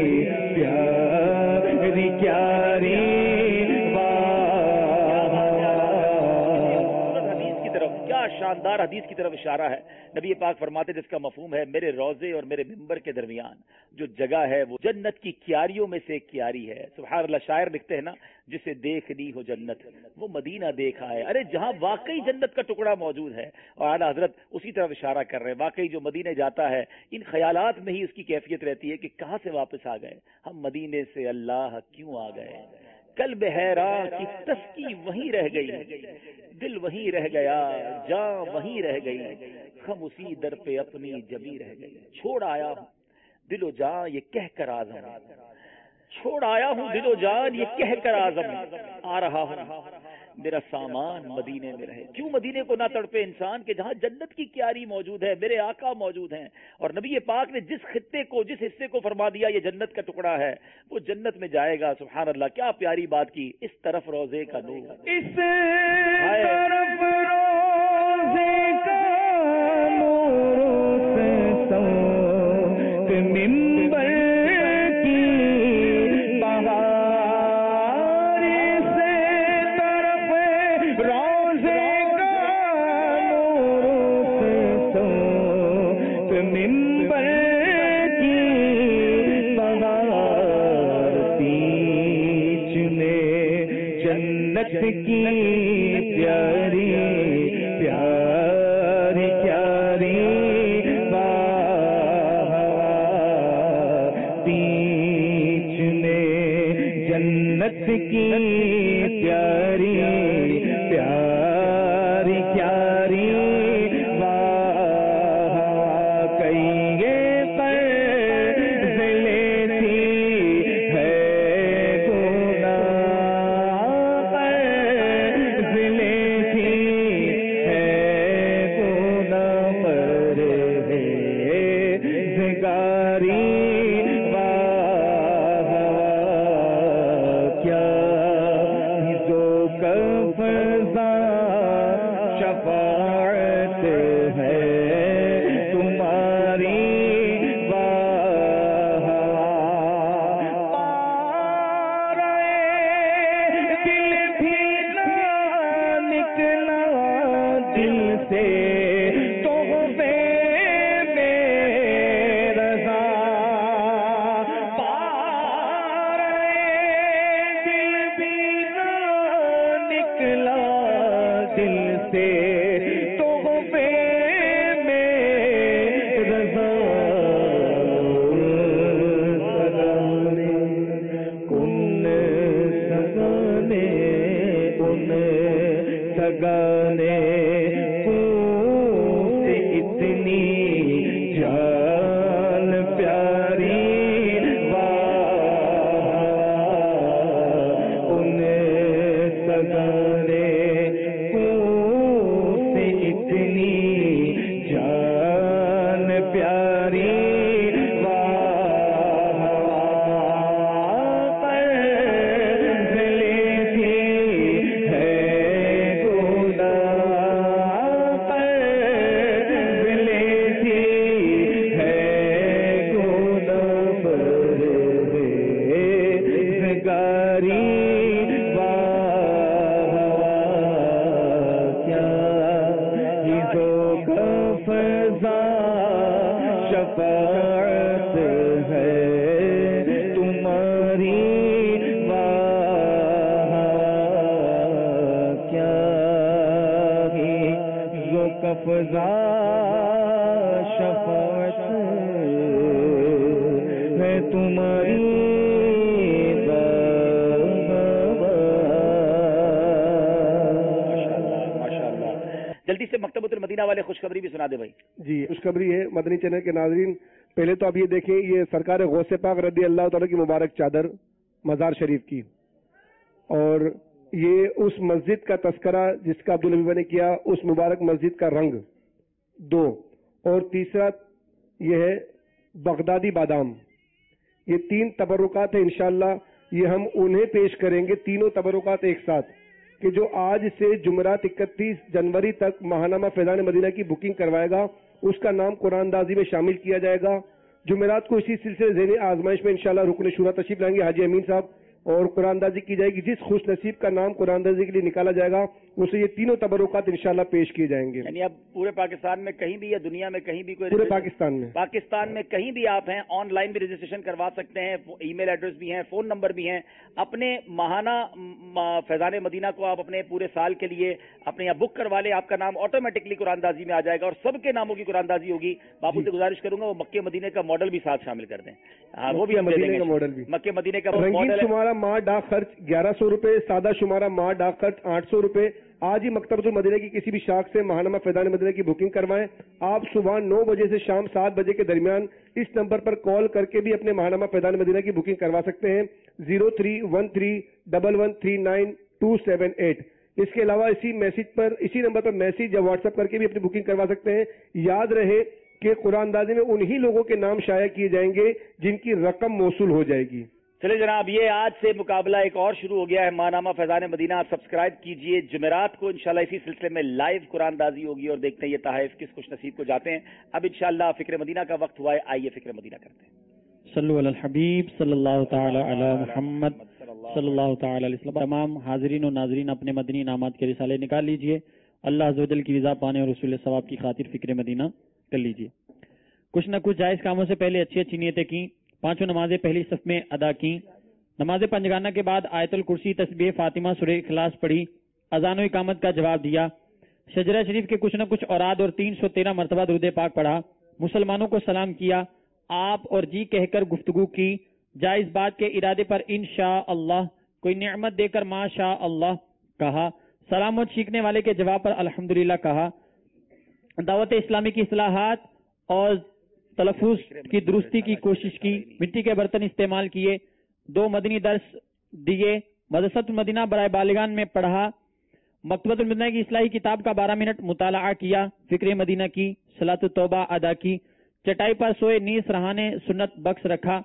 [SPEAKER 18] प्यारी क्यारी
[SPEAKER 1] शानदार हदीस की तरफ इशारा है। नबी पाक फरमाते जिसका मफहूम है मेरे रोजे और मेरे मिंबर के दरमियान जो जगह है वो जन्नत की क्यारियों में से एक क्यारी है। सुभान अल्लाह, शायर लिखते हैं ना, जिसे देखनी हो जन्नत वो मदीना देखा है। अरे जहां वाकई जन्नत का टुकड़ा मौजूद है, और आला हजरत उसी तरफ इशारा कर रहे हैं। वाकई जो मदीने जाता है इन ख्यालात में ही उसकी कैफियत रहती है कि कहां से वापस आ गए हम, मदीने से अल्लाह क्यों आ गए। कल बहरा की तस्की वहीं रह गई, दिल वहीं रह गया, जान वहीं रह गई, हम उसी दर पे अपनी जमी रह गई। छोड़ आया हूँ दिलो जान ये कह कर आजम, छोड़ आया हूँ दिलो जान ये कह कर आजम, आ रहा हूँ मेरा सामान मदीने में रहे। क्यों मदीने को ना तड़पे इंसान के जहां जन्नत की क्यारी मौजूद है, मेरे आका मौजूद हैं। और नबी पाक ने जिस खित्ते को, जिस हिस्से को फरमा दिया ये जन्नत का टुकड़ा है, वो जन्नत में जाएगा। सुभान अल्लाह, क्या प्यारी बात की। इस तरफ रोजे का नूर,
[SPEAKER 18] इस तरफ रोजे का नूर से सौत मिंबर की बहार से तरफ रोजे का नूर से सौत मिंबर की बहार बीच में जन्नत की प्यारी प्यारी प्यारी बीच में जन्नत की प्यारी प्यारी प्यारी कहिए कर्ज लेती है गुनाह, कर्ज लेती है गुनाह पर ज़गारी क्या जो कफ़ज़ा शफ़ाअत है तुम्हारी दिल भी ना निकला दिल से तोहफे में रज़ा पा रहे, दिल भी ना निकला दिल से तोहफे में रज़ा सगाने कुन सगाने उन सगाने से इतनी जान प्यारी उन सगाने से इतनी जान प्यारी कर्ज लेती है गुनाह, कर्ज लेती है गुनाह पर ज़गारी क्या जो कफ़ज़ा शफ़ाअत है तुम्हारी क्या जो कफ़ज़ा शफ़ाअत है तुम्हारी
[SPEAKER 1] माशाअल्लाह। जल्दी से मकतबतुल मदीना वाले खुशखबरी भी सुना दे भाई।
[SPEAKER 3] जी, खुशखबरी है मदनी चैनल के नाज़रीन। पहले तो आप ये देखें, ये सरकार गौसे पाक रदी अल्लाह तआला की मुबारक चादर मज़ार शरीफ की, और ये उस मस्जिद का तस्करा जिसका अब्दुल हबीब ने किया, उस मुबारक मस्जिद का रंग दो, और तीसरा ये है बगदादी बादाम। ये तीन तबरुकात है, इंशाअल्लाह ये हम उन्हें पेश करेंगे, तीनों तबरुकात एक साथ, कि जो आज से जुमरात इकतीस जनवरी तक महानामा फैजान मदीना की बुकिंग करवाएगा اس کا نام قرآن اندازی میں شامل کیا جائے گا. جمعرات کو اسی سلسلے ذہنی آزمائش میں انشاءاللہ رکن شورا تشریف لائیں گے حاجی امین صاحب, اور قرآن اندازی کی جائے گی. جس خوش نصیب کا نام قرآن اندازی کے لیے نکالا جائے گا اسے یہ تینوں تبرکات انشاءاللہ پیش کیے جائیں گے.
[SPEAKER 1] یعنی اب پورے پاکستان میں کہیں بھی یا دنیا میں کہیں بھی کوئی
[SPEAKER 3] پورے پاکستان میں
[SPEAKER 1] پاکستان میں کہیں بھی آپ ہیں, آن لائن بھی رجسٹریشن کروا سکتے ہیں, ای میل ایڈریس بھی ہیں, فون نمبر بھی ہیں. اپنے ماہانہ فیضان مدینہ کو آپ اپنے پورے سال کے لیے اپنے یہاں بک کروا لیں, آپ کا نام آٹومیٹکلی قرآن اندازی میں آ جائے گا اور سب کے ناموں کی قرآن اندازی ہوگی. باپو سے گزارش کروں گا وہ مکے مدینے کا ماڈل بھی ساتھ شامل کر دیں. ہاں وہ بھی ہم
[SPEAKER 3] مدینے کا ماڈل بھی,
[SPEAKER 1] مکے مدینے کا
[SPEAKER 3] رنگین شمارہ ماہ ڈاک خرچ گیارہ سو روپے, سادہ شمارہ ماہ ڈاک خرچ آٹھ سو روپے. آج ہی مکتبۃ المدینہ کی کسی بھی شاخ سے ماہنامہ فیضان مدینہ کی بکنگ کروائیں. آپ صبح نو بجے سے شام سات بجے کے درمیان اس نمبر پر کال کر کے بھی اپنے ماہنامہ فیضان مدینہ کی بکنگ کروا سکتے ہیں, zero three one three double one three nine two seven eight. اس کے علاوہ اسی میسج پر اسی نمبر پر میسج یا واٹس ایپ کر کے بھی اپنی بکنگ کروا سکتے ہیں. یاد رہے کہ قرآن اندازی میں انہی لوگوں کے نام شائع کیے جائیں گے جن کی رقم موصول ہو جائے گی.
[SPEAKER 1] چلے جناب, یہ آج سے مقابلہ ایک اور شروع ہو گیا ہے ماہنامہ فیضان مدینہ. آپ سبسکرائب کیجئے. جمعرات کو انشاءاللہ اسی سلسلے میں لائیو قرآن اندازی ہوگی اور دیکھتے ہیں یہ تحائف کس خوش نصیب کو جاتے ہیں. اب انشاءاللہ فکر مدینہ کا وقت ہوا ہے, آئیے فکر مدینہ کرتے ہیں.
[SPEAKER 2] صلو علی الحبیب صلی اللہ تعالی علی محمد صلی اللہ تعالی علیہ وسلم. تمام حاضرین و ناظرین اپنے مدنی انعامات کے رسالے نکال لیجئے. اللہ عز و جل کی رضا پانے اور رسول ثواب کی خاطر فکر مدینہ کر لیجئے. کچھ نہ کچھ جائز کاموں سے پہلے اچھی اچھی نیتیں کی. پانچوں نمازیں پہلی صف میں ادا کی. نماز پنجگانہ کے بعد آیت الکرسی تسبیح فاطمہ سورہ اخلاص پڑھی. اذان و اقامت کا جواب دیا. شجرہ شریف کے کچھ نہ کچھ اوراد اور تین سو تیرہ مرتبہ درود پاک پڑھا. مسلمانوں کو سلام کیا. آپ اور جی کہہ کر گفتگو کی. جائز بات کے ارادے پر انشاء اللہ کوئی نعمت دے کر ما شاء اللہ کہا. سلامت سیکھنے والے کے جواب پر الحمدللہ کہا. دعوت اسلامی کی اصلاحات اور تلفظ کی درستی کی کوشش کی. مٹی کے برتن استعمال کیے. دو مدنی درس دیے. مدرسۃ المدینہ برائے بالغان میں پڑھا. مکتبۃ المدینہ کی اصلاحی کتاب کا بارہ منٹ مطالعہ کیا. فکر مدینہ کی. صلاۃ التوبہ ادا کی. چٹائی پر سوئے نیز رہانے سنت بخش رکھا.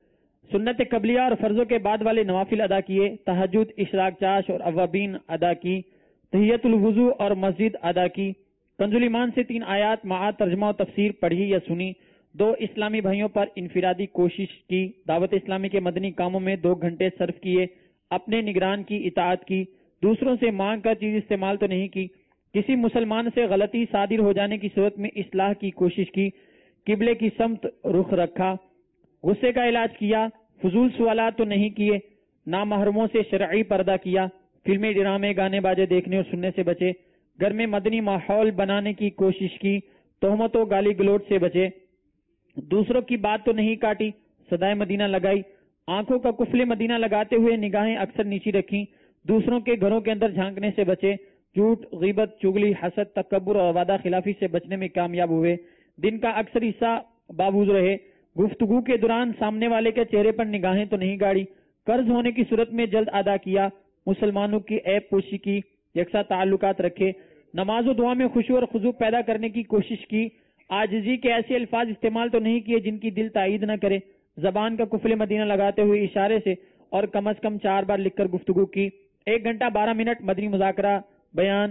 [SPEAKER 2] سنت قبلیہ اور فرضوں کے بعد والے نوافل ادا کیے. تہجد اشراق چاش اور اوابین ادا کی. تحیت الوضو اور مسجد ادا کی. کنز الایمان سے تین آیات معاد ترجمہ و تفسیر پڑھی یا سنی. دو اسلامی بھائیوں پر انفرادی کوشش کی. دعوت اسلامی کے مدنی کاموں میں دو گھنٹے صرف کیے. اپنے نگران کی اطاعت کی. دوسروں سے مانگ کر چیز استعمال تو نہیں کی. کسی مسلمان سے غلطی صادر ہو جانے کی صورت میں اصلاح کی کوشش کی. قبلے کی سمت رخ رکھا. غصے کا علاج کیا. فضول سوالات تو نہیں کیے. نامحرموں سے شرعی پردہ کیا. فلمی ڈرامے گانے باجے دیکھنے اور سننے سے بچے. گھر میں مدنی ماحول بنانے کی کوشش کی. تہمت و گالی گلوچ سے بچے. دوسروں کی بات تو نہیں کاٹی. صدائے مدینہ لگائی. آنکھوں کا کفل مدینہ لگاتے ہوئے نگاہیں اکثر نیچی رکھی. دوسروں کے گھروں کے اندر جھانکنے سے بچے. جھوٹ، غیبت، چگلی، حسد، تکبر اور وعدہ خلافی سے بچنے میں کامیاب ہوئے. دن کا اکثر حصہ بابوز رہے. گفتگو کے دوران سامنے والے کے چہرے پر نگاہیں تو نہیں گاڑی. قرض ہونے کی صورت میں جلد ادا کیا. مسلمانوں کی عیب پوشی کی. یکساں تعلقات رکھے. نماز و دعا میں خشوع اور خضوع پیدا کرنے کی کوشش کی. عاجزی کے ایسے الفاظ استعمال تو نہیں کیے جن کی دل تائید نہ کرے. زبان کا کفل مدینہ لگاتے ہوئے اشارے سے اور کم از کم چار بار لکھ کر گفتگو کی. ایک گھنٹہ بارہ منٹ مدنی مذاکرہ، بیان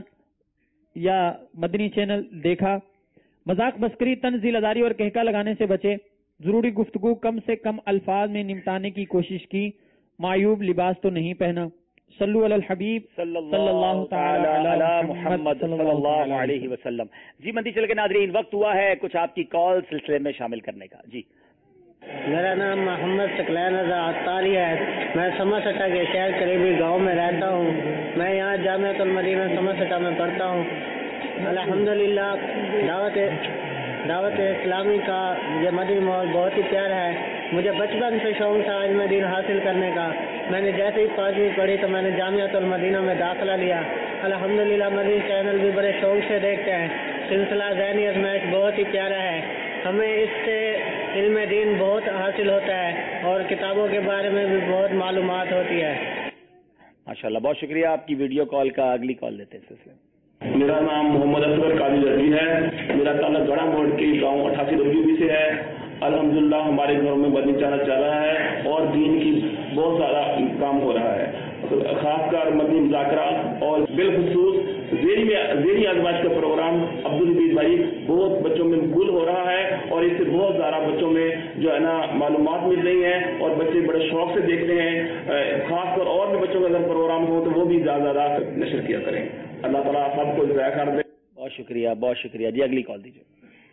[SPEAKER 2] یا مدنی چینل دیکھا. مذاق مسکری، طنز ذیل آزاری اور کہکا لگانے سے بچے. ضروری گفتگو کم سے کم الفاظ میں نمٹانے کی کوشش کی. معیوب لباس تو نہیں پہنا. صلو علی الحبیب صلی اللہ تعالی علی محمد صلی اللہ علیہ وسلم.
[SPEAKER 1] جی مندی چل کے ناظرین، وقت ہوا ہے کچھ آپ کی کال سلسلے میں شامل کرنے کا. جی
[SPEAKER 19] میرا نام محمد ثقلین رضا عطاری ہے. میں سمرسٹا کے شہر قریبی گاؤں میں رہتا ہوں. میں یہاں جامعۃ المدینہ سمرسٹا میں پڑھتا ہوں. الحمدللہ دعوت دعوت اسلامی کا یہ مدنی ماحول بہت ہی پیارا ہے. مجھے بچپن سے شوق تھا علم دین حاصل کرنے کا. میں نے جیسے ہی پانچویں پڑھی تو میں نے جامعۃ المدینہ میں داخلہ لیا. الحمدللہ مدنی چینل بھی بڑے شوق سے دیکھتے ہیں. سلسلہ ذہنی آزمائش بہت ہی پیارا ہے. ہمیں اس سے علم دین بہت حاصل ہوتا ہے اور کتابوں کے بارے میں بھی بہت معلومات ہوتی ہے.
[SPEAKER 1] ماشاءاللہ، بہت شکریہ آپ کی ویڈیو کال کا. اگلی کال دیتے ہیں سلسلے.
[SPEAKER 20] میرا نام محمد اصغر قاضی رضوی ہے. میرا تعلق گڑھا موڑ کے گاؤں اٹھاسی رضوی سے ہے. الحمدللہ ہمارے گھروں میں مدنی چینل چل رہا ہے اور دین کی بہت سارا کام ہو رہا ہے. خاص کر مدنی مذاکرہ اور بالخصوص जेरी में जेरी आजमाइश का प्रोग्राम अब्दुल हबीब भाई बहुत बच्चों में मकबूल हो रहा है और इससे बहुत ज़्यादा बच्चों में जो है ना मालूमात मिल रही है और बच्चे बड़े शौक से देखते हैं। खासकर और भी बच्चों का अगर प्रोग्राम हो तो वो भी ज़्यादा ज़्यादा नशर किया करें। अल्लाह ताला सबको ज़ाया कर दे।
[SPEAKER 1] बहुत शुक्रिया, बहुत शुक्रिया जी। अगली कॉल दीजिए।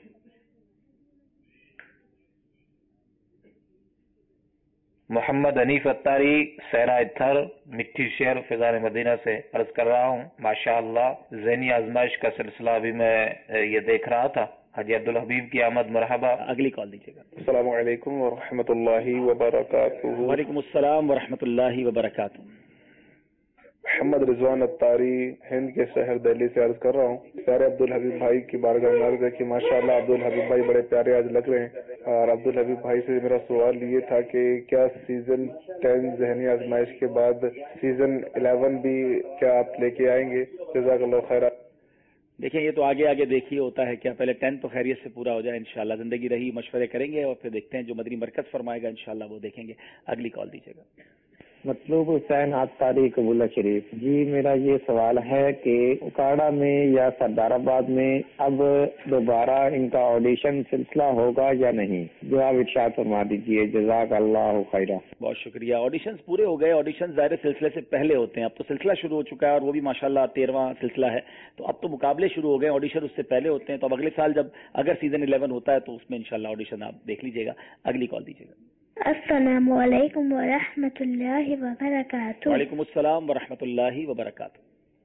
[SPEAKER 21] मोहम्मद हनीफ अत्तारी सहरा इत्थर मिट्टी शहर फिजान मदीना से अर्ज कर रहा हूँ। माशाअल्लाह ज़हनी आजमाइश का सिलसिला अभी मैं ये देख रहा था। हाजी अब्दुल हबीब की आमद मरहबा। अगली कॉल दीजिएगा।
[SPEAKER 22] अस्सलाम वालेकुम व रहमतुल्लाहि व बरकातुहू।
[SPEAKER 1] वालेकुम अस्सलाम व रहमतुल्लाहि व बरकातुहू।
[SPEAKER 22] मोहम्मद रिजवान अत्तारी हिंद के शहर दिल्ली से अर्ज कर रहा हूँ। प्यारे अब्दुल हबीब भाई की बारगाह में अर्ज है कि माशाअल्लाह अब्दुल हबीब भाई बड़े प्यारे आज लग रहे हैं। और अब्दुल हबीब भाई से मेरा सवाल ये था कि क्या सीजन टेन ज़हनी आजमाइश के बाद सीजन इलेवन भी क्या आप लेके आएंगे? जज़ाकल्लाह खैर।
[SPEAKER 1] देखिए ये तो आगे आगे देखिए होता है क्या। पहले टेंथ तो खैरियत से पूरा हो जाए इंशाल्लाह। जिंदगी रही मशवरे करेंगे और फिर देखते हैं जो मदनी मरकज फरमाएगा इंशाल्लाह वो देखेंगे। अगली कॉल दीजिएगा।
[SPEAKER 23] मतलूब हुसैन आतारी कबूला शरीफ जी, मेरा ये सवाल है कि उकाड़ा में या सरदाराबाद में अब दोबारा इनका ऑडिशन सिलसिला होगा या नहीं? जवाब इरशाद फरमा दीजिए। जज़ाकल्लाहु खैरा।
[SPEAKER 1] बहुत शुक्रिया। ऑडिशंस पूरे हो गए। ऑडिशन ज़ाहिर सिलसिले से पहले होते हैं। अब तो सिलसिला शुरू हो चुका है और वो भी माशाल्लाह तेरहवां सिलसिला है। तो अब तो मुकाबले शुरू हो गए। ऑडिशन उससे पहले होते हैं। तो अब अगले साल जब अगर सीजन इलेवन होता है तो उसमें इंशाल्लाह ऑडिशन आप देख लीजिएगा। अगली कॉल दीजिएगा।
[SPEAKER 24] अस्सलामु अलैकुम व रहमतुल्लाहि व बरकातुहू।
[SPEAKER 1] वालेकुम अस्सलाम व रहमतुल्लाहि व बरकातुहू।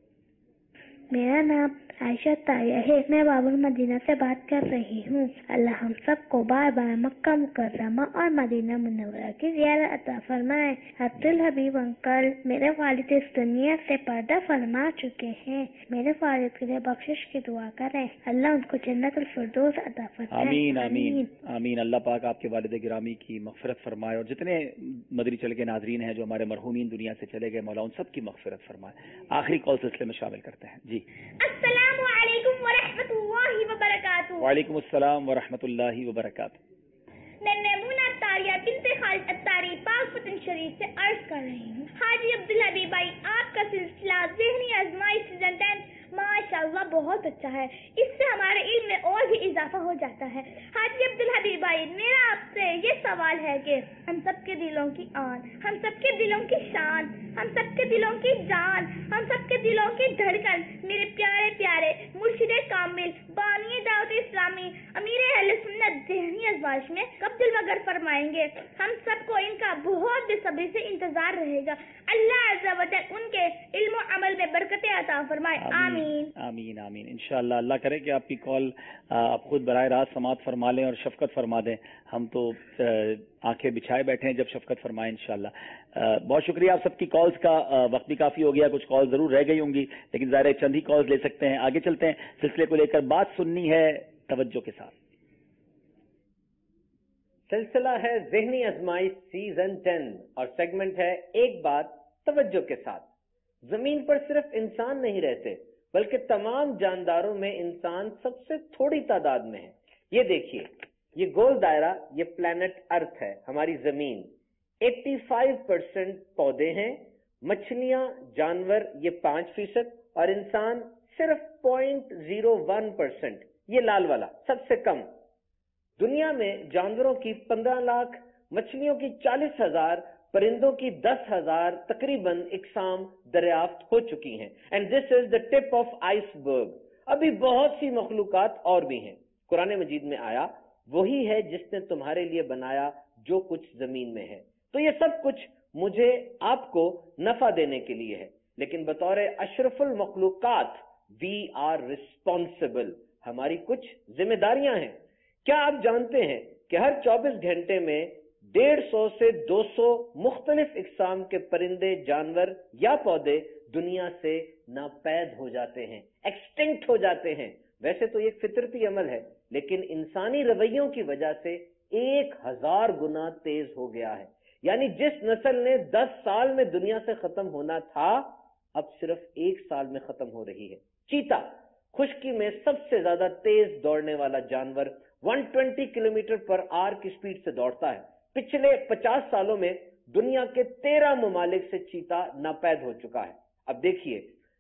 [SPEAKER 24] मेरा नाम आयशा तारिया है। मैं बाबुल मदीना से बात कर रही हूँ। अल्लाह हम सबको बार बार मक्का मुकर्रमा और मदीना मुनव्वरा की ज़ियारत अता फरमाए। अब्दुल हबीब अंकल मेरे वालिद इस दुनिया से पर्दा फरमा चुके हैं। मेरे वालिद के लिए बख्शिश की दुआ करें। अल्लाह उनको जन्नतुल फिरदौस अता फरमाए।
[SPEAKER 1] आमीन आमीन आमीन। अल्लाह पाक आपके वालिद गिरामी की मग़फ़िरत फरमाए और जितने मदनी चल के नाज़रीन हैं जो हमारे मरहूमीन दुनिया से चले गए मौला उन सब की मग़फ़िरत फरमाए। आखिरी कॉल सिलसिले में शामिल करते हैं जी।
[SPEAKER 24] अस्सलामु अलैकुम व रहमतुल्लाहि व बरकातुहू।
[SPEAKER 1] वालेकुम अस्सलाम व रहमतुल्लाहि व बरकातुहू।
[SPEAKER 24] मैं मैमूना अत्तारिया बिन्ते खालिद अत्तारी पाकपतन शरीफ से अर्ज कर रही हूँ। हाजी अब्दुल हबीब भाई आपका सिलसिला ज़हनी आज़माइश सीजन टेन माशाअल्लाह बहुत अच्छा है। इससे हमारे इल्म में और भी इजाफा हो जाता है। हाजी अब्दुल हबीब भाई मेरा आपसे ये सवाल है कि हम सबके दिलों की आन, हम सबके दिलों की शान, हम सबके दिलों की जान, हम सबके दिलों की धड़कन मेरे प्यारे प्यारे मुर्शिदे कामिल बानी दावत इस्लामी अमीर अहले सुन्नत ज़हनी आज़माइश में कब दिलमगर फरमाएंगे? हम सबको इनका बहुत बेसब्री से इंतजार रहेगा। अल्लाह अज़्ज़ा व जल उनके इल्म अमल में बरकतें अता फरमाए। आमीन
[SPEAKER 1] आमीन आमीन। इंशाअल्लाह अल्लाह करे कि आपकी कॉल आप खुद बराह रास्त समात फरमा लें और शफकत फरमा दें। हम तो आंखें बिछाए बैठे हैं जब शफकत फरमाएं इंशाअल्लाह। बहुत शुक्रिया आप सबकी कॉल्स का। वक्त भी काफी हो गया। कुछ कॉल जरूर रह गई होंगी लेकिन ज़ाहिर है चंद ही कॉल्स ले सकते हैं। आगे चलते हैं। सिलसिले को लेकर बात सुननी है तवज्जो के साथ।
[SPEAKER 25] सिलसिला है ज़हनी आज़माइश सीजन टेन और सेगमेंट है एक बात तवज्जो के साथ। जमीन पर सिर्फ इंसान नहीं रहते बल्कि तमाम जानदारों में इंसान सबसे थोड़ी तादाद में है। ये देखिए ये गोल दायरा ये प्लेनेट अर्थ है, हमारी जमीन। पचासी परसेंट पौधे हैं, मछलियां जानवर ये पांच फीसद और इंसान सिर्फ पॉइंट जीरो वन परसेंट। ये लाल वाला सबसे कम। दुनिया में जानवरों की पंद्रह लाख, मछलियों की चालीस हजार, परिंदों की दस हजार तकरीबन इकसाम दरियाफ्त हो चुकी हैं। And this is the tip of iceberg. अभी बहुत सी मखलूकात और भी हैं। कुरान मजीद में आया वही है जिसने तुम्हारे लिए बनाया जो कुछ जमीन में है। तो ये सब कुछ मुझे आपको नफा देने के लिए है, लेकिन बतौर अशरफुल मखलूकात वी आर रिस्पॉन्सिबल। हमारी कुछ जिम्मेदारियां हैं। क्या आप जानते हैं कि हर चौबीस घंटे में डेढ़ सौ से दो सौ मुख्तलिफ इकसाम के परिंदे, जानवर या पौधे दुनिया से नापैद हो जाते हैं, एक्सटिंक्ट हो जाते हैं। वैसे तो ये फितरती अमल है, लेकिन इंसानी रवैयों की वजह से एक हजार गुना तेज हो गया है। यानी जिस नस्ल ने दस साल में दुनिया से खत्म होना था, अब सिर्फ एक साल में खत्म हो रही है। चीता, खुश्की में सबसे ज्यादा तेज दौड़ने वाला जानवर, एक सौ बीस किलोमीटर पर आवर की स्पीड से दौड़ता है। पिछले पचास सालों में दुनिया के तेरह ममालिक से चीता नापैद हो चुका है। अब देखिए,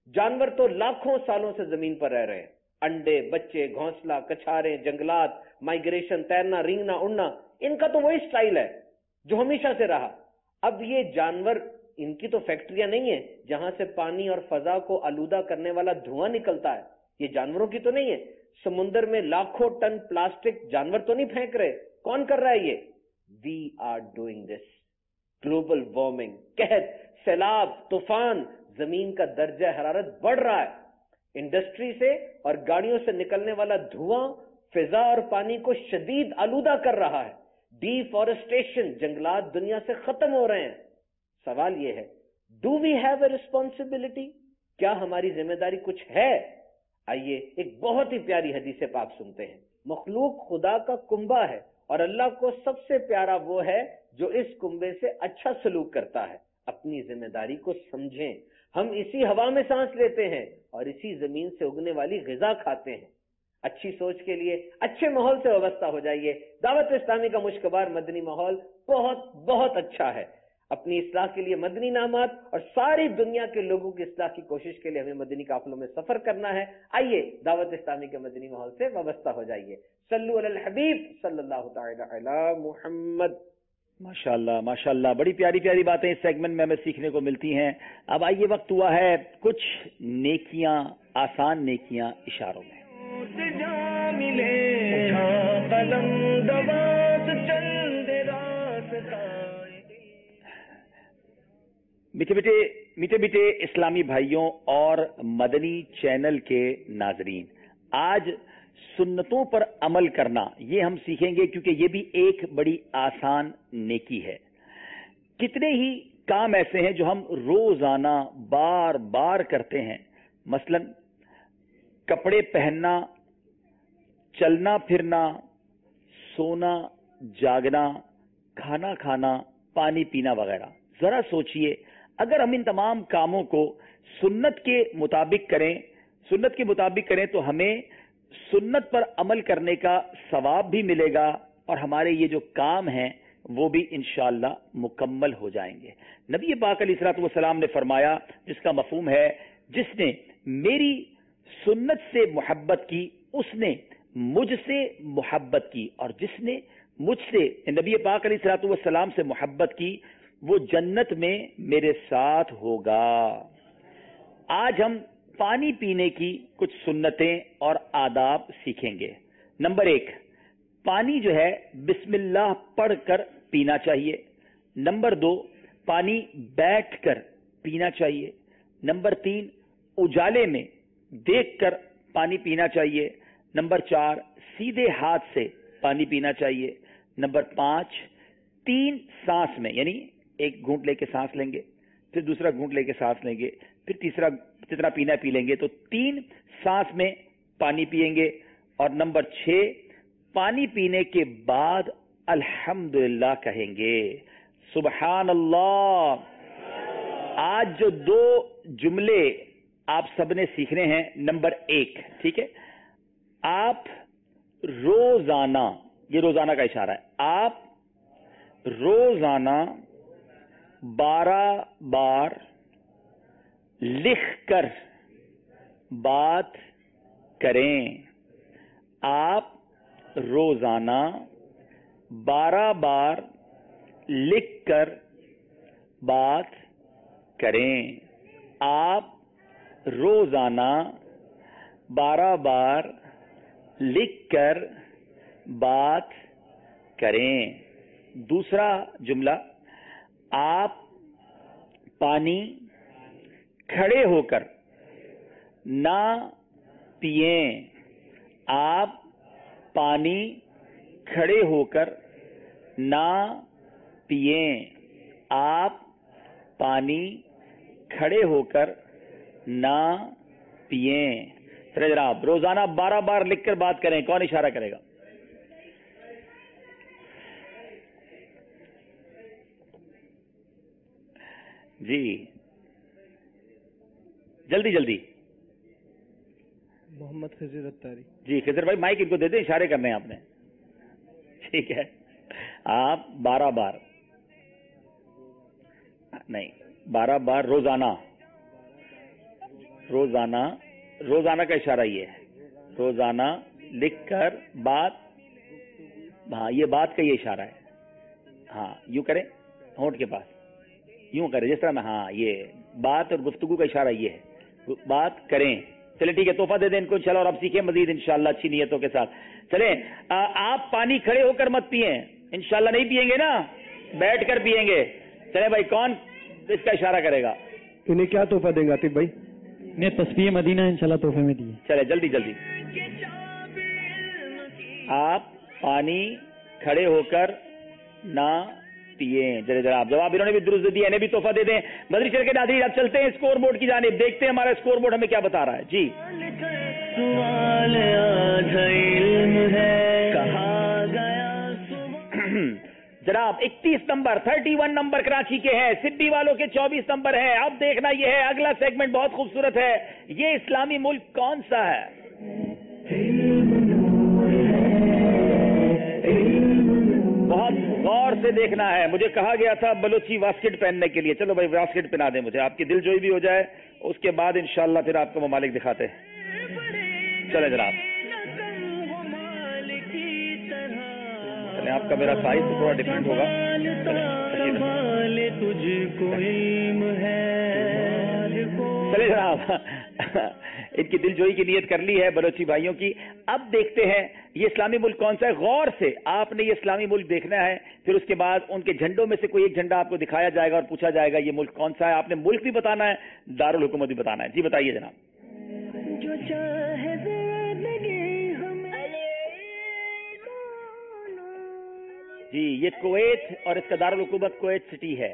[SPEAKER 25] जानवर तो लाखों सालों से जमीन पर रह रहे हैं, अंडे, बच्चे, घोंसला, कछारे, जंगलात, माइग्रेशन, तैरना, रेंगना, उड़ना, इनका तो वही स्टाइल है जो हमेशा से रहा। अब ये जानवर, इनकी तो फैक्ट्रियां नहीं है जहां से पानी और फजा को आलूदा करने वाला धुआं निकलता है, ये जानवरों की तो नहीं है। समुद्र में लाखों टन प्लास्टिक जानवर तो नहीं फेंक रहे, कौन कर रहा है ये? We are doing this. Global warming, कहत, सैलाब, तूफान, जमीन का दर्जा हरारत बढ़ रहा है। इंडस्ट्री से और गाड़ियों से निकलने वाला धुआं फिजा और पानी को शदीद आलूदा कर रहा है। डिफॉरेस्टेशन, जंगलात दुनिया से खत्म हो रहे हैं। सवाल यह है, do we have a responsibility? क्या हमारी जिम्मेदारी कुछ है? आइए एक बहुत ही प्यारी हदीस पाक सुनते हैं। मखलूक खुदा का कुंबा है और अल्लाह को सबसे प्यारा वो है जो इस कुंबे से अच्छा सलूक करता है। अपनी जिम्मेदारी को समझें। हम इसी हवा में सांस लेते हैं और इसी जमीन से उगने वाली ग़िज़ा खाते हैं। अच्छी सोच के लिए अच्छे माहौल से वाबस्ता हो जाइए। दावत इस्लामी का मुश्कबार मदनी माहौल बहुत बहुत अच्छा है। अपनी इस्लाह के लिए मदनी नामात और सारी दुनिया के लोगों की इस्लाह की कोशिश के लिए हमें मदनी काफिलों में सफर करना है। आइए दावत इस्लामी के मदनी माहौल से वाबस्ता हो जाइए। सल्लु अलल हबीब सल्लल्लाहु तआला अला मुहम्मद।
[SPEAKER 1] माशाल्लाह माशाल्लाह, बड़ी प्यारी प्यारी बातें इस सेगमेंट में हमें सीखने को मिलती हैं। अब आइए वक्त हुआ है कुछ नेकियां, आसान नेकियां इशारों में। मीठे मीठे मीठे मीठे इस्लामी भाइयों और मदनी चैनल के नाजरीन, आज सुन्नतों पर अमल करना ये हम सीखेंगे, क्योंकि ये भी एक बड़ी आसान नेकी है। कितने ही काम ऐसे हैं जो हम रोजाना बार बार करते हैं, मसलन कपड़े पहनना, चलना फिरना, सोना, जागना, खाना खाना, पानी पीना वगैरह। जरा सोचिए, अगर हम इन तमाम कामों को सुन्नत के मुताबिक करें सुन्नत के मुताबिक करें तो हमें सुन्नत पर अमल करने का सवाब भी मिलेगा और हमारे ये जो काम हैं वो भी इंशाअल्लाह मुकम्मल हो जाएंगे। नबी पाक अलैहिस्सलातु वस्सलाम ने फरमाया, जिसका मफहूम है, जिसने मेरी सुन्नत से मोहब्बत की उसने मुझसे मोहब्बत की, और जिसने मुझसे नबी पाक अलैहिस्सलातु वस्सलाम से मोहब्बत की वो जन्नत में मेरे साथ होगा। आज हम पानी पीने की कुछ सुन्नतें और आदाब सीखेंगे। नंबर एक, पानी जो है बिस्मिल्लाह पढ़कर पीना चाहिए। नंबर दो, पानी बैठकर पीना चाहिए। नंबर तीन, उजाले में देखकर पानी पीना चाहिए। नंबर चार, सीधे हाथ से पानी पीना चाहिए। नंबर पांच, तीन सांस में, यानी एक घूंट लेके सांस लेंगे, फिर दूसरा घूंट लेके सांस लेंगे, फिर तीसरा जितना पीना पी लेंगे, तो तीन सांस में पानी पिएंगे। और नंबर छह, पानी पीने के बाद अल्हम्दुलिल्लाह कहेंगे, सुबहान अल्लाह। आज जो दो जुमले आप सबने सीखने हैं, नंबर एक, ठीक है, आप रोजाना, ये रोजाना का इशारा है, आप रोजाना बारह बार लिख कर बात करें। आप रोजाना बारह बार लिख कर बात करें। आप रोजाना बारह बार लिख कर बात करें। दूसरा जुमला, आप पानी खड़े होकर ना पिएं। आप पानी खड़े होकर ना पिएं। आप पानी खड़े होकर ना पिएं। चलिए जनाब, रोजाना बारह बार लिखकर बात करें। कौन इशारा करेगा? जी जल्दी जल्दी।
[SPEAKER 13] मोहम्मद खिजर अत्तारी।
[SPEAKER 1] जी खिजर भाई, माइक इनको दे दे, इशारे करने हैं आपने, ठीक है। आप बारह बार नहीं, बारह बार रोजाना روزانہ روزانہ کا اشارہ یہ ہے, روزانہ لکھ کر بات, ہاں یہ بات کا یہ اشارہ ہے. ہاں یوں کریں ہونٹ کے پاس, یوں کریں جس طرح میں, ہاں یہ بات اور گفتگو کا اشارہ یہ ہے, بات کریں. چلے ٹھیک ہے, تحفہ دے دیں ان کو انشاءاللہ, اور اب سیکھیں مزید انشاءاللہ اچھی نیتوں کے ساتھ. چلیں آپ پانی کھڑے ہو کر مت پئیں, انشاءاللہ نہیں پیئیں گے نا, بیٹھ کر پیئیں گے. چلیں بھائی کون اس کا اشارہ کرے گا؟
[SPEAKER 3] انہیں کیا تحفہ دیں گے عاطف بھائی؟
[SPEAKER 2] نے تصویر مدینہ انشاءاللہ تحفے میں دیے.
[SPEAKER 1] چلے جلدی جلدی, آپ پانی کھڑے ہو کر نہ پیئیں. چلے جناب جواب انہوں نے بھی درست دیا, انہیں بھی تحفہ دے دیں. مدنی چینل کے ناظرین اب چلتے ہیں اسکور بورڈ کی جانب, دیکھتے ہیں ہمارا اسکور بورڈ ہمیں کیا بتا رہا ہے. جی
[SPEAKER 6] سوال آج علم ہے کہا گیا
[SPEAKER 1] جناب اکتیس number thirty one number Karachi کے ہیں, سبی والوں کے چوبیس نمبر ہیں. اب دیکھنا یہ ہے اگلا سیگمنٹ بہت خوبصورت ہے, یہ اسلامی ملک کون سا ہے؟ بہت غور سے دیکھنا ہے. مجھے کہا گیا تھا بلوچی واسکٹ پہننے کے لیے, چلو بھائی واسکٹ پہنا دیں مجھے, آپ کی دل جوئی بھی ہو جائے, اس کے بعد انشاءاللہ پھر آپ کو ممالک دکھاتے ہیں. چلے جناب چلیں, آپ کا میرا سائز تو تھوڑا ڈفرینٹ ہوگا. چلے جناب ان کی دل جوئی کی نیت کر لی ہے بلوچی بھائیوں کی. اب دیکھتے ہیں یہ اسلامی ملک کون سا ہے. غور سے آپ نے یہ اسلامی ملک دیکھنا ہے, پھر اس کے بعد ان کے جھنڈوں میں سے کوئی ایک جھنڈا آپ کو دکھایا جائے گا اور پوچھا جائے گا یہ ملک کون سا ہے. آپ نے ملک بھی بتانا ہے, دارالحکومت بھی بتانا ہے. جی بتائیے جناب. جی یہ کویت اور اس کا دارالحکومت کویت سٹی ہے.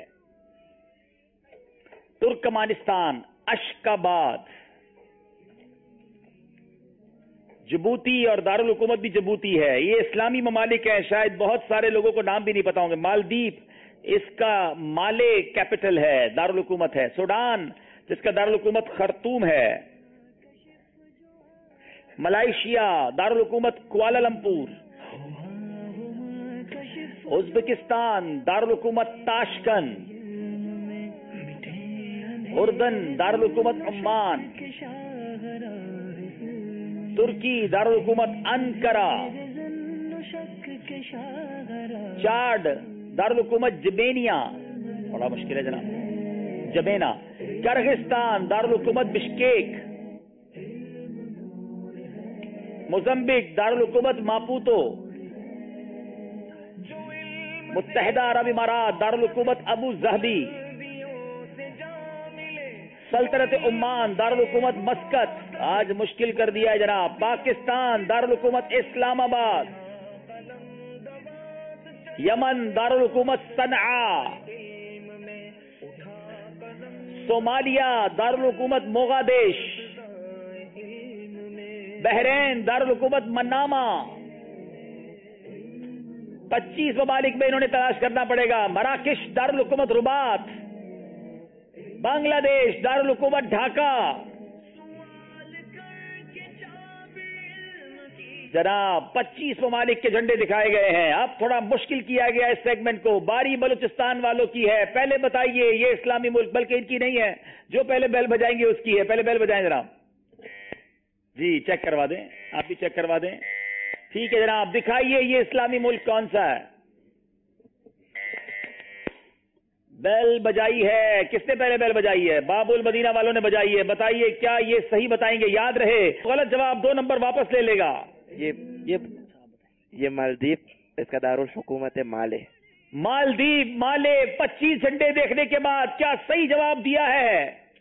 [SPEAKER 1] Turkmenistan Ashgabat. جبوتی اور دارالحکومت بھی جبوتی ہے. یہ اسلامی ممالک ہیں, شاید بہت سارے لوگوں کو نام بھی نہیں پتا ہوں گے. مالدیپ اس کا مالے کیپٹل ہے, دارالحکومت ہے. سوڈان جس کا دارالحکومت خرطوم ہے. ملائیشیا دارالحکومت کوالالمپور. ازبکستان دارالحکومت تاشکند. اردن دارالحکومت عمان. ترکی دارالحکومت انکرا. چاڈ دارالحکومت جبینیا, بڑا مشکل ہے جناب, جبینا. کرغستان دارالحکومت بشکیک. موزمبیک دارالحکومت ماپوتو. متحدہ عرب امارات دارالحکومت ابو ظہبی. سلطنت عمان دارالحکومت مسقط, آج مشکل کر دیا ہے جناب. پاکستان دارالحکومت اسلام آباد. یمن دارالحکومت صنعاء. صومالیہ دارالحکومت موغادیش. بحرین دارالحکومت منامہ. پچیس ممالک میں انہوں نے تلاش کرنا پڑے گا. مراکش دارالحکومت رباط. بنگلہ دیش دارالحکومت ڈھاکہ. جناب پچیس ممالک کے جھنڈے دکھائے گئے ہیں. اب تھوڑا مشکل کیا گیا اس سیگمنٹ کو. باری بلوچستان والوں کی ہے. پہلے بتائیے یہ اسلامی ملک, بلکہ ان کی نہیں ہے, جو پہلے بیل بجائیں گے اس کی ہے. پہلے بیل بجائیں جناب. جی چیک کروا دیں, آپ بھی چیک کروا دیں. ٹھیک ہے جناب, دکھائیے یہ اسلامی ملک کون سا ہے. بیل بجائی ہے. کس نے پہلے بیل بجائی ہے؟ باب المدینہ والوں نے بجائی ہے. بتائیے کیا یہ صحیح بتائیں گے؟ یاد رہے, غلط جواب دو نمبر واپس لے لے گا.
[SPEAKER 5] یہ یہ یہ مالدیپ, اس کا دارالحکومت ہے مالے.
[SPEAKER 1] مالدیپ مالے. پچیس جھنڈے دیکھنے کے بعد کیا صحیح جواب دیا ہے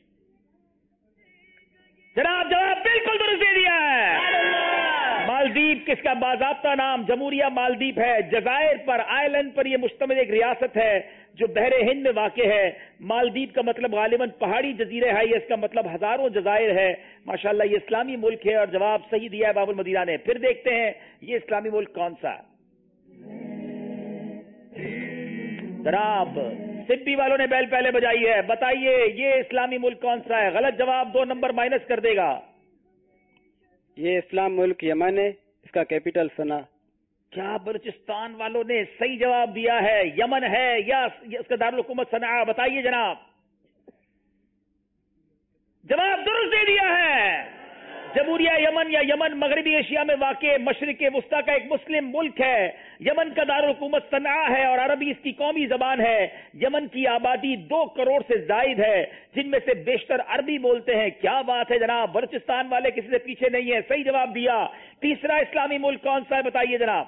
[SPEAKER 1] جناب؟ جواب بالکل درست دے دیا ہے. مالدیپ کس کا باضابطہ نام جمہوریہ مالدیپ ہے. جزائر پر, آئی لینڈ پر یہ مشتمل ایک ریاست ہے جو بحر ہند میں واقع ہے. مالدیپ کا مطلب غالباً پہاڑی جزیرے ہے, اس کا مطلب ہزاروں جزائر ہے. ماشاءاللہ یہ اسلامی ملک ہے اور جواب صحیح دیا ہے باب المدینہ نے. پھر دیکھتے ہیں یہ اسلامی ملک کون سا ہے. جناب سبی والوں نے بیل پہلے بجائی ہے. بتائیے یہ اسلامی ملک کون سا ہے؟ غلط جواب دو نمبر مائنس کر دے گا.
[SPEAKER 4] یہ اسلام ملک یمن ہے, اس کا کیپٹل سنا.
[SPEAKER 1] کیا بلوچستان والوں نے صحیح جواب دیا ہے؟ یمن ہے یا اس کا دارالحکومت صنعاء؟ بتائیے جناب. जवाब दुरुस्त दे दिया है। जमहूरिया यमन या यमन मगरबी एशिया में वाक़ मशरिक़ वस्ता का एक मुस्लिम मुल्क है। यमन का दारुल हुकूमत सनआ है और अरबी इसकी कौमी जबान है। यमन की आबादी दो करोड़ से जायद है, जिनमें से बेशतर अरबी बोलते हैं। क्या बात है जनाब, बलूचिस्तान वाले किसी से पीछे नहीं है, सही जवाब दिया। तीसरा इस्लामी मुल्क कौन सा है बताइए जनाब।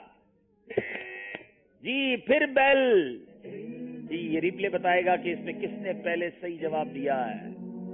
[SPEAKER 1] जी फिर बेल जी ये रिप्ले बताएगा कि इसमें किसने पहले सही जवाब दिया है।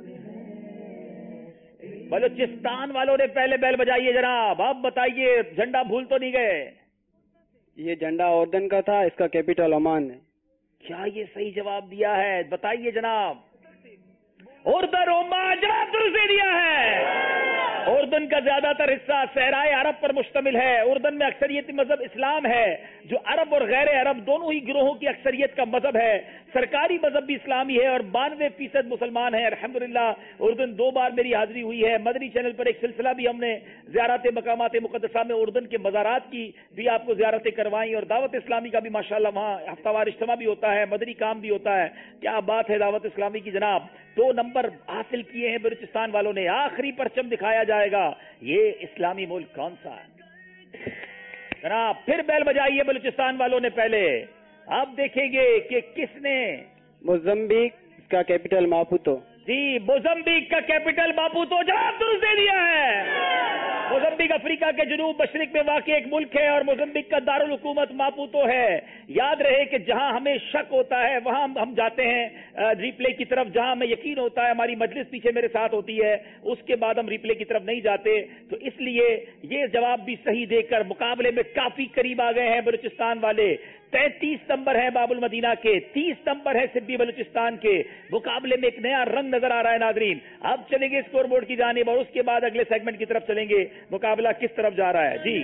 [SPEAKER 1] बलूचिस्तान वालों ने पहले बेल बजाइए जनाब। अब बताइए, झंडा भूल तो नहीं गए।
[SPEAKER 7] ये झंडा उर्दन का था, इसका कैपिटल ओमान है।
[SPEAKER 1] क्या ये सही जवाब दिया है बताइए जनाब। उर्दन ओमान, जवाब दुरुस्त दे दिया है। उर्दन का ज्यादातर हिस्सा सहराए अरब पर मुश्तमिल है। उर्दन में अक्सरियती मजहब इस्लाम है, जो अरब और गैर अरब दोनों ही गिरोहों की अक्सरियत का मजहब है। सरकारी मजहब भी इस्लामी है और बानवे फीसद मुसलमान है। अल्हम्दुलिल्लाह उर्दन दो बार मेरी हाजिरी हुई है। मदनी चैनल पर एक सिलसिला भी हमने ज़ियारत मकामात मुक़द्दसा में उर्दन के मज़ारात की भी आपको ज़ियारतें करवाई, और दावत इस्लामी का भी माशाअल्लाह वहाँ हफ्तावार इज्तिमा भी होता है, मदनी काम भी होता है। क्या बात है दावत इस्लामी की जनाब। दो नंबर हासिल किए हैं बलूचिस्तान वालों ने। आखिरी परचम दिखाया जाएगा, ये इस्लामी मुल्क कौन सा है जनाब। फिर बैल बजाइए बलूचिस्तान वालों ने पहले। अब देखेंगे कि किसने।
[SPEAKER 7] मोज़म्बिक का कैपिटल मापुतो।
[SPEAKER 1] जी मोज़म्बिक का कैपिटल मापुतो, जवाब दुरुस्त दे दिया है। मोज़म्बिक अफ्रीका के जुनूब मशरिक में वाक़ एक मुल्क है और मोज़म्बिक का दारुल हुकूमत मापुतो है। याद रहे कि जहां हमें शक होता है वहां हम जाते हैं रिप्ले की तरफ, जहां हमें यकीन होता है, हमारी मजलिस पीछे मेरे साथ होती है, उसके बाद हम रिप्ले की तरफ नहीं जाते। तो इसलिए ये जवाब भी सही देकर मुकाबले में काफी करीब आ गए हैं बलूचिस्तान वाले। तैंतीस नंबर है बाबुल मदीना के, तीस नंबर है सिब्बी बलूचिस्तान के। मुकाबले में एक नया रंग नजर आ रहा है नाजरीन। अब चलेंगे स्कोर बोर्ड की जानिब और उसके बाद अगले सेगमेंट की तरफ चलेंगे। मुकाबला किस तरफ जा रहा है जी।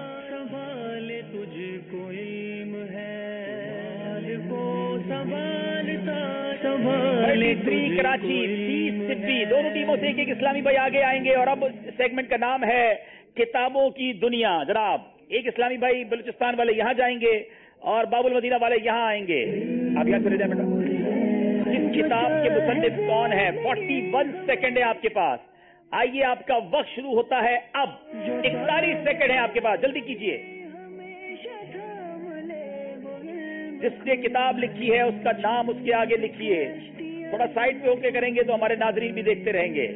[SPEAKER 1] कराची तीस सिब्बी, दोनों टीमों से एक एक इस्लामी भाई आगे आएंगे। और अब सेगमेंट का नाम है किताबों की दुनिया। जनाब एक इस्लामी भाई बलूचिस्तान वाले यहाँ जाएंगे और बाबुल मदीना वाले यहाँ आएंगे। आप याद कर बेटा इस किताब के मुसन्निफ कौन है। इकतालीस सेकंड है आपके पास। आइए आपका वक्त शुरू होता है अब। इकतालीस सेकंड है आपके पास, जल्दी कीजिए। जिसने किताब लिखी है उसका नाम उसके आगे लिखिए। थोड़ा साइड पे होके करेंगे तो हमारे नाजरीन भी देखते रहेंगे।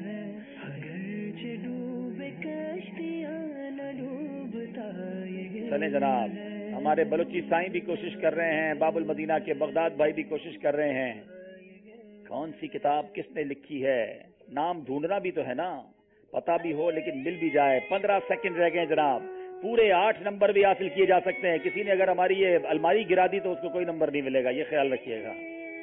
[SPEAKER 1] चलें जनाब, हमारे बलूची साईं भी कोशिश कर रहे हैं, बाबुल मदीना के बगदाद भाई भी कोशिश कर रहे हैं। कौन सी किताब किसने लिखी है, नाम ढूंढना भी तो है ना, पता भी हो लेकिन मिल भी जाए। पंद्रह सेकंड रह गए जनाब, पूरे आठ नंबर भी हासिल किए जा सकते हैं। किसी ने अगर हमारी ये अलमारी गिरा दी तो उसको कोई नंबर नहीं मिलेगा, ये ख्याल रखिएगा।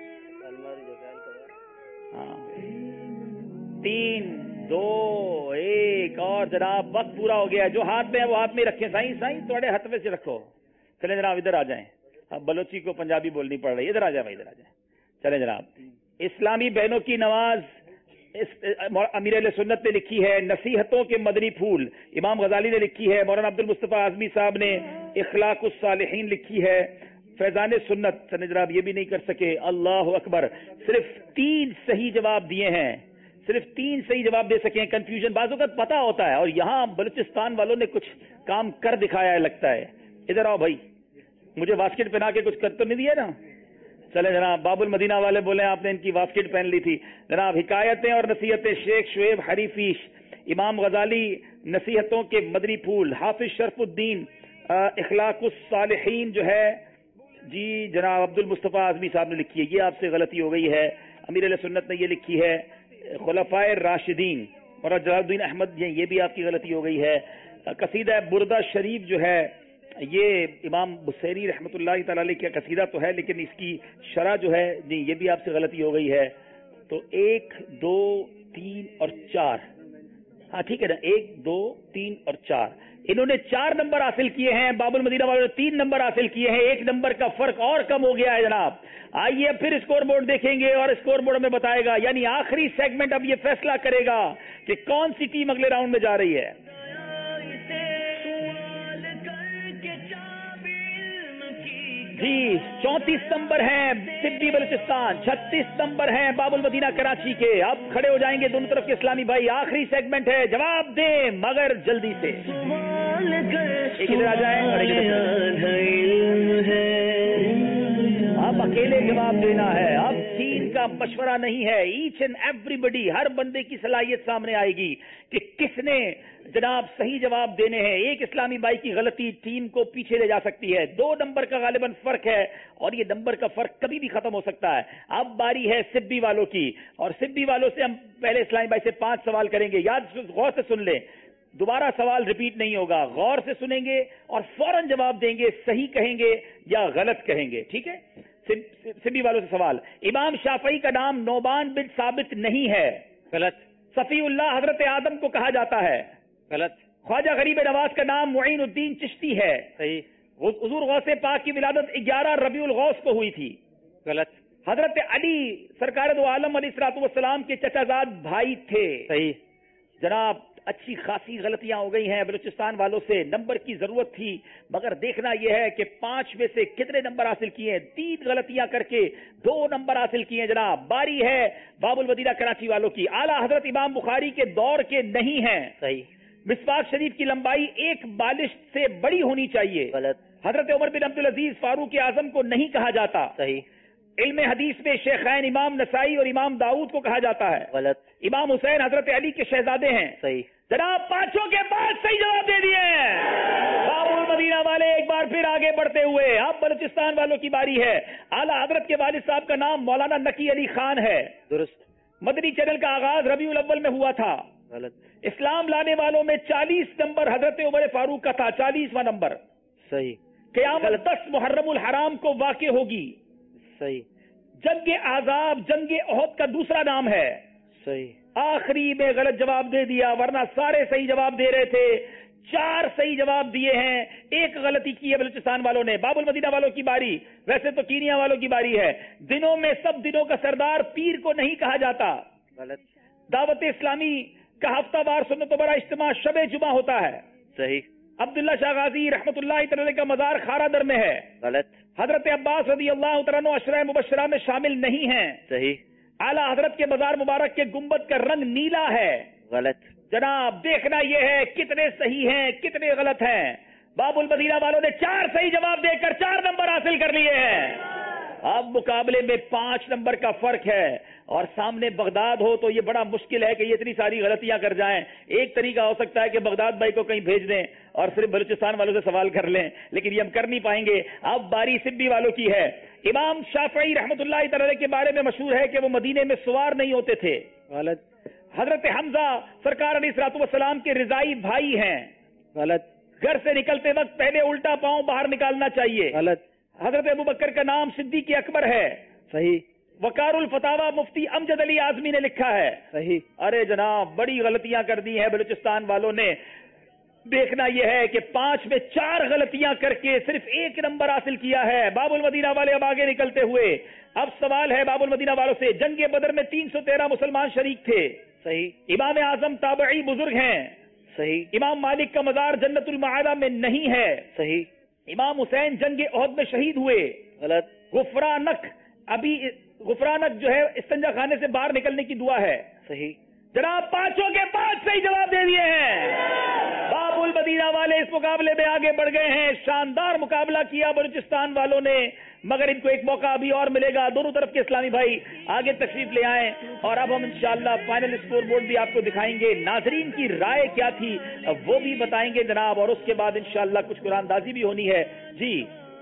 [SPEAKER 1] हाँ, तीन दो एक और जनाब वक्त पूरा हो गया। जो हाथ में है वो हाथ में रखें। साईं साईं थोड़े हथवे से रखो। चले जनाब इधर आ जाएं। अब बलोची को पंजाबी बोलनी पड़ रही है, इधर आ जाए भाई, इधर आ जाए। चले जनाब, इस्लामी बहनों की नमाज अमीर अहले सुन्नत ने लिखी है। नसीहतों के मदनी फूल इमाम गजाली ने लिखी है। मौलाना अब्दुल मुस्तफा आजमी साहब ने इखलाकुस सालिहीन लिखी है। फैजान सुन्नत चले जनाब ये भी नहीं कर सके। अल्लाह अकबर, सिर्फ तीन सही जवाब दिए हैं, सिर्फ तीन सही जवाब दे सके। कंफ्यूजन बाजू का पता होता है और यहाँ बलूचिस्तान वालों ने कुछ काम कर दिखाया है लगता है। इधर आओ भाई, मुझे बास्केट पहना के कुछ कर तो नहीं दिया ना। चले जनाब, बाबुल मदीना वाले बोले आपने इनकी बास्केट पहन ली थी। जनाब हिकायतें और नसीहतें शेख शुएब हरीफीश, इमाम गजाली नसीहतों के मदनी फूल, हाफिज शरफुद्दीन इखलाकुस सालिहीन जो है जी जनाब अब्दुल मुस्तफा आजमी साहब ने लिखी है। ये आपसे गलती हो गई है, अमीर अहले सुन्नत ने ये लिखी है। खुलफाए राशिदीन और जलालुद्दीन अहमद, ये भी आपकी गलती हो गई है। कसीदा बुर्दा शरीफ जो है ये इमाम बुसैरी रहमतुल्लाह तआला अलैह का कसीदा तो है, लेकिन इसकी शरह जो है जी ये भी आपसे गलती हो गई है। तो एक दो तीन और चार, हाँ ठीक है ना, एक दो तीन और चार, इन्होंने चार नंबर हासिल किए हैं। बाबुल मदीना वालों ने तीन नंबर हासिल किए हैं। एक नंबर का फर्क और कम हो गया है जनाब। आइए फिर स्कोर बोर्ड देखेंगे और स्कोर बोर्ड में बताएगा, यानी आखिरी सेगमेंट अब ये फैसला करेगा कि कौन सी टीम अगले राउंड में जा रही है। جی چونتیس نمبر ہیں سبی بلوچستان، چھتیس نمبر ہیں باب المدینہ کراچی کے. اب کھڑے ہو جائیں گے دونوں طرف کے اسلامی بھائی. آخری سیگمنٹ ہے، جواب دیں مگر جلدی سے. ایک ادھر آ جائیں اور ایک ادھر. اب اکیلے جواب دینا ہے، اب ٹیم کا مشورہ نہیں ہے. ایچ اینڈ ایوری بڈی، ہر بندے کی صلاحیت سامنے آئے گی کہ کس نے جناب صحیح جواب دینے ہیں. ایک اسلامی بھائی کی غلطی ٹیم کو پیچھے لے جا سکتی ہے. دو نمبر کا غالباً فرق ہے اور یہ نمبر کا فرق کبھی بھی ختم ہو سکتا ہے. اب باری ہے سبی والوں کی، اور سبی والوں سے ہم پہلے اسلامی بھائی سے پانچ سوال کریں گے. یاد غور سے سن لیں، دوبارہ سوال ریپیٹ نہیں ہوگا. غور سے سنیں گے اور فوراً جواب دیں گے، صحیح کہیں گے یا غلط کہیں گے. ٹھیک ہے؟ سبی والوں سے سوال. امام شافعی کا نام نعمان بن ثابت نہیں ہے. غلط. صفی اللہ حضرت آدم کو کہا جاتا ہے. غلط. خواجہ غریب نواز کا نام معین الدین چشتی ہے. صحیح. حضور غوث پاک کی ولادت گیارہ ربیع الغوث کو ہوئی تھی. غلط. حضرت علی سرکار دو عالم علیہ الصلوۃ والسلام کے چچا زاد بھائی تھے. صحیح. جناب اچھی خاصی غلطیاں ہو گئی ہیں بلوچستان والوں سے. نمبر کی ضرورت تھی مگر دیکھنا یہ ہے کہ پانچ میں سے کتنے نمبر حاصل کیے ہیں. تین غلطیاں کر کے دو نمبر حاصل کیے ہیں. جناب باری ہے باب المدینہ کراچی والوں کی. اعلیٰ حضرت امام بخاری کے دور کے نہیں ہیں. صحیح. مسواک شریف کی لمبائی ایک بالشت سے بڑی ہونی چاہیے. غلط. حضرت عمر بن عبدالعزیز فاروق اعظم کو نہیں کہا جاتا. صحیح. علم حدیث میں شیخین امام نسائی اور امام داؤد کو کہا جاتا ہے. غلط. امام حسین حضرت علی کے شہزادے ہیں. صحیح. جناب پانچوں کے بعد صحیح جواب دے دیے ہیں باب المدینہ والے. ایک بار پھر آگے بڑھتے ہوئے اب بلوچستان والوں کی باری ہے. اعلیٰ حضرت کے والد صاحب کا نام مولانا نقی علی خان ہے. درست. مدنی چینل کا آغاز ربیع الاول میں ہوا تھا. غلط. اسلام لانے والوں میں چالیس نمبر حضرت عمر فاروق کا تھا. چالیسواں نمبر. صحیح. قیامت دس محرم الحرام کو واقع ہوگی. صحیح. جنگ عذاب جنگ احد کا دوسرا نام ہے. صحیح. آخری میں غلط جواب دے دیا ورنہ سارے صحیح جواب دے رہے تھے. چار صحیح جواب دیے ہیں، ایک غلطی کی ہے بلوچستان والوں نے. باب المدینہ والوں کی باری. ویسے تو کینیا والوں کی باری ہے. دنوں میں سب دنوں کا سردار پیر کو نہیں کہا جاتا. غلط. دعوت اسلامی کا ہفتہ وار سنت و برا اجتماع شب جمعہ ہوتا ہے. صحیح. عبداللہ شاہ غازی رحمت اللہ تعالی کا مزار خارا در میں ہے. غلط. حضرت عباس رضی اللہ تعالیٰ عنہ عشرہ مبشرہ میں شامل نہیں ہیں. صحیح. اعلیٰ حضرت کے مزار مبارک کے گنبد کا رنگ نیلا ہے. غلط. جناب دیکھنا یہ ہے کتنے صحیح ہیں کتنے غلط ہیں. باب المدینہ والوں نے چار صحیح جواب دے کر چار نمبر حاصل کر لیے ہیں. اب مقابلے میں پانچ نمبر کا فرق ہے اور سامنے بغداد ہو تو یہ بڑا مشکل ہے کہ یہ اتنی ساری غلطیاں کر جائیں. ایک طریقہ ہو سکتا ہے کہ بغداد بھائی کو کہیں بھیج دیں اور صرف بلوچستان والوں سے سوال کر لیں، لیکن یہ ہم کر نہیں پائیں گے. اب باری سبی والوں کی ہے. امام شافعی رحمت اللہ تعالی کے بارے میں مشہور ہے کہ وہ مدینے میں سوار نہیں ہوتے تھے. غلط. حضرت حمزہ سرکار علیہ الصلوۃ والسلام کے رضائی بھائی ہیں. غلط. گھر سے نکلتے وقت پہلے الٹا پاؤں باہر نکالنا چاہیے. غلط. حضرت ابوبکر کا نام صدیق اکبر ہے. صحیح. وقار الفتاوی مفتی امجد علی اعظمی نے لکھا ہے. صحیح. ارے جناب بڑی غلطیاں کر دی ہیں بلوچستان والوں نے. دیکھنا یہ ہے کہ پانچ میں چار غلطیاں کر کے صرف ایک نمبر حاصل کیا ہے. باب المدینہ والے اب آگے نکلتے ہوئے. اب سوال ہے باب المدینہ والوں سے. جنگ بدر میں تین سو تیرہ مسلمان شریک تھے. صحیح. امام اعظم تابعی بزرگ ہیں. صحیح. امام مالک کا مزار جنت المعادہ میں نہیں ہے. صحیح. امام حسین جنگ احد میں شہید ہوئے. غلط. غفرانک ابھی غفرانک جو ہے استنجا خانے سے باہر نکلنے کی دعا ہے. صحیح. جناب پانچوں کے پانچ صحیح جواب دے دیے ہیں. باب المدینہ والے اس مقابلے میں آگے بڑھ گئے ہیں. شاندار مقابلہ کیا بلوچستان والوں نے مگر ان کو ایک موقع ابھی اور ملے گا. دونوں طرف کے اسلامی بھائی آگے تشریف لے آئیں اور اب ہم انشاءاللہ فائنل اسکور بورڈ بھی آپ کو دکھائیں گے. ناظرین کی رائے کیا تھی وہ بھی بتائیں گے جناب اور اس کے بعد انشاءاللہ کچھ قرآن دازی بھی ہونی ہے. جی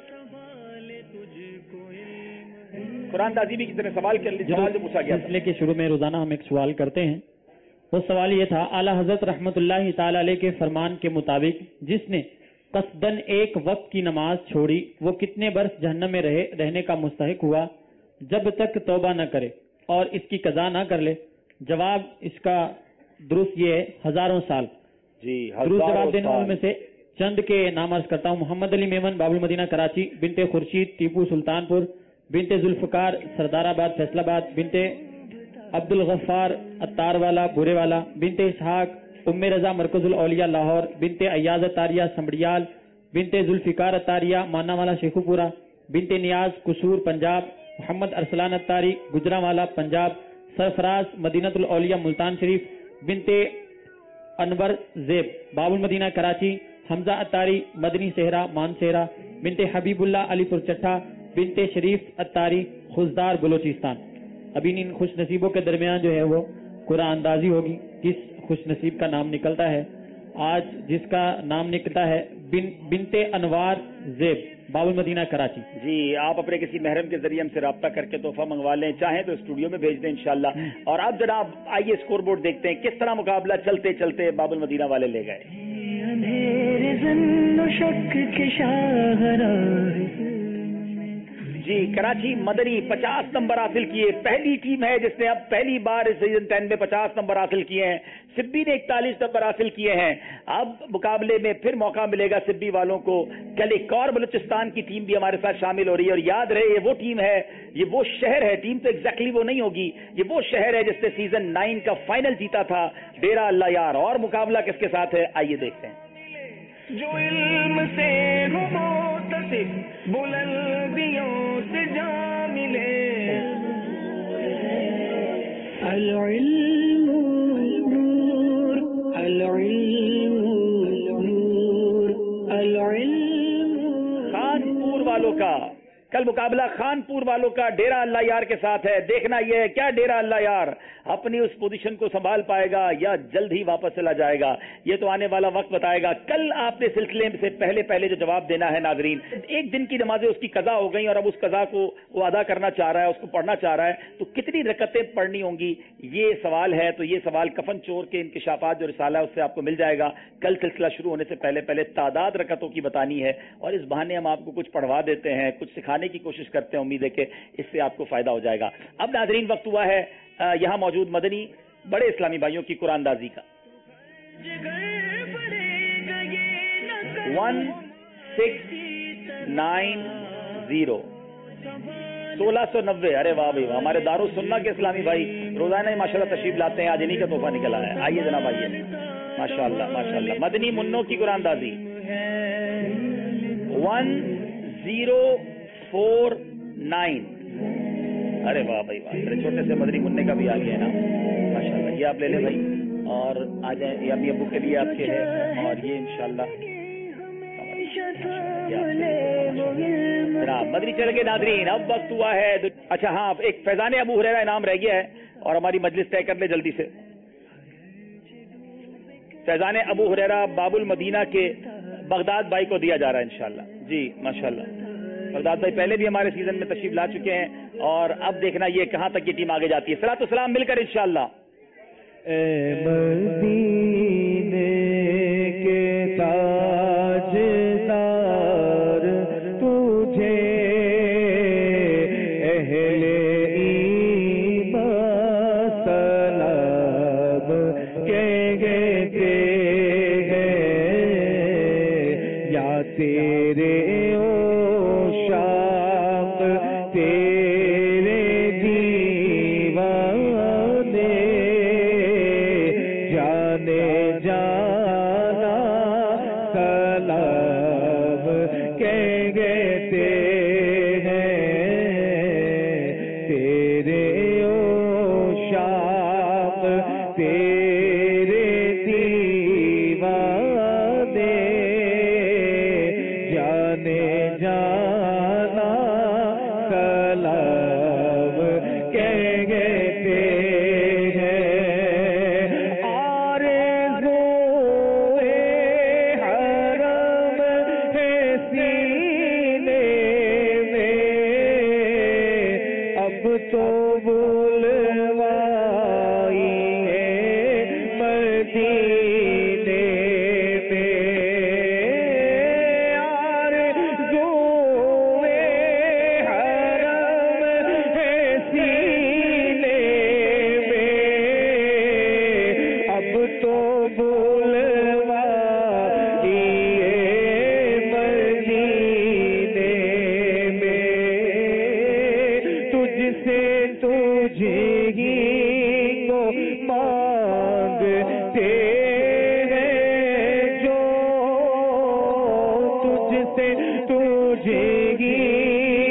[SPEAKER 1] قرآن دازی بھی کسی نے سوال کر لیا. سوال جو پوچھا گیا
[SPEAKER 2] سلسلے کے شروع میں روزانہ ہم ایک سوال کرتے ہیں. وہ سوال یہ تھا اعلیٰ حضرت رحمت اللہ تعالی علیہ کے فرمان کے مطابق جس نے قصدن ایک وقت کی نماز چھوڑی وہ کتنے برس جہنم میں رہے رہنے کا مستحق ہوا جب تک توبہ نہ کرے اور اس کی قضا نہ کر لے؟ جواب اس کا درست یہ ہے ہزاروں سال. جی درست جواب دینے والوں میں سے چند کے نام عرض کرتا ہوں. محمد علی میمن باب المدینہ کراچی، بنت خورشید ٹیپو سلطان پور، بنت ذوالفقار سردار آباد فیصل آباد، بنت عبد الغفار اتار والا بورے والا، بنت اسحاق ام رضا مرکز الاولیاء لاہور، بنت ایاز اتاریہ سمڑیال، بنت ذوالفقار اتاریہ مانا والا شیخو پورا، बिनते नियाज कुसूर पंजाब, मोहम्मद अरसलान अत्तारी गुजरावाला पंजाब, सरफराज मदीनतुल औलिया मुल्तान शरीफ, बिनते अनवर जेब बाबुल मदीना कराची, हमजा अत्तारी मदनी सेहरा मानसेहरा, बिनते हबीबुल्लाह अलीपुर चट्टा, बिनते शरीफ अत्तारी खुजदार बलोचिस्तान। अभी इन खुश नसीबों के दरमियान जो है वो कुरान अंदाजी होगी, किस खुश नसीब का नाम निकलता है। आज जिसका नाम निकलता है बिन बिनते अनवार जेब बाबुल मदीना कराची।
[SPEAKER 1] जी, आप अपने किसी महरम के जरिए हमसे रब्ता करके तोहफा मंगवा लें, चाहें तो स्टूडियो में भेज दें इंशाल्लाह। और अब जनाब आइए स्कोर बोर्ड देखते हैं किस तरह मुकाबला चलते चलते बाबुल मदीना वाले ले गए। जी, कराची मदनी पचास नंबर हासिल किए, पहली टीम है जिसने अब पहली बार इस सीजन टेन में पचास नंबर हासिल किए हैं। सिब्बी ने इकतालीस नंबर हासिल किए हैं। अब मुकाबले में फिर मौका मिलेगा सिब्बी वालों को। कल एक और बलूचिस्तान की टीम भी हमारे साथ शामिल हो रही है, और याद रहे ये वो टीम है, ये वो शहर है, टीम तो एग्जैक्टली वो नहीं होगी, ये वो शहर है जिसने सीजन नाइन का फाइनल जीता था, डेरा अल्लाह यार। और मुकाबला किसके साथ है आइए देखते हैं।
[SPEAKER 6] जो इल्म से हो मोतसिफ बुलंदियों से जा मिले, अल इल्मु नूर, अल इल्मु नूर, अल इल्मु।
[SPEAKER 1] खानपुर वालों का कल मुकाबला खानपुर वालों का डेरा अल्लाह यार के साथ है। देखना यह है क्या डेरा अल्लाह यार अपनी उस पोजीशन को संभाल पाएगा या जल्द ही वापस चला जाएगा, ये तो आने वाला वक्त बताएगा। कल आपने सिलसिले से पहले पहले जो जवाब देना है नाजरीन, एक दिन की नमाजें उसकी कजा हो गई और अब उस कजा को वो अदा करना चाह रहा है, उसको पढ़ना चाह रहा है, तो कितनी रकतें पढ़नी होंगी ये सवाल है। तो ये सवाल कफन चोर के इंकिशाफात जो रिसाला है उससे आपको मिल जाएगा। कल सिलसिला शुरू होने से पहले पहले तादाद रकतों की बतानी है, और इस बहाने हम आपको कुछ पढ़वा देते हैं, कुछ सिखाने की कोशिश करते हैं। उम्मीद है कि इससे आपको फायदा हो जाएगा। अब नाजरीन वक्त हुआ है यहाँ मौजूद मदनी बड़े इस्लामी भाइयों की कुरानदाजी का। वन सिक्स नाइन जीरो सोलह सौ नब्बे। अरे वाह भाई वाह, हमारे दारुल सुन्ना के इस्लामी भाई रोजाना ही माशाल्लाह तशरीफ लाते हैं, आज इन्हीं का तोहफा निकला है। आइए जनाब आइए, माशाल्लाह माशाल्लाह। मदनी मुन्नों की कुरानदाजी वन जीरो फोर नाइन। अरे वाह भाई वाह, मेरे छोटे से मदनी मुन्ने का भी आ गया है ना, माशाल्लाह। ये आप ले लें भाई और आ जाए, ये अम्मी अबू के लिए आपके है, और ये इंशाल्लाह मदनी चैनल के नाजरीन अब वक्त हुआ है। अच्छा हाँ, एक फैजान अबू हुरैरा इनाम रह गया है और हमारी मजलिस तय कर ले जल्दी से। फैजान अबू हुरैरा बाबुल मदीना के बगदाद भाई को दिया जा रहा है इंशाल्लाह। जी माशाल्लाह, बगदाद भाई पहले भी हमारे सीजन में तशरीफ ला चुके हैं, और अब देखना ये कहां तक ये टीम आगे जाती है। सलातो सलाम मिलकर इंशाल्लाह।
[SPEAKER 18] मदीने के ताजदार तुझे अहले ईमान सलाम कहते हैं, या तेरे तुझसे तुझे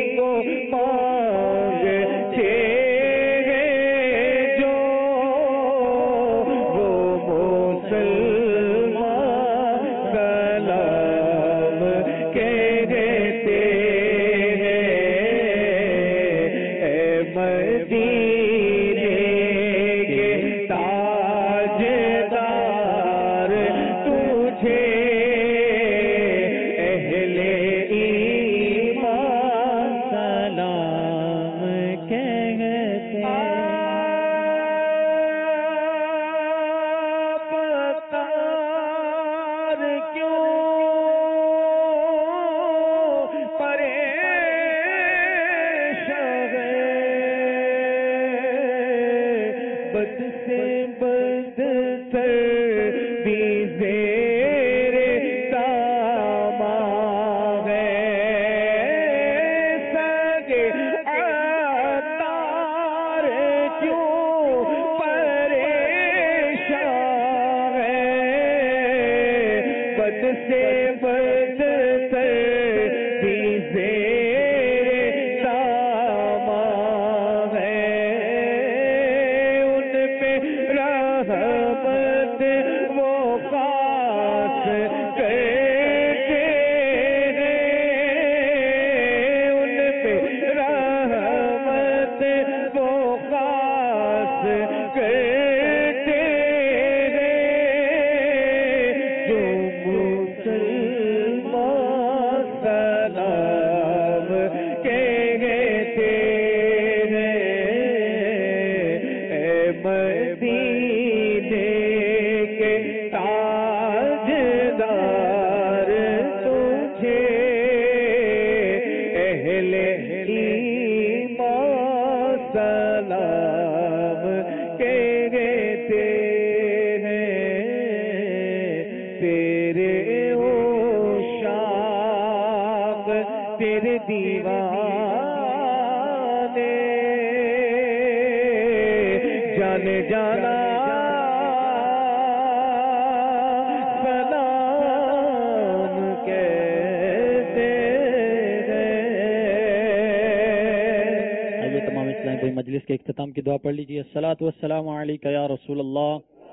[SPEAKER 2] مجلس کے اختتام کی دعا پڑھ لیجیے. الصلاۃ والسلام علیک یا رسول اللہ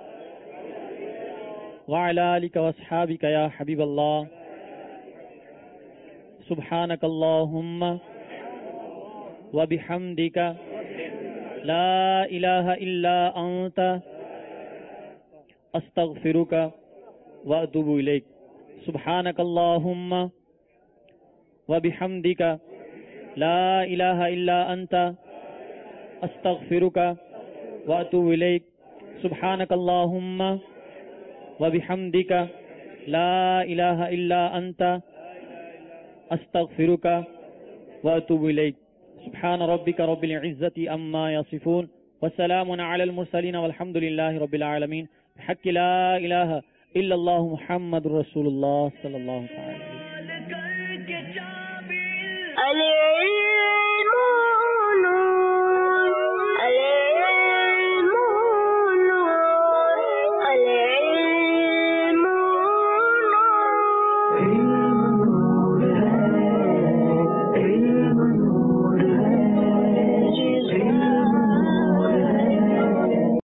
[SPEAKER 2] وعلی آلک واصحابک یا حبیب اللہ. سبحانک اللہم وبحمدک لا الہ الا انت استغفرک واتوب الیک. سبحانک اللہم وبحمدک لا الہ الا انت استغفرک واتوب الیک. سبحانک اللہم وبحمدک لا الہ الا انت استغفرک واتوب الیک. سبحان ربک رب العزۃ عما یصفون وسلام علی المرسلین والحمد للہ رب العالمین. بحق لا الہ الا اللہ محمد رسول اللہ صلی اللہ علیہ وسلم.